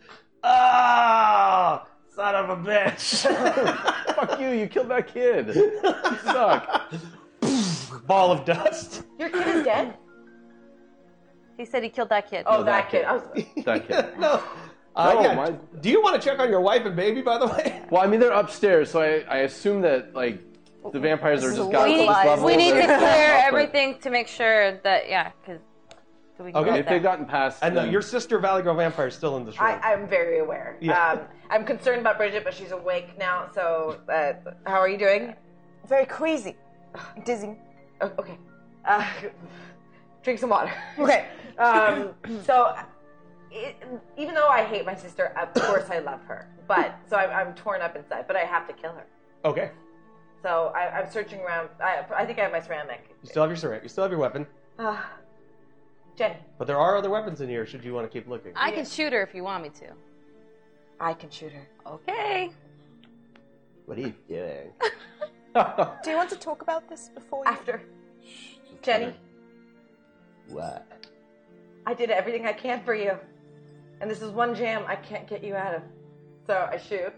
Ah, son of a bitch! Fuck you! You killed that kid. You suck. Ball of dust. Your kid is dead? He said he killed that kid. Oh, No, that, that kid. kid. I was... That kid. No. Uh, No, yeah. my- Do you want to check on your wife and baby, by the way? Well, I mean they're upstairs, so I, I assume that like the vampires are just got to we, this level. we need to they're- clear but everything to make sure that, yeah, because we can Okay. go If there. they've gotten past, And uh, then- your sister, Valley Girl Vampire, is still in this room. I, I'm very aware. Yeah. Um, I'm concerned about Bridget, but she's awake now. So, uh, how are you doing? Very crazy. Dizzy. Oh, okay. Uh, drink some water. Okay. Um, so, it, even though I hate my sister, of course I love her. But so I'm, I'm torn up inside. But I have to kill her. Okay. So I, I'm searching around. I, I think I have my ceramic. You still have your ceramic. You still have your weapon. Uh, Jenny, But there are other weapons in here should you want to keep looking. I can shoot her if you want me to. I can shoot her. Okay. What are you doing? Do you want to talk about this before you... After. Jenny, What? I did everything I can for you. And this is one jam I can't get you out of. So I shoot.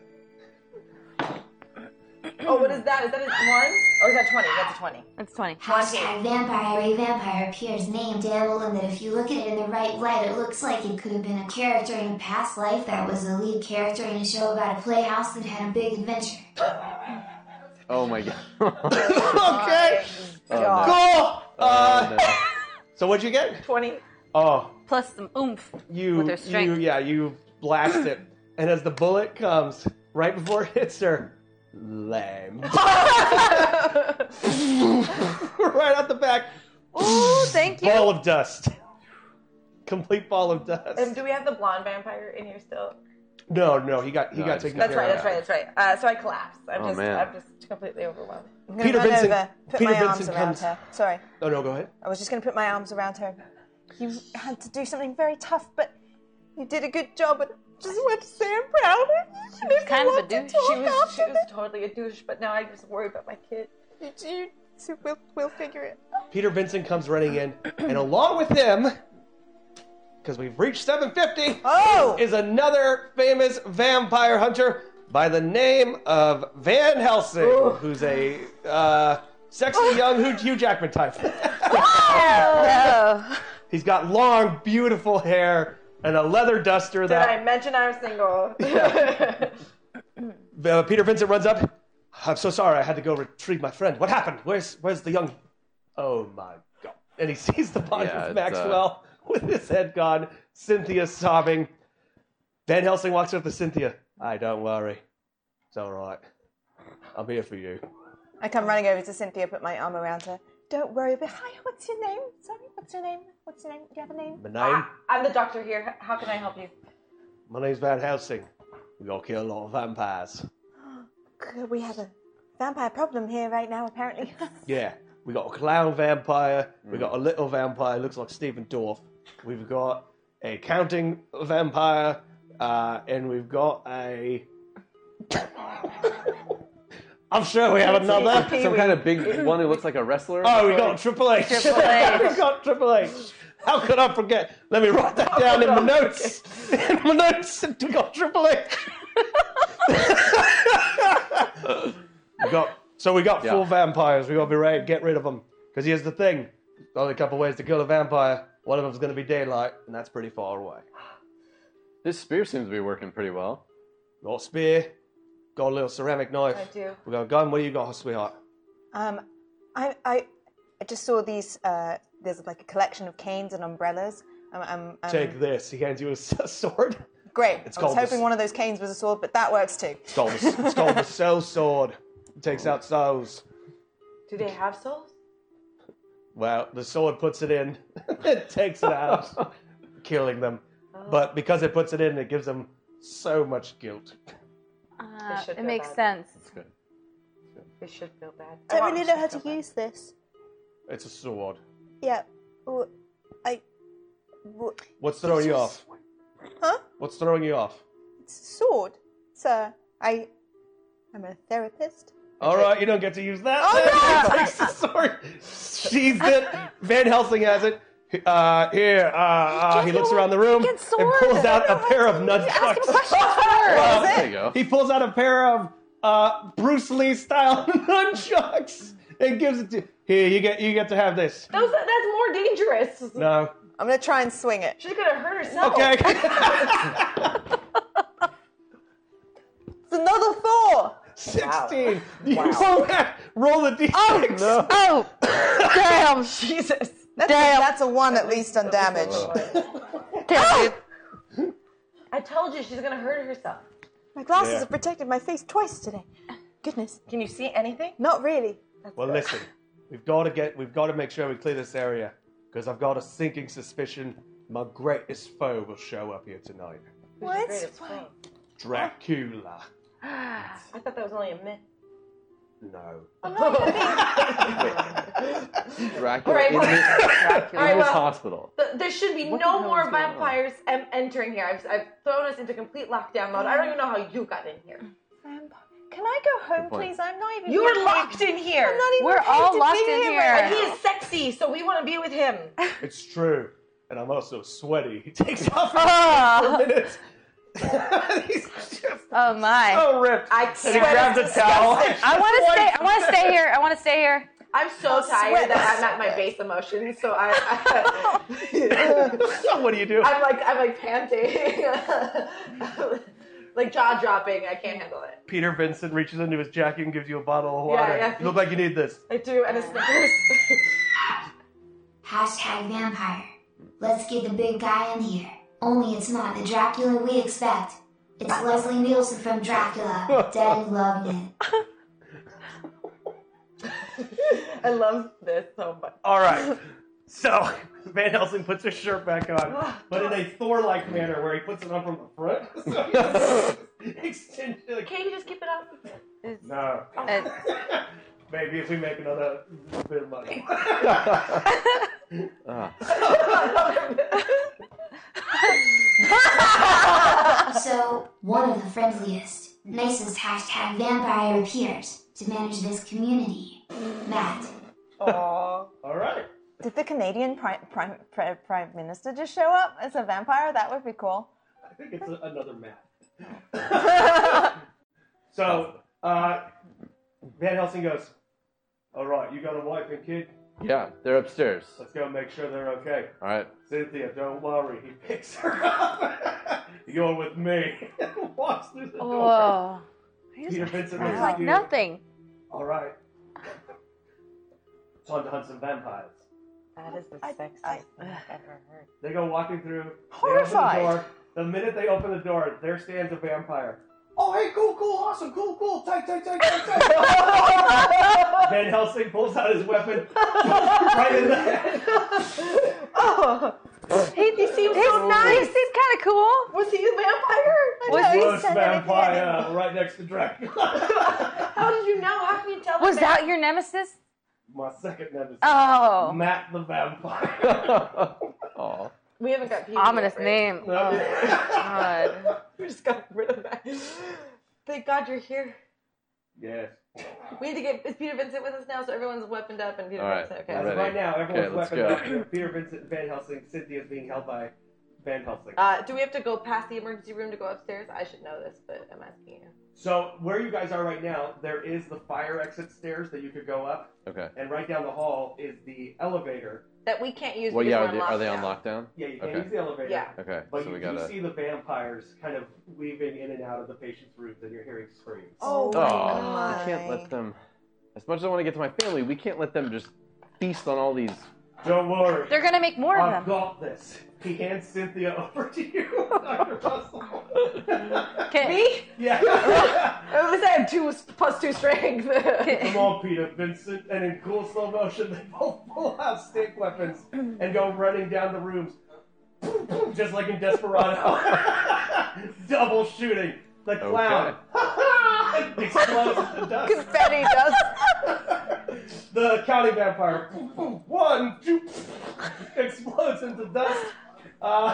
Oh, what is that? Is that a one? Or is that twenty? That's a twenty. It's twenty. Hashtag vampire. A vampire appears named Devil, and that if you look at it in the right light, it looks like it could have been a character in a past life that was the lead character in a show about a playhouse that had a big adventure. Oh my god. Okay. Oh, Cool. Uh, no. No. So what'd you get? twenty. Oh, Plus some oomph you, with her you, strength. yeah, you blast it, and as the bullet comes right before it hits her, lame. Right out the back. Ooh, thank you. Ball of dust. Complete ball of dust. And do we have the blonde vampire in here still? No, no, he got he No, got I just taken That's care right, of. that's right, that's right. Uh, so I collapsed. I'm Oh, just man. I'm just completely overwhelmed. I'm gonna Peter run Vincent- over, put Peter my arms Vincent around comes- her. Sorry. Oh no, go ahead. I was just going to put my arms around her. You had to do something very tough, but you did a good job. And I just want to say I'm proud of you. She was kind of a douche. She was she was totally a douche, but now I just worry about my kid. You, you, so we'll, we'll figure it. Peter Vincent comes running in, and along with him, because we've reached seven fifty, Oh! is another famous vampire hunter by the name of Van Helsing, Ooh. who's a uh, sexy young Hugh, Hugh Jackman type. Oh. He's got long, beautiful hair and a leather duster Did I that mention I was single? uh, Peter Vincent runs up. I'm so sorry, I had to go retrieve my friend. What happened? Where's where's the young? Oh my god! And he sees the body Yeah, of it's, Maxwell with his head gone. Cynthia sobbing. Van Helsing walks up to Cynthia. Hey, don't worry, it's all right. I'm here for you. I come running over to Cynthia, put my arm around her. Don't worry, but hi, what's your name? Sorry, what's your name? What's your name? Do you have a name? My name? I'm the doctor here. How can I help you? My name's Van Helsing. We gotta kill a lot of vampires. Good, we have a vampire problem here right now, apparently. Yeah, we got a clown vampire. We got a little vampire, looks like Stephen Dorff. We've got a counting vampire, uh, and we've got a. I'm sure we have another. Some kind of big one who looks like a wrestler. Oh, we got Triple H. Triple H. We got Triple H. How could I forget? Let me write that down in my notes. In my notes, we got Triple H. we got so we got Yeah. full vampires. We got to be ready to get rid of them. Because here's the thing: only a couple ways to kill a vampire. One of them's going to be daylight, and that's pretty far away. This spear seems to be working pretty well. Got a spear. Got a little ceramic knife. I do. We got a gun. What do you got, sweetheart? Um, I, I, I just saw these uh, there's like a collection of canes and umbrellas. Um, um, um, Take this. He hands you a, s- a sword. Great. It's I was called the hoping s- one of those canes was a sword, but that works too. It's called the, it's called the soul sword. It takes out souls. Do they have souls? Well, the sword puts it in, it takes it out, killing them. But because it puts it in, it gives them so much guilt. Uh, should it feel makes bad. sense. That's good. They should feel bad. I don't want really them know how feel to bad. use this. It's a sword. Yeah. Well, I. w- What's throwing you off? Huh? What's throwing you off? It's a sword, sir. I. I'm a therapist. All right, you don't get to use that. Oh, He takes the sword, sheathes it. Van Helsing has it. Uh, here, uh, uh, he looks around the room and pulls out a pair of nunchucks. What is There it? you go. He pulls out a pair of uh, Bruce Lee style nunchucks and gives it to here. You get you get to have this. Those, that's more dangerous. No. I'm gonna try and swing it. She's gonna hurt herself. Okay. It's another four. Sixteen. You roll that. Roll the d six. Oh, Oh, damn. Jesus. That's, Damn. A, that's a one at least on damage. Damn, dude. I told you she's gonna hurt herself. My glasses Yeah. have protected my face twice today. Goodness. Can you see anything? Not really. Well, listen. We've got to get. We've got to make sure we clear this area because I've got a sinking suspicion my greatest foe will show up here tonight. What? Greatest foe? Dracula. I thought that was only a myth. No. Dracula Alright, in, well- this, in Alright, this well- hospital. Th- There should be What the no hell more is going on? vampires em- entering here. I've, I've thrown us into complete lockdown mode. I don't even know how you got in here. Can I go home, Good point. please? I'm not even. You're being locked in here. I'm not even We're paid all to locked be in here. here. right And he now. is sexy, so we want to be with him. It's true. And I'm also sweaty. He takes off for Oh. a minute. He's just Oh my. so ripped. I And he sweat grabs is a towel. disgusting. I want to stay. I want to stay here. I want to stay here. I'm so Oh, tired sweat. that I'm at my base emotions, so I, I What do you do? I'm like I'm like panting, like jaw dropping. I can't handle it. Peter Vincent reaches into his jacket and gives you a bottle of water. Yeah, yeah. You look like you need this. I do, and it's Snickers. Hashtag vampire. Let's get the big guy in here. Only it's not the Dracula we expect. It's Leslie Nielsen from Dracula, dead and loving it. I love this so much. All right. So Van Helsing puts his shirt back on, but in a Thor-like manner, where he puts it on from the front. So he extends it. Can't you just keep it up? No. Uh, Maybe if we make another bit of money. Ah. So, one of the friendliest, nicest hashtag vampire appears to manage this community. Matt. Aw. All right. Did the Canadian prime, prime, prime, prime minister just show up as a vampire? That would be cool. I think it's a, another map. So, uh, Van Helsing goes, all right, you got a wife and kid? Yeah, they're upstairs. Let's go make sure they're okay. All right. Cynthia, don't worry. He picks her up. You're with me. Walks through the door. oh. Peter Vincent I looks like at you. nothing. All right. Time to hunt some vampires. That is the I- sexiest I- thing I've ever heard. They go walking through. Horrified. They open the door. The minute they open the door, there stands a vampire. Oh, hey, cool, cool, awesome, cool, cool, tight, tight, tight, tight, tight. Van Helsing pulls out his weapon right in the head. Oh, he, he seems so He nice. seemed kind of cool. Was he a vampire? Was he? Worst vampire right next to Dracula. How did you know? How can you tell? Was the that your nemesis? My second nemesis. Oh. Matt the vampire. Aw. We haven't got P D Ominous yet, right? name. Oh, God. We just got rid of that. Thank God you're here. Yes. We need to get is Peter Vincent with us now, so everyone's weaponed up and Peter All right. Vincent. Okay. As of Ready. right now, everyone's Okay, let's weaponed go. up. Peter Vincent and Van Helsing. Cynthia is being held by Van Helsing. Uh, do we have to go past the emergency room to go upstairs? I should know this, but I'm asking you. So where you guys are right now, there is the fire exit stairs that you could go up, Okay. and right down the hall is the elevator. That we can't use Well, because yeah, we're are they, on are they on lockdown. lockdown? Yeah, you can't Okay. use the elevator. Yeah. Okay, But so you we do gotta. see the vampires kind of weaving in and out of the patient's rooms, and you're hearing screams. Oh, Oh, my I God. can't let them. As much as I want to get to my family, we can't let them just feast on all these Don't worry. They're gonna make more of I've them. got this. He hands Cynthia over to you, Doctor Russell. Me? Yeah. At least I have two plus two strength. Come on, Peter Vincent. And in cool slow motion, they both pull out stick weapons and go running down the rooms. Just like in Desperado. Double shooting. The clown explodes into dust. Confetti dust. The counting vampire. One, two, explodes into dust. Uh,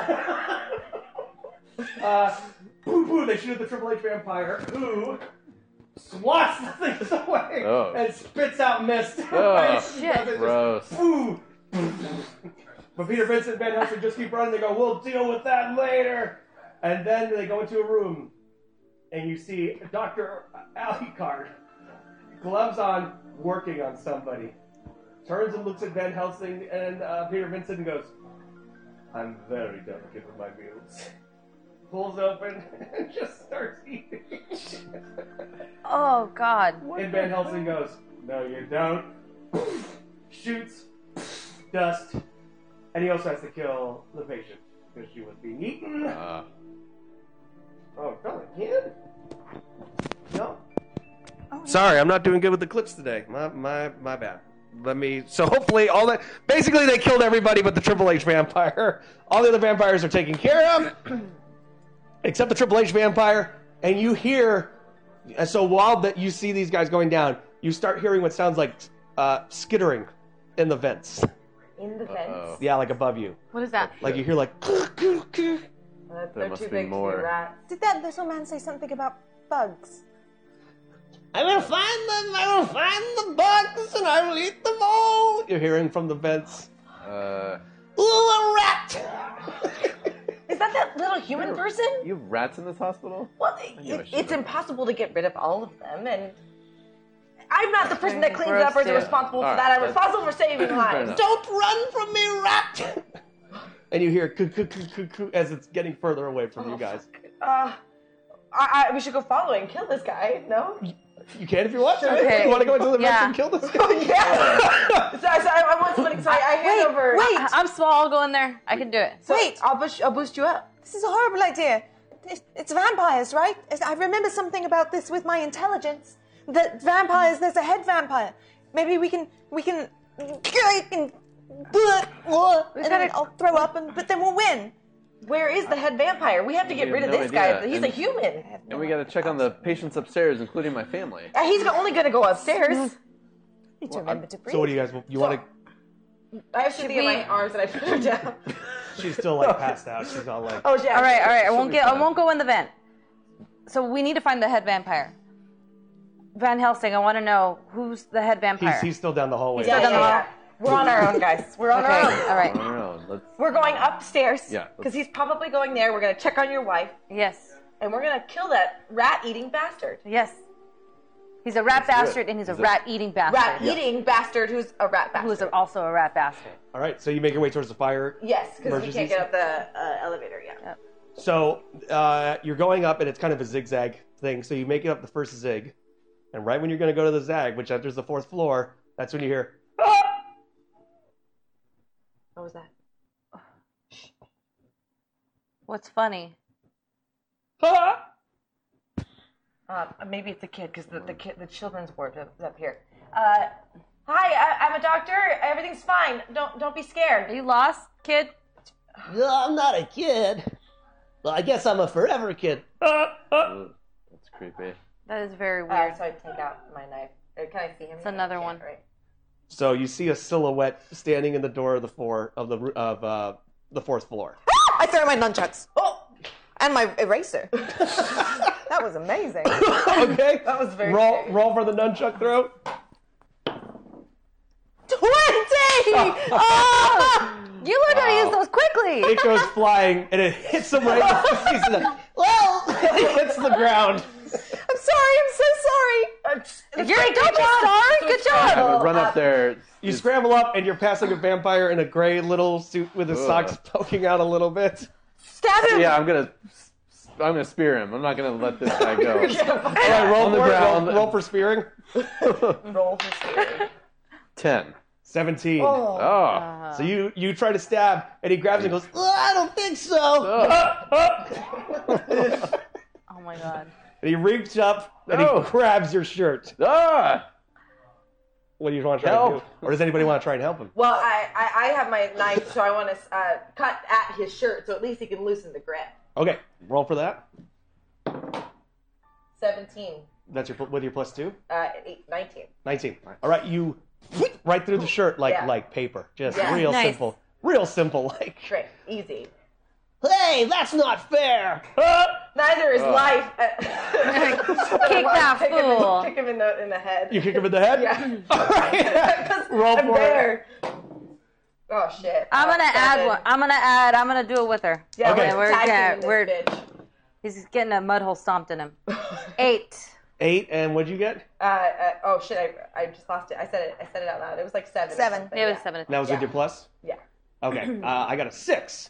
uh, boo boo, they shoot at the Triple H vampire, who swats the things away Oh. and spits out mist. Oh, shit. gross. Boo. But Peter Vincent and Van Helsing just keep running. They go, we'll deal with that later. And then they go into a room, and you see Doctor Alucard, gloves on, working on somebody. Turns and looks at Van Helsing and uh, Peter Vincent and goes, I'm very delicate with my meals. Pulls open and just starts eating. Oh, God. And Van Helsing goes, no, you don't. Shoots, dust, and he also has to kill the patient because she was being eaten. Uh, oh, not again? No? Sorry, I'm not doing good with the clips today. My my my bad. Let me. So hopefully all that. Basically, they killed everybody but the Triple H vampire. All the other vampires are taken care of, except the Triple H vampire. And you hear. And so while that you see these guys going down, you start hearing what sounds like uh, skittering in the vents. In the vents? Yeah, like above you. What is that? Like you hear like. Uh, There they're must too be big more. to be rats. Did that little man say something about bugs? I will find them, I will find the bugs, and I will eat them all. You're hearing from the vents. Uh, Ooh, a rat! Is that that little human person? you have rats in this hospital? Well, I it, knew I it, should've- it's impossible to get rid of all of them, and I'm not the person that cleans Gross, up or is yeah. responsible for All that. right, I'm that's- responsible for saving lives. enough. Don't run from me, rat! And you hear coo coo coo coo coo as it's getting further away from you guys. Uh, I, I, we should go follow and kill this guy. No? You can if you want to. Okay. You want to go into the vents Yeah. and kill this guy? Oh yeah. so, so I, I want somebody. So I, I hand Wait, over. wait. I, I'm small. I'll go in there. I can do it. So Wait. I'll boost. I'll boost you up. This is a horrible idea. It's, it's vampires, right? It's- I remember something about this with my intelligence. That vampires, there's a head vampire. Maybe we can, we can, and then I'll throw up, and but then we'll win. Where is the head vampire? We have to get We rid have of no this idea. guy. He's And- a human. And we gotta check on the patients upstairs, including my family. Uh, He's only going to go upstairs. Need to remember to breathe. So what do you guys, you want to, I have Cynthia in we- my arms and I put her down. she's still like passed out. She's all like, Oh yeah. All right, all right. I won't be get. I fine. won't go in the vent. So we need to find the head vampire. Van Helsing. I want to know who's the head vampire. he's, he's still down the hallway. Yeah, Still yeah, down the yeah. We're on our own, guys. We're on okay. our own. All right. On our own. Let's. We're going upstairs. Yeah, Because he's probably going there. We're going to check on your wife. Yes. And we're going to kill that rat-eating bastard. Yes. He's a rat Let's do it. bastard, and he's a Is it- rat-eating bastard. Rat-eating bastard who's a rat bastard. Who is also a rat bastard. All right, so you make your way towards the fire. Yes, because we can't Emergencies? get up the uh, elevator yet. Yep. So uh, you're going up, and it's kind of a zigzag thing. So you make it up the first zig, and right when you're going to go to the zag, which enters the fourth floor, that's when you hear. "Ah!" What was that? What's funny? "Ah!" Uh, maybe it's a kid because the the, kid, the children's ward is up here. Uh, hi, I, I'm a doctor. Everything's fine. Don't don't be scared. Are you lost, kid? No, I'm not a kid. Well, I guess I'm a forever kid. Ugh, that's creepy. That is very Uh, weird. so I take out my knife. Uh, Can I see him? It's another I one. can't, Right. So you see a silhouette standing in the door of the floor of the of uh, the fourth floor. I throw my nunchucks. Oh, and my eraser. That was amazing. Okay, That was very roll scary. roll for the nunchuck throw. Twenty. Oh! You learned how to use those quickly. It goes flying and it hits him right in the face. And then, well, it hits the ground. I'm sorry. I'm so sorry. You're don't be sorry. Good I job. would run up there. You Is- scramble up and you're passing a vampire in a gray little suit with his Ugh. socks poking out a little bit. Stab him. Yeah, I'm gonna. I'm gonna spear him. I'm not gonna let this guy go. All right, roll On the for it. ground. Roll, roll for spearing. Roll for scary. Ten. seventeen. Oh. Oh. So you, you try to stab, and he grabs it and goes, oh, I don't think so. Oh my god. And he reaches up, and No. he grabs your shirt. Ah! What do you want to try Help. to do? Or does anybody want to try and help him? Well, I, I, I have my knife, so I want to uh, cut at his shirt, so at least he can loosen the grip. Okay, roll for that. seventeen. That's your with your plus two? Uh, eight, nineteen. nineteen. All right, you right through the shirt like Yeah. like paper. Just Yeah. real Nice. simple. Real simple. Like, Great. Easy. hey, that's not fair. Neither is Oh. life. Kick that kick him, fool. in, kick him in the in the head. You kick him in the head? Yeah. All right. Roll I'm for it. there. Oh shit. I'm gonna Uh, add seven. one. I'm gonna add. I'm gonna do it with her. Yeah, Okay. we're We're tag gonna- teaming this we're- bitch. He's getting a mud hole stomped in him. Eight. Eight, and what'd you get? Uh, uh, oh shit! I, I just lost it. I said it. I said it out loud. It was like seven. or Seven. something, It was yeah. seven. That was Yeah. with your plus? Yeah. Okay, uh, I got a six.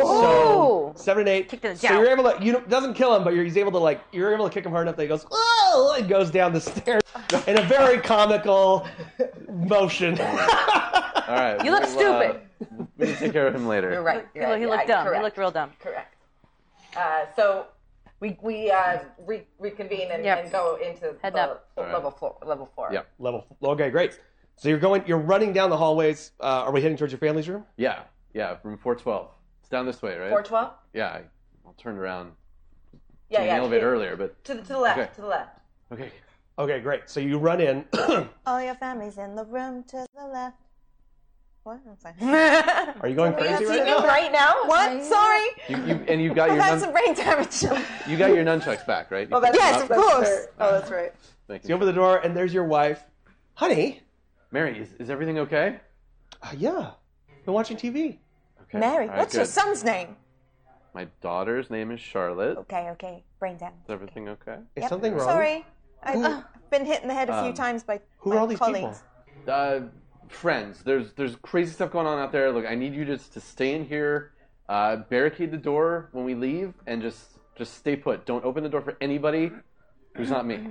Oh. So seven and eight. Kicked in the So jowl. you're able to. You don't- doesn't kill him, but you're, he's able to like. You're able to kick him hard enough that he goes. Oh! And goes down the stairs in a very comical motion. All right. You look we'll, stupid. Uh, we can take care of him later. You're right. He You're looked- he right. looked Yeah, dumb. He correct. looked real dumb. Correct. Uh, so we we uh, re- reconvene and, Yep. and go into Head the up. full- All right. level four. Level four. Yep. Level. Okay, great. So you're going. You're running down the hallways. Uh, are we heading towards your family's room? Yeah. Yeah. Room four twelve. It's down this way, right? Four twelve. Yeah. I, I'll turn around. Yeah, to yeah. the elevator to- earlier, but To the to the left. Okay. To the left. okay. Okay, great. So you run in. All your family's in the room to the left. What? I'm sorry. Are you going crazy right you now? right now? What? Sorry. You, you and you got I've your had nun, some brain damage. you got your nunchucks back, right? You Oh, that's picked them Yes, up? of course. fair. Oh, that's right. Thank So you you. open the door, and there's your wife. Honey. Mary, is, is everything okay? Uh, yeah. Been watching T V. Okay. Mary, All right, what's your good. son's name? My daughter's name is Charlotte. Okay, okay. Brain damage. Is everything okay? Is Yep. something wrong? Sorry. I've been hit in the head a few Um, times by Who my are all these colleagues. people? Uh, friends, there's there's crazy stuff going on out there. Look, I need you just to stay in here, uh, barricade the door when we leave, and just just stay put. Don't open the door for anybody who's not me.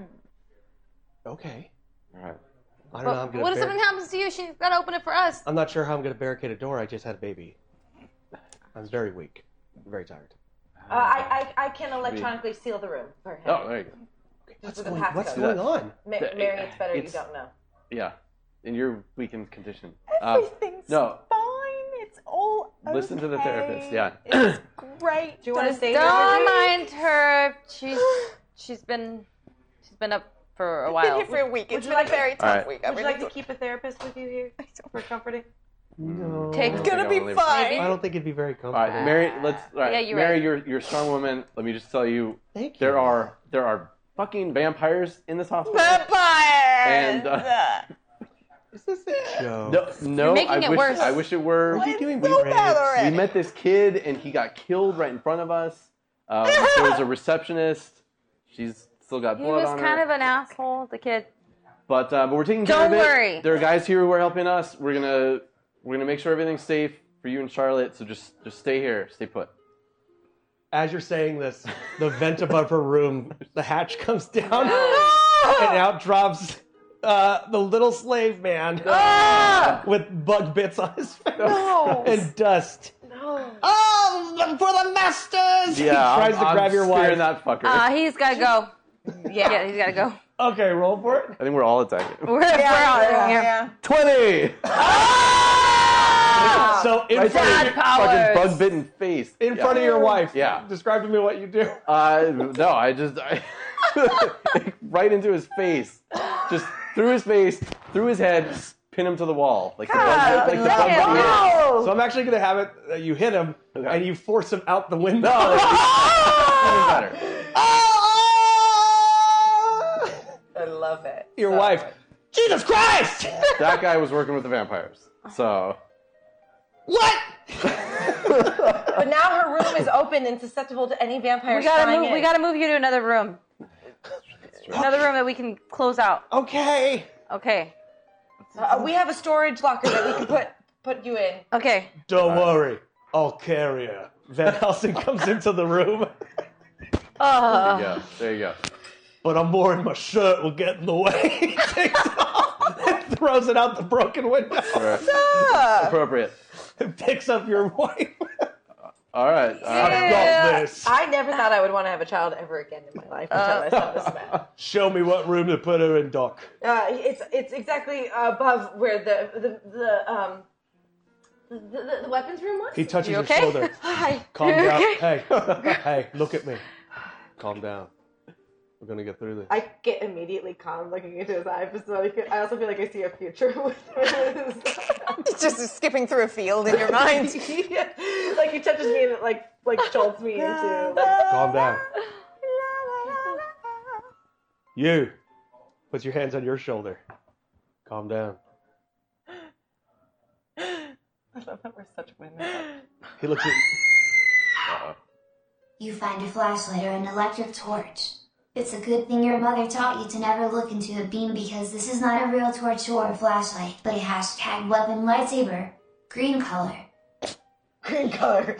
Okay. All right. I don't know how I'm But gonna. what if bar- something happens to you? She's got to open it for us. I'm not sure how I'm going to barricade a door. I just had a baby. I'm very weak. I'm very tired. Uh, I, I I can electronically seal the room for him. Oh, there you go. What's with a going, passcode. what's going on? Ma- The- Mary, it's better it's- you don't know. Yeah, in your weakened condition. Um, Everything's no. fine. It's all okay. Listen to the therapist, yeah. It's great. Do you want to stay here? Don't Bridget? mind her. She's she's been she's been up for a Been while. here for a week. Would It's you been like a to- very All tough right. week. Would you like to Everything's keep a therapist with you here for comforting? No. Take It's gonna I be don't believe it. fine. I don't think it'd be very All comfortable. right, Mary. Let's. All right, Yeah, you're Mary, right. you're you're a strong woman. Let me just tell you, Thank you. there are there are fucking vampires in this hospital. Vampires. And, uh, Is this a joke? No, no. You're making I it wish worse. I wish it were. What are you doing? so We bad raped. already. We met this kid and he got killed right in front of us. Um, there was a receptionist. She's still got He blood was on kind her. of an asshole, the kid. But uh, but we're taking care Don't of it. worry. There are guys here who are helping us. We're gonna we're gonna make sure everything's safe for you and Charlotte. So just just stay here, stay put. As you're saying this, the vent above her room, the hatch comes down, and out drops uh, the little slave man with bug bits on his face and dust. No. Oh, for the masters! Yeah, he tries I'm, to I'm grab your spearing wife. that fucker. Uh, he's got to go. Yeah. Yeah, he's got to go. Okay, roll for it. I think we're all attacking. We're, we're out of Yeah, here. yeah. Twenty. So in Right front, Dad of your, powers. Fucking bug bitten face. in Yeah. front of your wife. Yeah. Describe to me what you do. Uh, no, I just I, right into his face, just through his face, through his head, just pin him to the wall like the bug, like the bug yeah. bitten man. So I'm actually going to have it that you hit him Okay. and you force him out the window. No, that's even better. I love it. Your So wife. much. Jesus Christ! That guy was working with the vampires, so What? But now her room is open and susceptible to any vampire. We gotta spying move. in. We gotta move you to another room. Another room that we can close out. Okay. Okay. Uh, we have a storage locker that we can put put you in. Okay. Don't worry. I'll carry her. Van Helsing comes into the room, Uh, there you go. There you go. but I'm wearing my shirt will get in the way. He takes it off and throws it out the broken window. Sure. Appropriate. Picks up your wife. All right. I've got this. I never thought I would want to have a child ever again in my life until I saw this man. Show me what room to put her in, Doc. Uh, it's it's exactly above where the the the um the, the, the weapons room was. He touches You your okay? shoulder. Hi. Calm You down. okay? Hey, hey, look at me. Calm down. We're gonna get through this. I get immediately calm looking into his eyes, so I, feel, I also feel like I see a future with his. It's just skipping through a field in your mind. Yeah. Like he touches me and it like like jolts me into. Calm down. You. Put your hands on your shoulder. Calm down. I love that we're such women. He looks at you. Uh-oh. You find a flashlight or an electric torch. It's a good thing your mother taught you to never look into a beam because this is not a real torch or a flashlight, but a hashtag weapon lightsaber. Green color. Green color.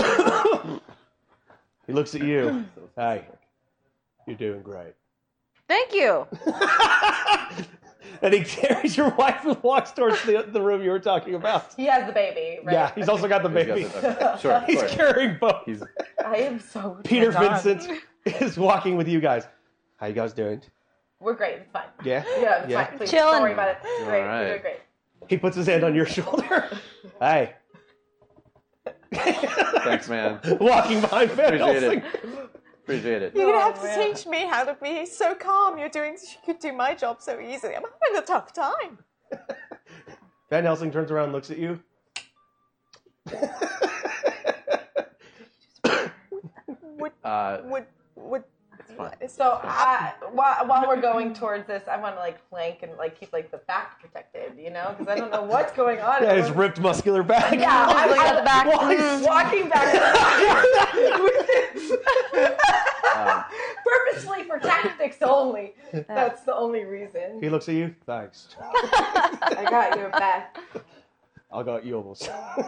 He looks at you. Hey, you're doing great. Thank you. And he carries your wife and walks towards the, the room you were talking about. He has the baby, right? Yeah, he's also got the He's got baby. the- okay. Sure, of He's course. carrying both. He's I am so. Peter my God. Vincent is walking with you guys. How you guys doing? We're great. It's fine. Yeah? Yeah, it's Yeah? fine. Please Chilling. don't worry about it. It's great. All right. We're doing great. He puts his hand on your shoulder. Hey. Thanks, man. Walking behind Van Appreciate Helsing. it. Appreciate it. You're gonna have Oh, to man. teach me how to be so calm. You're doing. You could do my job so easily. I'm having a tough time. Van Helsing turns around and looks at you. Would Uh, would would. So I, while, while we're going towards this, I want to like flank and like keep like the back protected, you know, because I don't know what's going on. Yeah, his ripped muscular back. Yeah, I'm, Look at the back. While he's walking back, um, purposely for tactics only. That's the only reason. He looks at you. Thanks. I got your back. I got yours.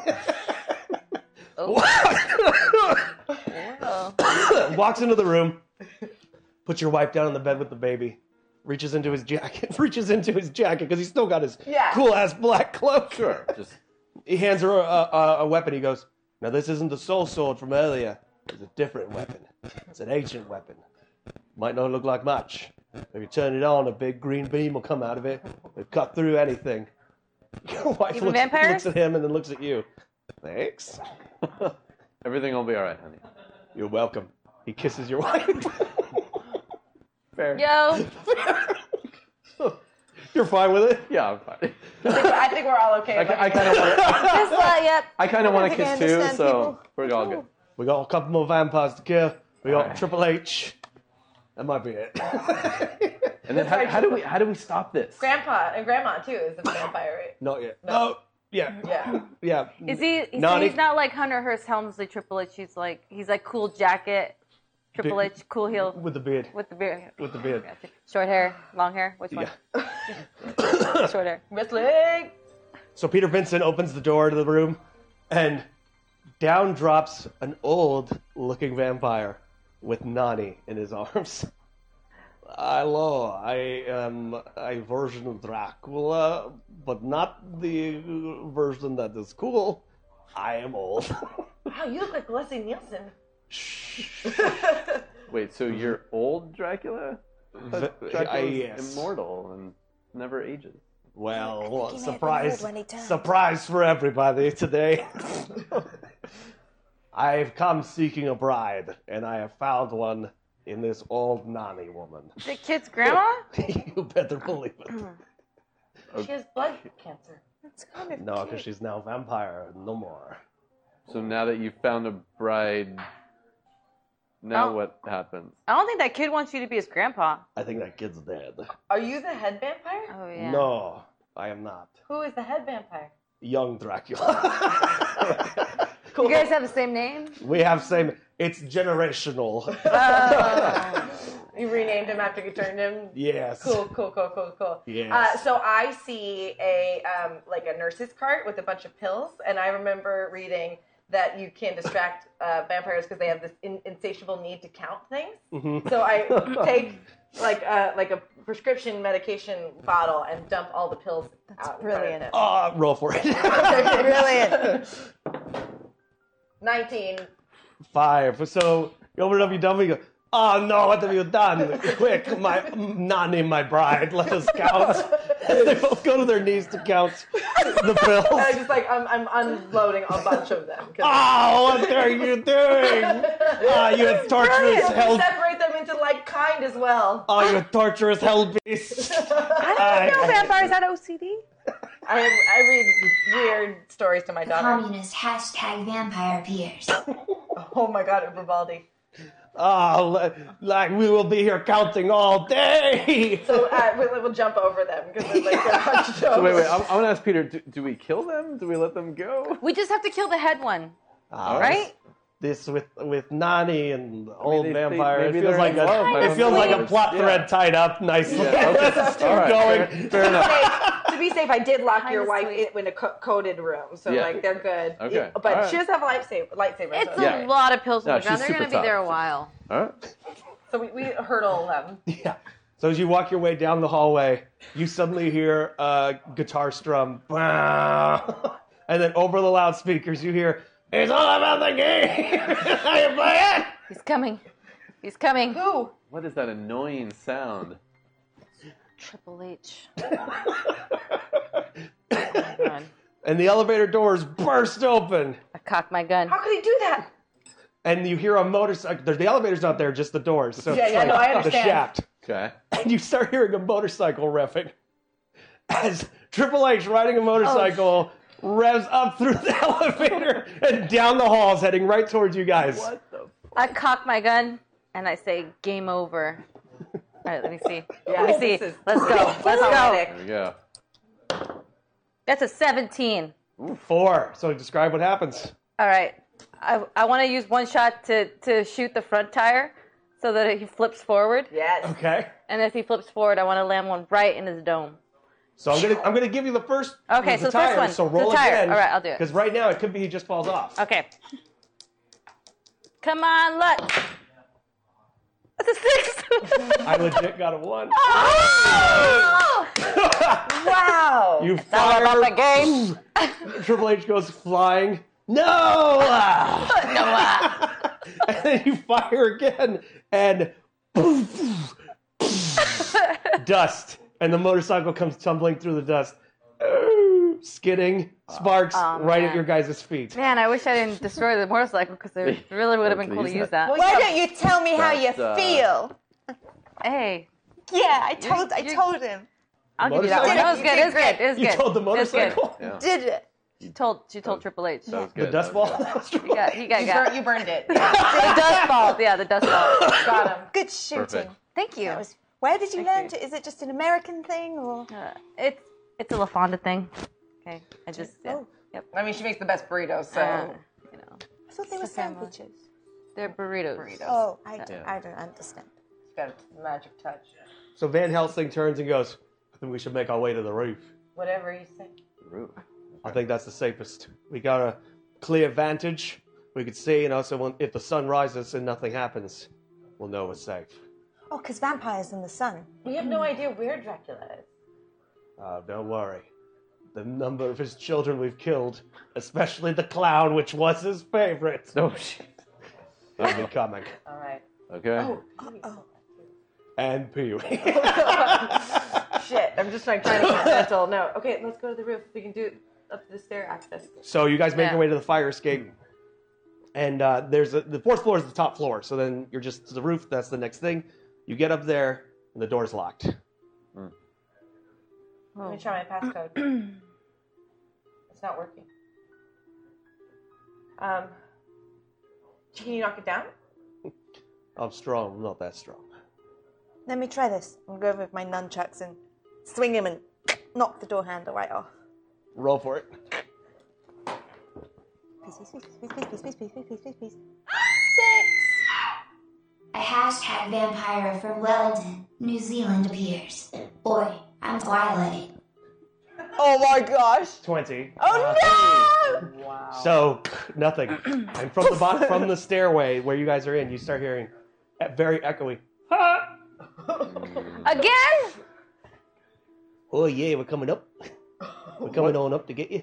Walks into the room, puts your wife down on the bed with the baby, reaches into his jacket, reaches into his jacket because he's still got his Yeah. cool ass black cloak. sure. Just He hands her a, a, a weapon. He goes, "Now this isn't the soul sword from earlier. It's a different weapon. It's an ancient weapon. Might not look like much. If you turn it on, a big green beam will come out of it. It'll cut through anything." Your wife Even looks, vampires? looks at him and then looks at you. Thanks. everything will be all right, honey. You're welcome. He kisses your wife. Fair. Yo. You're fine with it? Yeah, I'm fine. I think, I think we're all okay. I, about I it. kind of want. Just uh, yep. I kind of want to think I kiss too, understand so people. we're all good. We got a couple more vampires to kill. We got Alright. Triple H. That might be it. And then how, how do we how do we stop this? Grandpa and Grandma too is a vampire, right? Not yet. No. No. Yeah. Yeah. Yeah. Is he? So Nani? he's not like Hunter Hearst Helmsley Triple H. He's like he's like cool jacket, Triple Big- H, cool heel With the beard. with the beard. With the beard. Gotcha. Short hair, long hair. Which one? Yeah. Short hair. Wrestling. So Peter Vincent opens the door to the room, and down drops an old-looking vampire with Nani in his arms. Hello, I am a version of Dracula, but not the version that is cool. I am old. Wow, you look like Leslie Nielsen. Wait, so you're old Dracula? V- Dracula's I- yes. immortal and never ages. Well, he may have been surprise, old when he turned. surprise for everybody today. I've come seeking a bride, and I have found one in this old Nani woman. The kid's grandma? You better believe it. She has blood cancer. It's kind of No, because she's now vampire, no more. So now that you've found a bride, now Oh. what happens? I don't think that kid wants you to be his grandpa. I think that kid's dead. Are you the head vampire? Oh yeah. No, I am not. Who is the head vampire? Young Dracula. You guys have the same name? We have same. It's generational. Oh. You renamed him after you turned him. Yes. Cool, cool, cool, cool, cool. Yes. Uh, so I see a um, like a nurse's cart with a bunch of pills, and I remember reading that you can distract uh, vampires because they have this in- insatiable need to count things. Mhm. So I take like a, like a prescription medication bottle and dump all the pills That's out. brilliant. Uh, roll for it. Brilliant. nineteen. Five. So you open it up, you dump it, you go, oh no, what have you done? Quick, my Nani, my bride, let us count. And they both go to their knees to count the pills. And I just like I'm, I'm unloading a bunch of them. Oh, what are you doing? Ah, you had torturous Brilliant. We hell. separate them into like kind as well. Oh, you torturous hell beast. I don't know vampires had O C D. I I read weird stories to my daughter. Communist hashtag vampire peers. Oh my god, Uberbaldi. Oh, like we will be here counting all day. So uh, we'll, we'll jump over them because they're like they're hunched So over. wait, wait. I'm, I'm gonna ask Peter. Do, do we kill them? Do we let them go? We just have to kill the head one, Ah, right? This with with Nani and the old they- they- vampire. maybe it feels they're like in a love. I it don't feels know. like a plot Yeah. thread tied up nicely. Yeah, okay. Let's keep All right, going. fair- fair enough. To be safe, I did lock Kinda your wife sweet. in, in a co- coded room, so Yeah. like they're good. Okay. Yeah, but All right. she does have a lightsaber. lightsaber It's so, Yeah. a lot of pills No, on the ground. she's They're super gonna be there a tough. while. All right. so we, we hurdle them. Yeah. So as you walk your way down the hallway, you suddenly hear a guitar strum, and then over the loudspeakers you hear, "It's all about the game." How you play it? He's coming. He's coming. Who? What is that annoying sound? Triple H. Oh, God. And the elevator doors burst open, I cock my gun. How could he do that? and you hear a motorcycle. The elevator's not there, just the doors. So Yeah, it's yeah, like no, I the understand. shaft. Okay. And you start hearing a motorcycle revving as Triple H riding a motorcycle revs up through the elevator and down the halls, heading right towards you guys. What the? I cock my gun and I say, "Game over." All right, let me see. Yeah, let me see. this is Let's go. Let's go. poetic. There we go. That's a seventeen. Four. So describe what happens. All right. I, I want to use one shot to, to shoot the front tire so that he flips forward. Yes. Okay. And if he flips forward, I want to land one right in his dome. So I'm gonna I'm gonna give you the first. Okay, the so the tire, first one. So The roll tire. again. All right, I'll do it. Because right now it could be he just falls off. Okay. Come on, Lutz. That's a six. I legit got a one. Oh! Wow. You It's all about the fire. game. Triple H goes flying. No! Noah. And then you fire again, and poof, dust, and the motorcycle comes tumbling through the dust, Ooh, skidding, sparks Oh, right man. at your guys' feet. Man, I wish I didn't destroy the motorcycle because it really would have been cool to use that. Why don't you tell me how you That's, uh, feel? Hey, Yeah, I told I you- told him. I'll give you that one. Motorcycle? That was good. It was good. It was You good. told the It was good. motorcycle? Yeah. Did it? She told. She told Triple H. That was The good. dust That was ball? good. You got. You got. You, got. bur- you burned it. The dust ball. Yeah, the dust ball. Got him. Good shooting. Perfect. Thank you. That was. Where did you Thank learn you. to? Is it just an American thing or? Uh, it's it's a LaFonda thing. Okay, I just. Yeah. Oh. Yep. I mean, she makes the best burritos, so. Uh, you know, I thought they were It's a family. sandwiches. they're burritos. Burritos. Oh, I, d- Yeah. I don't understand. She's got a magic touch. So Van Helsing turns and goes, I think we should make our way to the roof. Whatever you say. Rude. I think that's the safest. We got a clear vantage. We could see, and also when, if the sun rises and nothing happens, we'll know we're safe. Oh, because vampires in the sun. We have no idea where Dracula is. Uh, don't worry. The number of his children we've killed, especially the clown, which was his favorite, No shit. will be coming. All right. Okay. Oh, And Pee-wee. Shit, I'm just like trying to get mental. No. Okay, let's go to the roof. We can do it up the stair access. So you guys make Yeah. your way to the fire escape, and uh, there's a, the fourth floor is the top floor. So then you're just to the roof. That's the next thing. You get up there, and the door's locked. Let me try my passcode. It's not working. Um, can you knock it down? I'm strong. I'm not that strong. let me try this. I'll go over with my nunchucks and swing him and knock the door handle right off. Roll for it. Peace, peace, peace, peace, peace, peace, peace, peace, peace, peace, peace. Six. A hashtag vampire from Wellington, New Zealand appears. Boy, I'm Twilight. Oh my gosh. twenty. Oh no! Wow. So, nothing. And from the bottom, from the stairway where you guys are in, you start hearing a very echoey. Again? Oh yeah, we're coming up. We're coming on up to get you.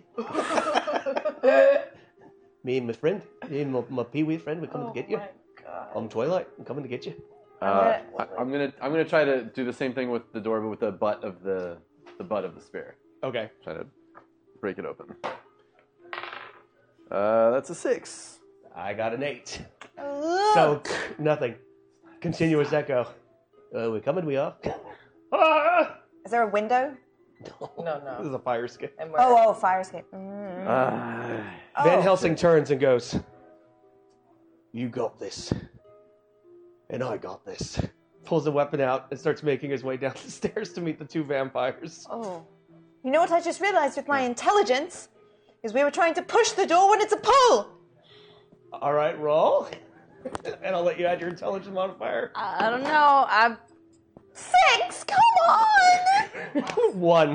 Me and my friend, me and my, my pee-wee friend, we're coming Oh to get you. my God. I'm Twilight. I'm coming to get you. Uh, I, I'm gonna I'm gonna try to do the same thing with the door, but with the butt of the the butt of the spear. Okay. Try to break it open. Uh, that's a six. I got an eight. So nothing. Continuous echo. Uh, we're coming. We are. Is there a window? No, no. This is a fire escape. Oh, oh, fire escape. Mm. Uh, Oh. Van Helsing turns and goes, "You got this, and I got this." Pulls a weapon out and starts making his way down the stairs to meet the two vampires. Oh. You know what I just realized with my intelligence? Is we were trying to push the door when it's a pull. All right, roll, and I'll let you add your intelligence modifier. I don't know. I'm Six. Come on. One.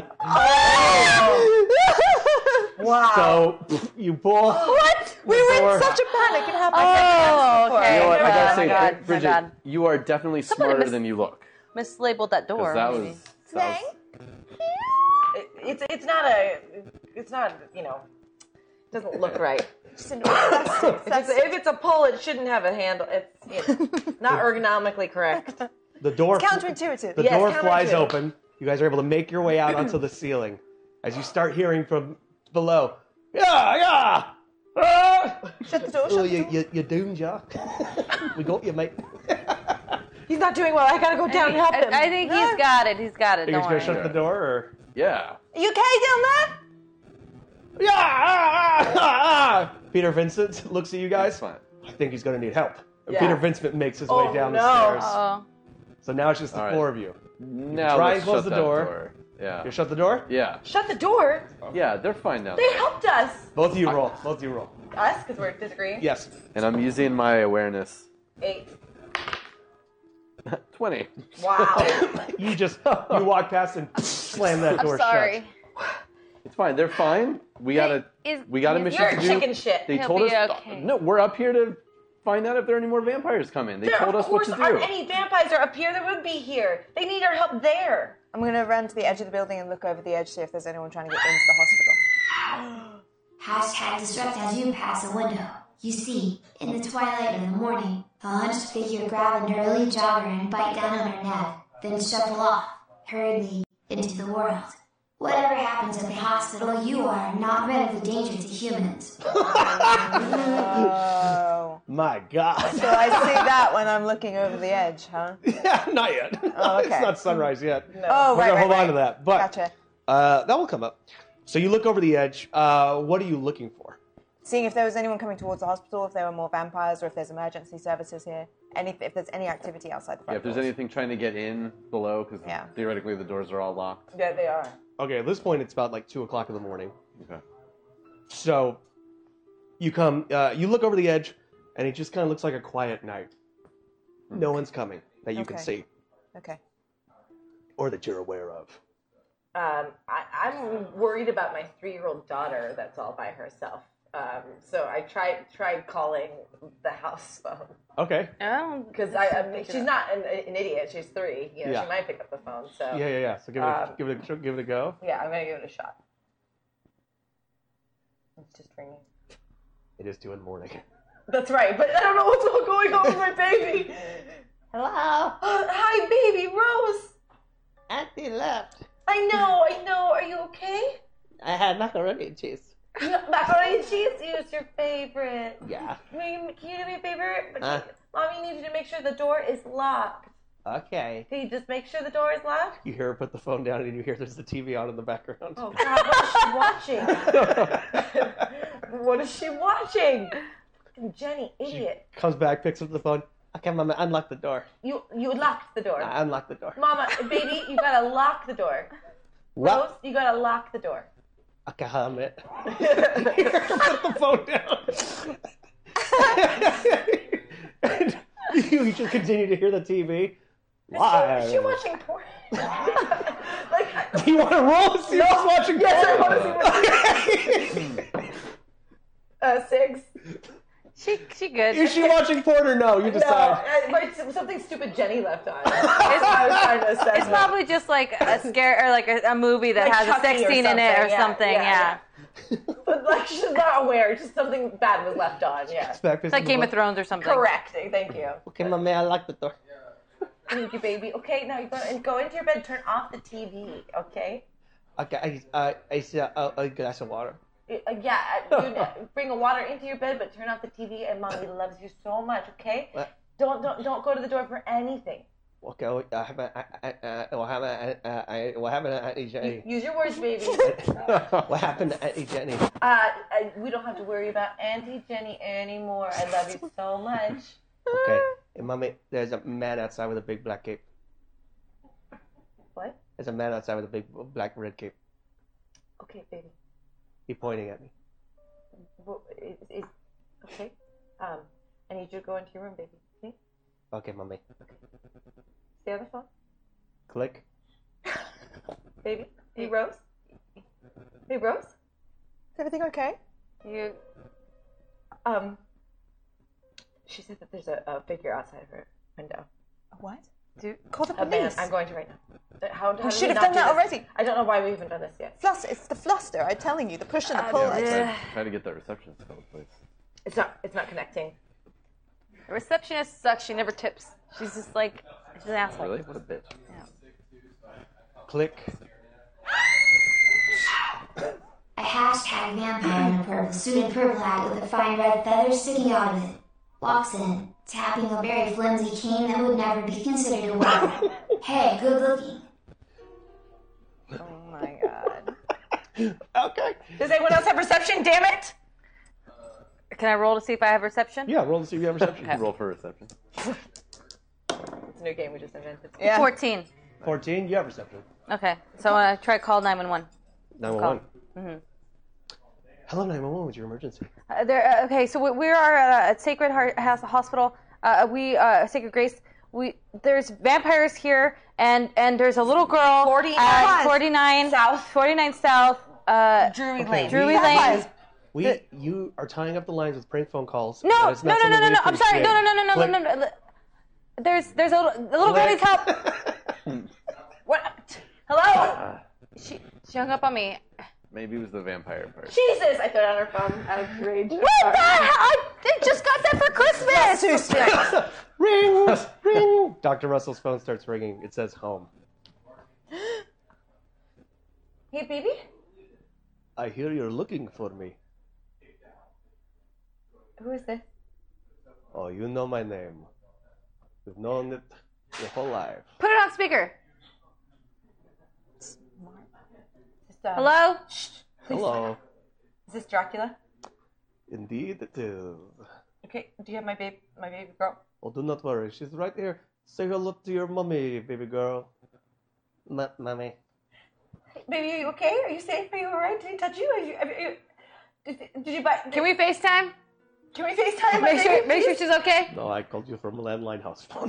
Wow. So you pull. What? We were door. in such a panic. It happened. Oh, okay. You know what? I gotta Oh, say, my God, my Bridget, bad. you are definitely Somebody smarter mis- than you look. mislabeled that door. Because that maybe. was, that was It, it's it's not a it's not you know it doesn't look right. Just an- that's- If it's, that's- if it's a pull, it shouldn't have a handle. It's you know, not ergonomically correct. The door. It's counterintuitive. The Yes, door flies counterintuitive. open. You guys are able to make your way out onto the ceiling as you start hearing from below. Yeah, yeah. Ah! Shut the door. Oh, Shut the you, door. you, you doomed, ya. We got you, mate. He's not doing well. I gotta go down and help I, him. I think he's got it. He's got it. You Don't guys worry. gonna shut the door, or? yeah. Are you okay down there? Yeah! Ah, ah, ah. Peter Vincent looks at you guys. Fine. I think he's gonna need help. And Yeah. Peter Vincent makes his Oh, way down no. the stairs. Oh. So now it's just the All right. four of you. Now try let's and close shut the that door. Yeah. You shut the door? Yeah. Shut the door. Yeah, they're fine now. They helped us. Both of you roll. Both of you roll. Us because we're disagreeing. Yes. And I'm using my awareness. Eight. twenty. Wow. You just you walk past and slam that I'm door sorry. shut. It's fine. They're fine. We got a Is- we got a mission You're to do. chicken shit. They He'll told be us. okay. No, we're up here to find out if there are any more vampires coming. They There, told of us what course, to do. aren't any vampires are up here. There would be here. They need our help there. I'm going to run to the edge of the building and look over the edge, see if there's anyone trying to get into the hospital. Hashtag disrupt as you pass a window. You see, in the twilight of the morning, a hunched figure grab an early jogger and bite down on her neck, then shuffle off, hurriedly into the world. Whatever happens at the hospital, you are not rid of the danger to humans. Oh. My God. So I see that when I'm looking over the edge, huh? Yeah, not yet. Oh, okay. It's not sunrise yet. Oh, We're right, gonna right, hold on right. to that. But Gotcha. uh, that will come up. So you look over the edge. Uh, what are you looking for? Seeing if there was anyone coming towards the hospital, if there were more vampires, or if there's emergency services here. Any, if there's any activity outside the front Yeah, if there's doors. anything trying to get in below, because Yeah. theoretically the doors are all locked. Yeah, they are. Okay, at this point it's about like two o'clock in the morning. Okay. So you come, uh, you look over the edge, and it just kind of looks like a quiet night. No one's coming that you can Okay. see Okay. or that you're aware of. Um, I, I'm worried about my three-year-old daughter that's all by herself. Um, so I tried tried calling the house phone Okay. Oh, because I, I she's not an, an idiot. She's three. You know, Yeah. she might pick up the phone. So Yeah, yeah, yeah. So give it, a, Um, give it, a, give it a go. yeah, I'm gonna give it a shot. It's just ringing. It is two in the morning. That's right, but I don't know what's going on with my baby. Hello? Hi, baby Rose. Auntie left. I know, I know. Are you okay? I had macaroni and cheese. You got macaroni and cheese is your favorite. Yeah. Can you, can you do me a favor? Uh. Mommy needs you to make sure the door is locked. Okay. Can you just make sure the door is locked? You hear her put the phone down, and you hear there's the T V on in the background. Oh God, what is she watching? What is she watching? Jenny, idiot. Comes back, picks up the phone. Okay, Mama, unlock the door. You you locked the door. I unlock the door. Mama, baby, you gotta lock the door. What? Rose, you gotta lock the door. Okay, hold it. Put the phone down. And you just continue to hear the T V. Live. Is she watching porn? like, Do you want to roll to see No. who's watching Yes, I porn? want to see what Uh, six. She she good. Is she watching porn or no? You No, decide. uh, but it's something stupid Jenny left on. That's what I was trying to assess. It's probably just like a scare or like a, a movie that Like has a Chucky sex or scene in it or something, yeah, something. yeah, Yeah, But like she's not aware. Just something bad was left on. Yeah. it's like Game of Thrones or something. Correct. Thank you. Okay, mommy, I lock the door. Thank you, baby. Okay, now you go and go into your bed. Turn off the T V. Okay. Okay, I, uh, I see a, a, a glass of water. Uh, yeah, uh, you know, bring a water into your bed, but turn off the T V. And mommy loves you so much. Okay. What? Don't don't don't go to the door for anything. Okay, what happened? I, I, uh, what happened? I, I, what happened to Auntie Jenny? Use your words, baby. What happened to Auntie Jenny? Uh, I, we don't have to worry about Auntie Jenny anymore. I love you so much. Okay, hey, mommy, there's a man outside with a big black cape. What? There's a man outside with a big black red cape. Okay, baby. He's pointing at me. Well, is, is, okay. Um, I need you to go into your room, baby. Okay? Okay, mommy. Stay on the phone. Click. Baby. Hey, Rose. Hey, Rose. Is everything okay? You. Um. She said that there's a, a figure outside of her window. A what? Do, Call the A man. police. I'm going to right now. How, how We did should we have not done do that this? already. I don't know why we haven't done this yet. Fluster. It's the fluster. I'm telling you, the push and the Uh, pull. yeah. It's- Try to get that receptionist to call the police. It's not. It's not connecting. The receptionist sucks. She never tips. She's just like she's an asshole. Really? What a bitch. Click. A hashtag vampire in a purple suit and purple hat with a fine red feather sticking out of it. Walks in, tapping a very flimsy cane that would never be considered a weapon. Hey, good looking. Oh my god. Okay. Does anyone else have reception? Damn it! Can I roll to see if I have reception? Yeah, roll to see if you have reception. Roll for reception. It's a new game we just invented. Yeah. Fourteen. fourteen, you have reception. Okay, so I want to try call nine one one. nine one one. Mm-hmm. Hello, nine one one. What's your emergency? Uh, there. Uh, okay, so we, we are uh, at Sacred Heart House Hospital. Uh, we uh, Sacred Grace. We there's vampires here, and and there's a little girl. forty-nine at forty-nine South. forty-nine South. Uh, Drury Okay, Lane. Drury we- Lane. We, you are tying up the lines with prank phone calls. No, That no, is no, not no, something no, we no. I'm sorry. No, no, no, no, no, Click. no, no, no. There's there's a little, the little girl needs help. What? Hello? Uh, She she hung up on me. maybe it was the vampire part. Jesus! I threw it on her phone out of rage. What the hell? I I just got that for Christmas. Ring! Ring! Doctor Russell's phone starts ringing. It says home. Hey, baby? I hear you're looking for me. Who is this? Oh, you know my name. You've known it your whole life. Put it on speaker. Just, uh, Hello? Hello. Is this Dracula? Indeed it is. Okay, do you have my baby, my baby girl? Oh, do not worry. She's right here. Say hello to your mummy, baby girl. M- mommy. Hey, baby, are you okay? Are you safe? Are you alright? Did he touch you? Are you, are you did, did you buy? Can we FaceTime? Can we FaceTime my Make baby, sure make sure please? she's okay. No, I called you from a landline house phone.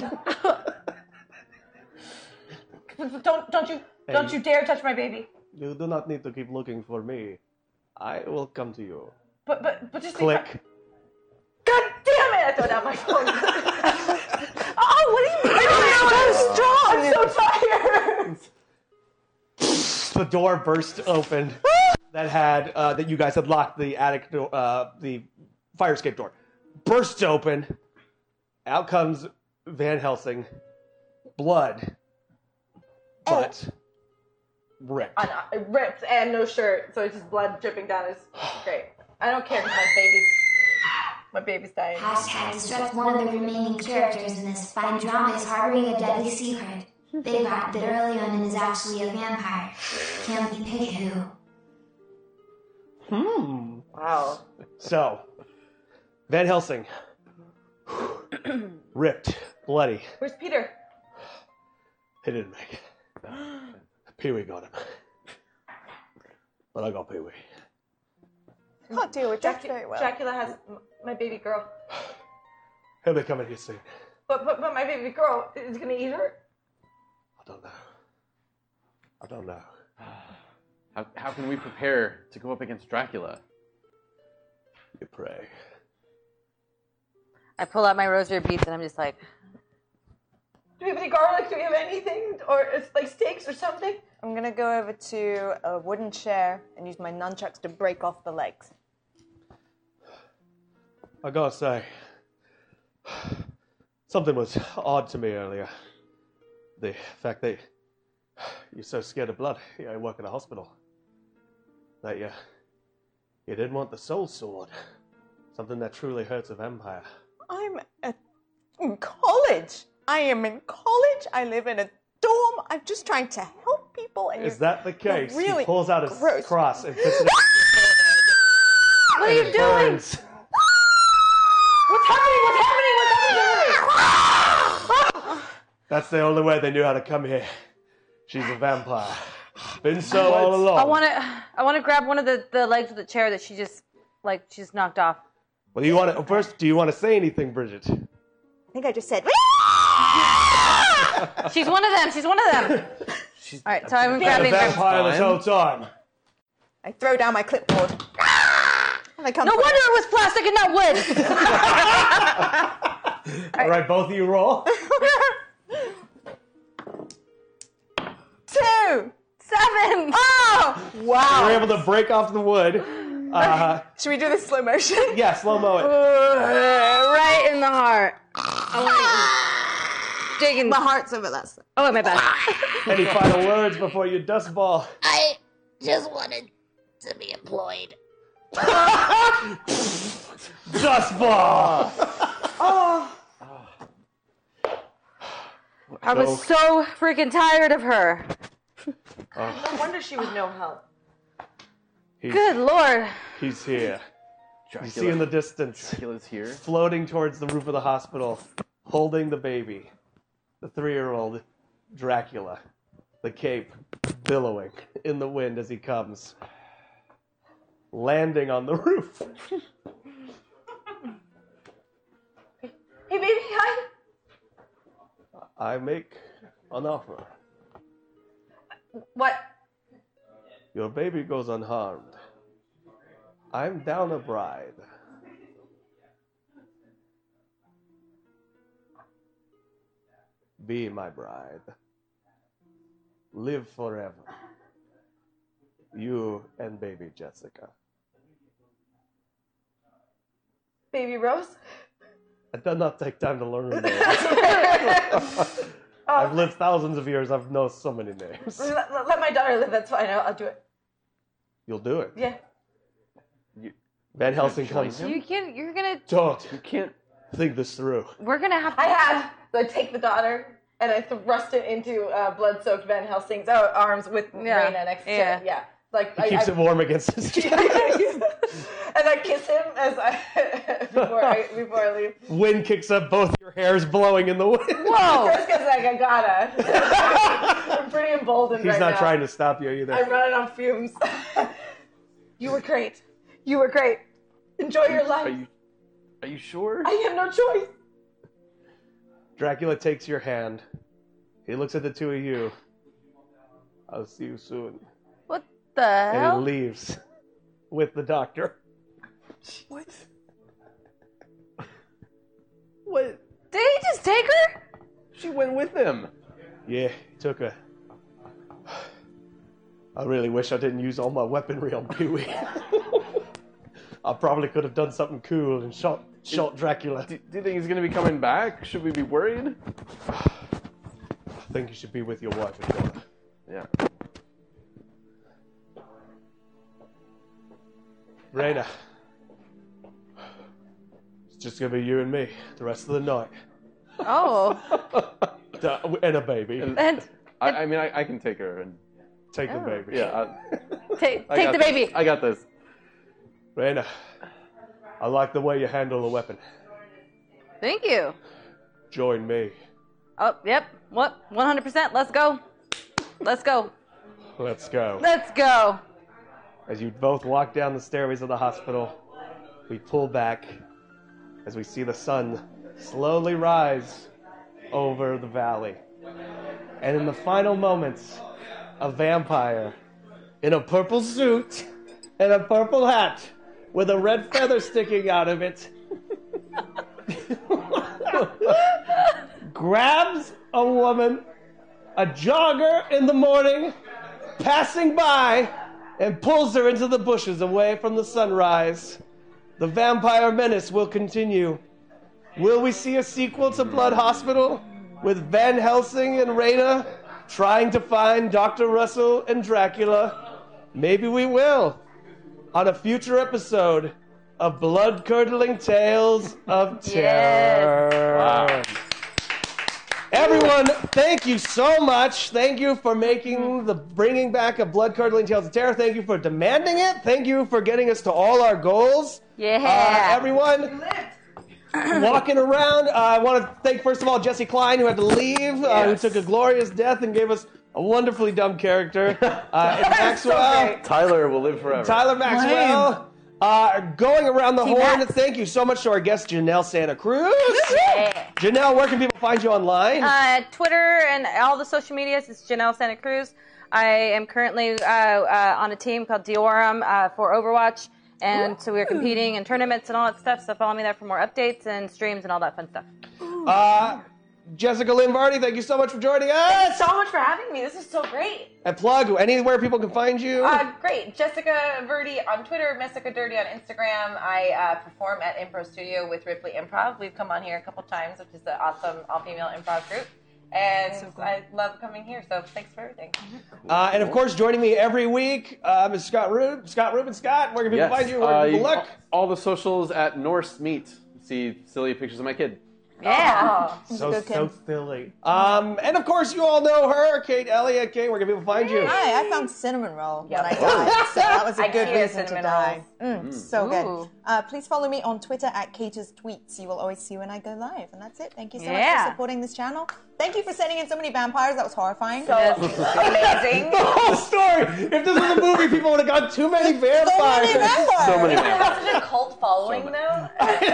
Don't don't you don't Hey. you dare touch my baby. You do not need to keep looking for me. I will come to you. But but but just Click. God damn it! I threw down my phone. Oh, what are you doing? so I'm so tired. The door burst open. That had uh, that you guys had locked the attic door, uh, the fire escape door. Bursts open. Out comes Van Helsing. Blood. But ripped. I know, it ripped and no shirt, so it's just blood dripping down his. Great. I don't care because my baby's my baby's dying. Hashtag destruct one of the remaining characters in this fine drama is harboring a deadly secret. They got that early on and is actually a vampire. Can't be picky who. Hmm. Wow. So, Van Helsing. Ripped. Bloody. Where's Peter? He didn't make it. Pee Wee got him. But I got Pee Wee. Can't deal with Jack Dracula, very well. Dracula has m- my baby girl. He'll be coming here soon. But but but my baby girl is gonna eat her. I don't know. I don't know. How, how can we prepare to go up against Dracula? You pray. I pull out my rosary beads and I'm just like, Do we have any garlic? Do we have anything? Or it's like steaks or something? I'm gonna go over to a wooden chair and use my nunchucks to break off the legs. I gotta say, something was odd to me earlier. The fact that you're so scared of blood. You know, you work in a hospital. That you, you didn't want the soul sword. Something that truly hurts a vampire. I'm at, in college. I am in college. I live in a dorm. I'm just trying to help people. And Is that the case? Really he pulls out his gross. cross and puts it. what are you doing? What's happening? What's happening? What's happening? That's the only way they knew how to come here. She's a vampire. Been so all along. I want to. I want to grab one of the, the legs of the chair that she just like she just knocked off. Well, do you want to first? Do you want to say anything, Bridget? I think I just said. She's one of them. She's one of them. All right, so I'm grabbing. A vampire this whole time. I throw down my clipboard. And I come No for wonder it was plastic and not wood. All right, both of you roll. Two. Seven. Oh! Wow. You're able to break off the wood. Uh, Should we do this slow motion? yeah, slow mo it. Right in the heart. I want digging. My heart's over that side. Oh, my bad. Any final words before you dust ball? I just wanted to be employed. Dust ball. Oh. I was so freaking tired of her. No wonder she was no help. He's, Good Lord. He's here. Dracula. You see in the distance. Dracula's here. Floating towards the roof of the hospital, holding the baby. The three-year-old Dracula. The cape billowing in the wind as he comes. Landing on the roof. Hey, baby, hi. I make an offer. What? Your baby goes unharmed. I'm down a bride. Be my bride. Live forever. You and baby Jessica. Baby Rose? I did not take time to learn her name. I've lived thousands of years. I've known so many names. Let, let my daughter live. That's fine. I'll, I'll do it. You'll do it. Yeah. You, Van Helsing comes. You can't. You're gonna. Don't. You can't think this through. We're gonna have. To... I have. So I take the daughter and I thrust it into uh, blood-soaked Van Helsing's uh, arms with Yeah. Raina next Yeah. to it. Yeah. Like He I, keeps I, it warm against his chest. and I kiss him as I before I before I leave. Wind kicks up, both your hairs blowing in the wind. Whoa! Just because like I gotta. I'm pretty emboldened He's right not now. trying to stop you either. I'm running on fumes. You were great. You were great. Enjoy your life. Are you, are you sure? I have no choice. Dracula takes your hand. He looks at the two of you. I'll see you soon. What the And hell? he leaves with the doctor. What? What? Did he just take her? She went with him. Yeah, he took her. I really wish I didn't use all my weaponry on Pee-wee. I probably could have done something cool and shot shot Dracula. Do, do you think he's going to be coming back? Should we be worried? I think you should be with your wife and daughter. Yeah. Raina. It's just going to be you and me the rest of the night. Oh. And a baby. And, And I, I mean, I, I can take her and Take Oh. the baby. yeah. take I, I take got the this. baby. I got this. Raina, I like the way you handle a weapon. Thank you. Join me. Oh, yep. What? one hundred percent. Let's go. Let's go. Let's go. Let's go. As you both walk down the stairways of the hospital, we pull back as we see the sun slowly rise over the valley. And in the final moments, a vampire in a purple suit and a purple hat with a red feather sticking out of it grabs a woman, a jogger in the morning, passing by, and pulls her into the bushes away from the sunrise. The vampire menace will continue. Will we see a sequel to Blood Hospital with Van Helsing and Rhaena trying to find Doctor Russell and Dracula? Maybe we will on a future episode of Blood-Curdling Tales of Terror. Yes. Wow. Everyone, thank you so much. Thank you for making the bringing back of Blood-Curdling Tales of Terror. Thank you for demanding it. Thank you for getting us to all our goals. Yeah. Uh, everyone walking around. Uh, I want to thank, first of all, Jesse Klein, who had to leave, uh, Yes. who took a glorious death and gave us a wonderfully dumb character. Uh, and Maxwell. Tyler will live forever. Tyler Maxwell. Uh, going around the Team horn, Max. thank you so much to our guest, Janelle Santa Cruz. Yeah. Janelle, where can people find you online? Uh, Twitter and all the social medias is Janelle Santa Cruz. I am currently uh, uh, on a team called Diorum uh, for Overwatch, and so we're competing in tournaments and all that stuff. So follow me there for more updates and streams and all that fun stuff. Uh, Jessica Lynn Vardy, thank you so much for joining us. Thank you so much for having me. This is so great. And plug anywhere people can find you. Uh, great. Jessica Verdi on Twitter, Messica Dirty on Instagram. I uh, perform at Improv Studio with Ripley Improv. We've come on here a couple times, which is an awesome all-female improv group. And So cool. I love coming here, so thanks for everything. Uh, and of course, joining me every week um, is Scott Rubin. Scott Rubin. Scott, where can people Yes. find you? Where Uh, can people you- look? All the socials at Norse Meet. See silly pictures of my kid. Yeah. So, good so kid. silly. Um, and of course, you all know her, Kate Elliott. Kate, where can people find you? Hi, I found cinnamon roll Yep. when I died, so that was a I good hear reason to cinnamon die. Mm, So Ooh. good. Uh, please follow me on Twitter at Kate's Tweets. You will always see when I go live. And that's it. Thank you so much Yeah. for supporting this channel. Thank you for sending in so many vampires. That was horrifying. So amazing. The whole story. If this was a movie, people would have got too many vampires. So many vampires. So many They vampires. have such a cult following, though.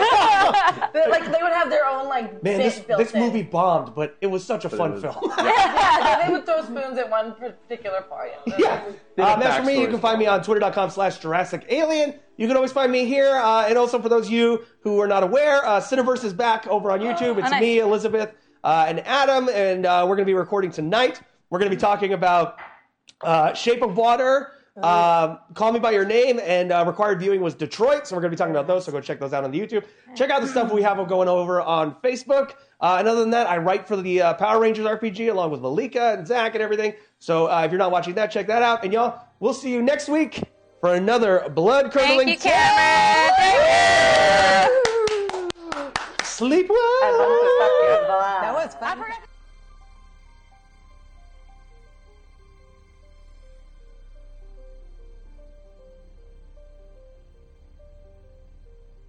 That, like, they would have their own, like, Man, bit this, built this in. movie bombed, but it was such a fun was- film. Yeah, they would throw spoons at one particular part. Yeah. They Um, have as for me, you backstories. can find me on twitter.com slash Jurassic Alien. You can always find me here. Uh, and also for those of you who are not aware, uh, Cineverse is back over on YouTube. It's Oh, nice. me, Elizabeth, uh, and Adam. And uh, we're going to be recording tonight. We're going to be talking about uh, Shape of Water, um, Call Me By Your Name, and uh, required viewing was Detroit. So we're going to be talking about those. So go check those out on the YouTube. Check out the stuff we have going over on Facebook. Uh, and other than that, I write for the uh, Power Rangers R P G along with Malika and Zach and everything. So uh, if you're not watching that, check that out. And y'all, we'll see you next week for another blood-curdling Thank you, Cameron. Thank you. Sleep well. That was That was fun.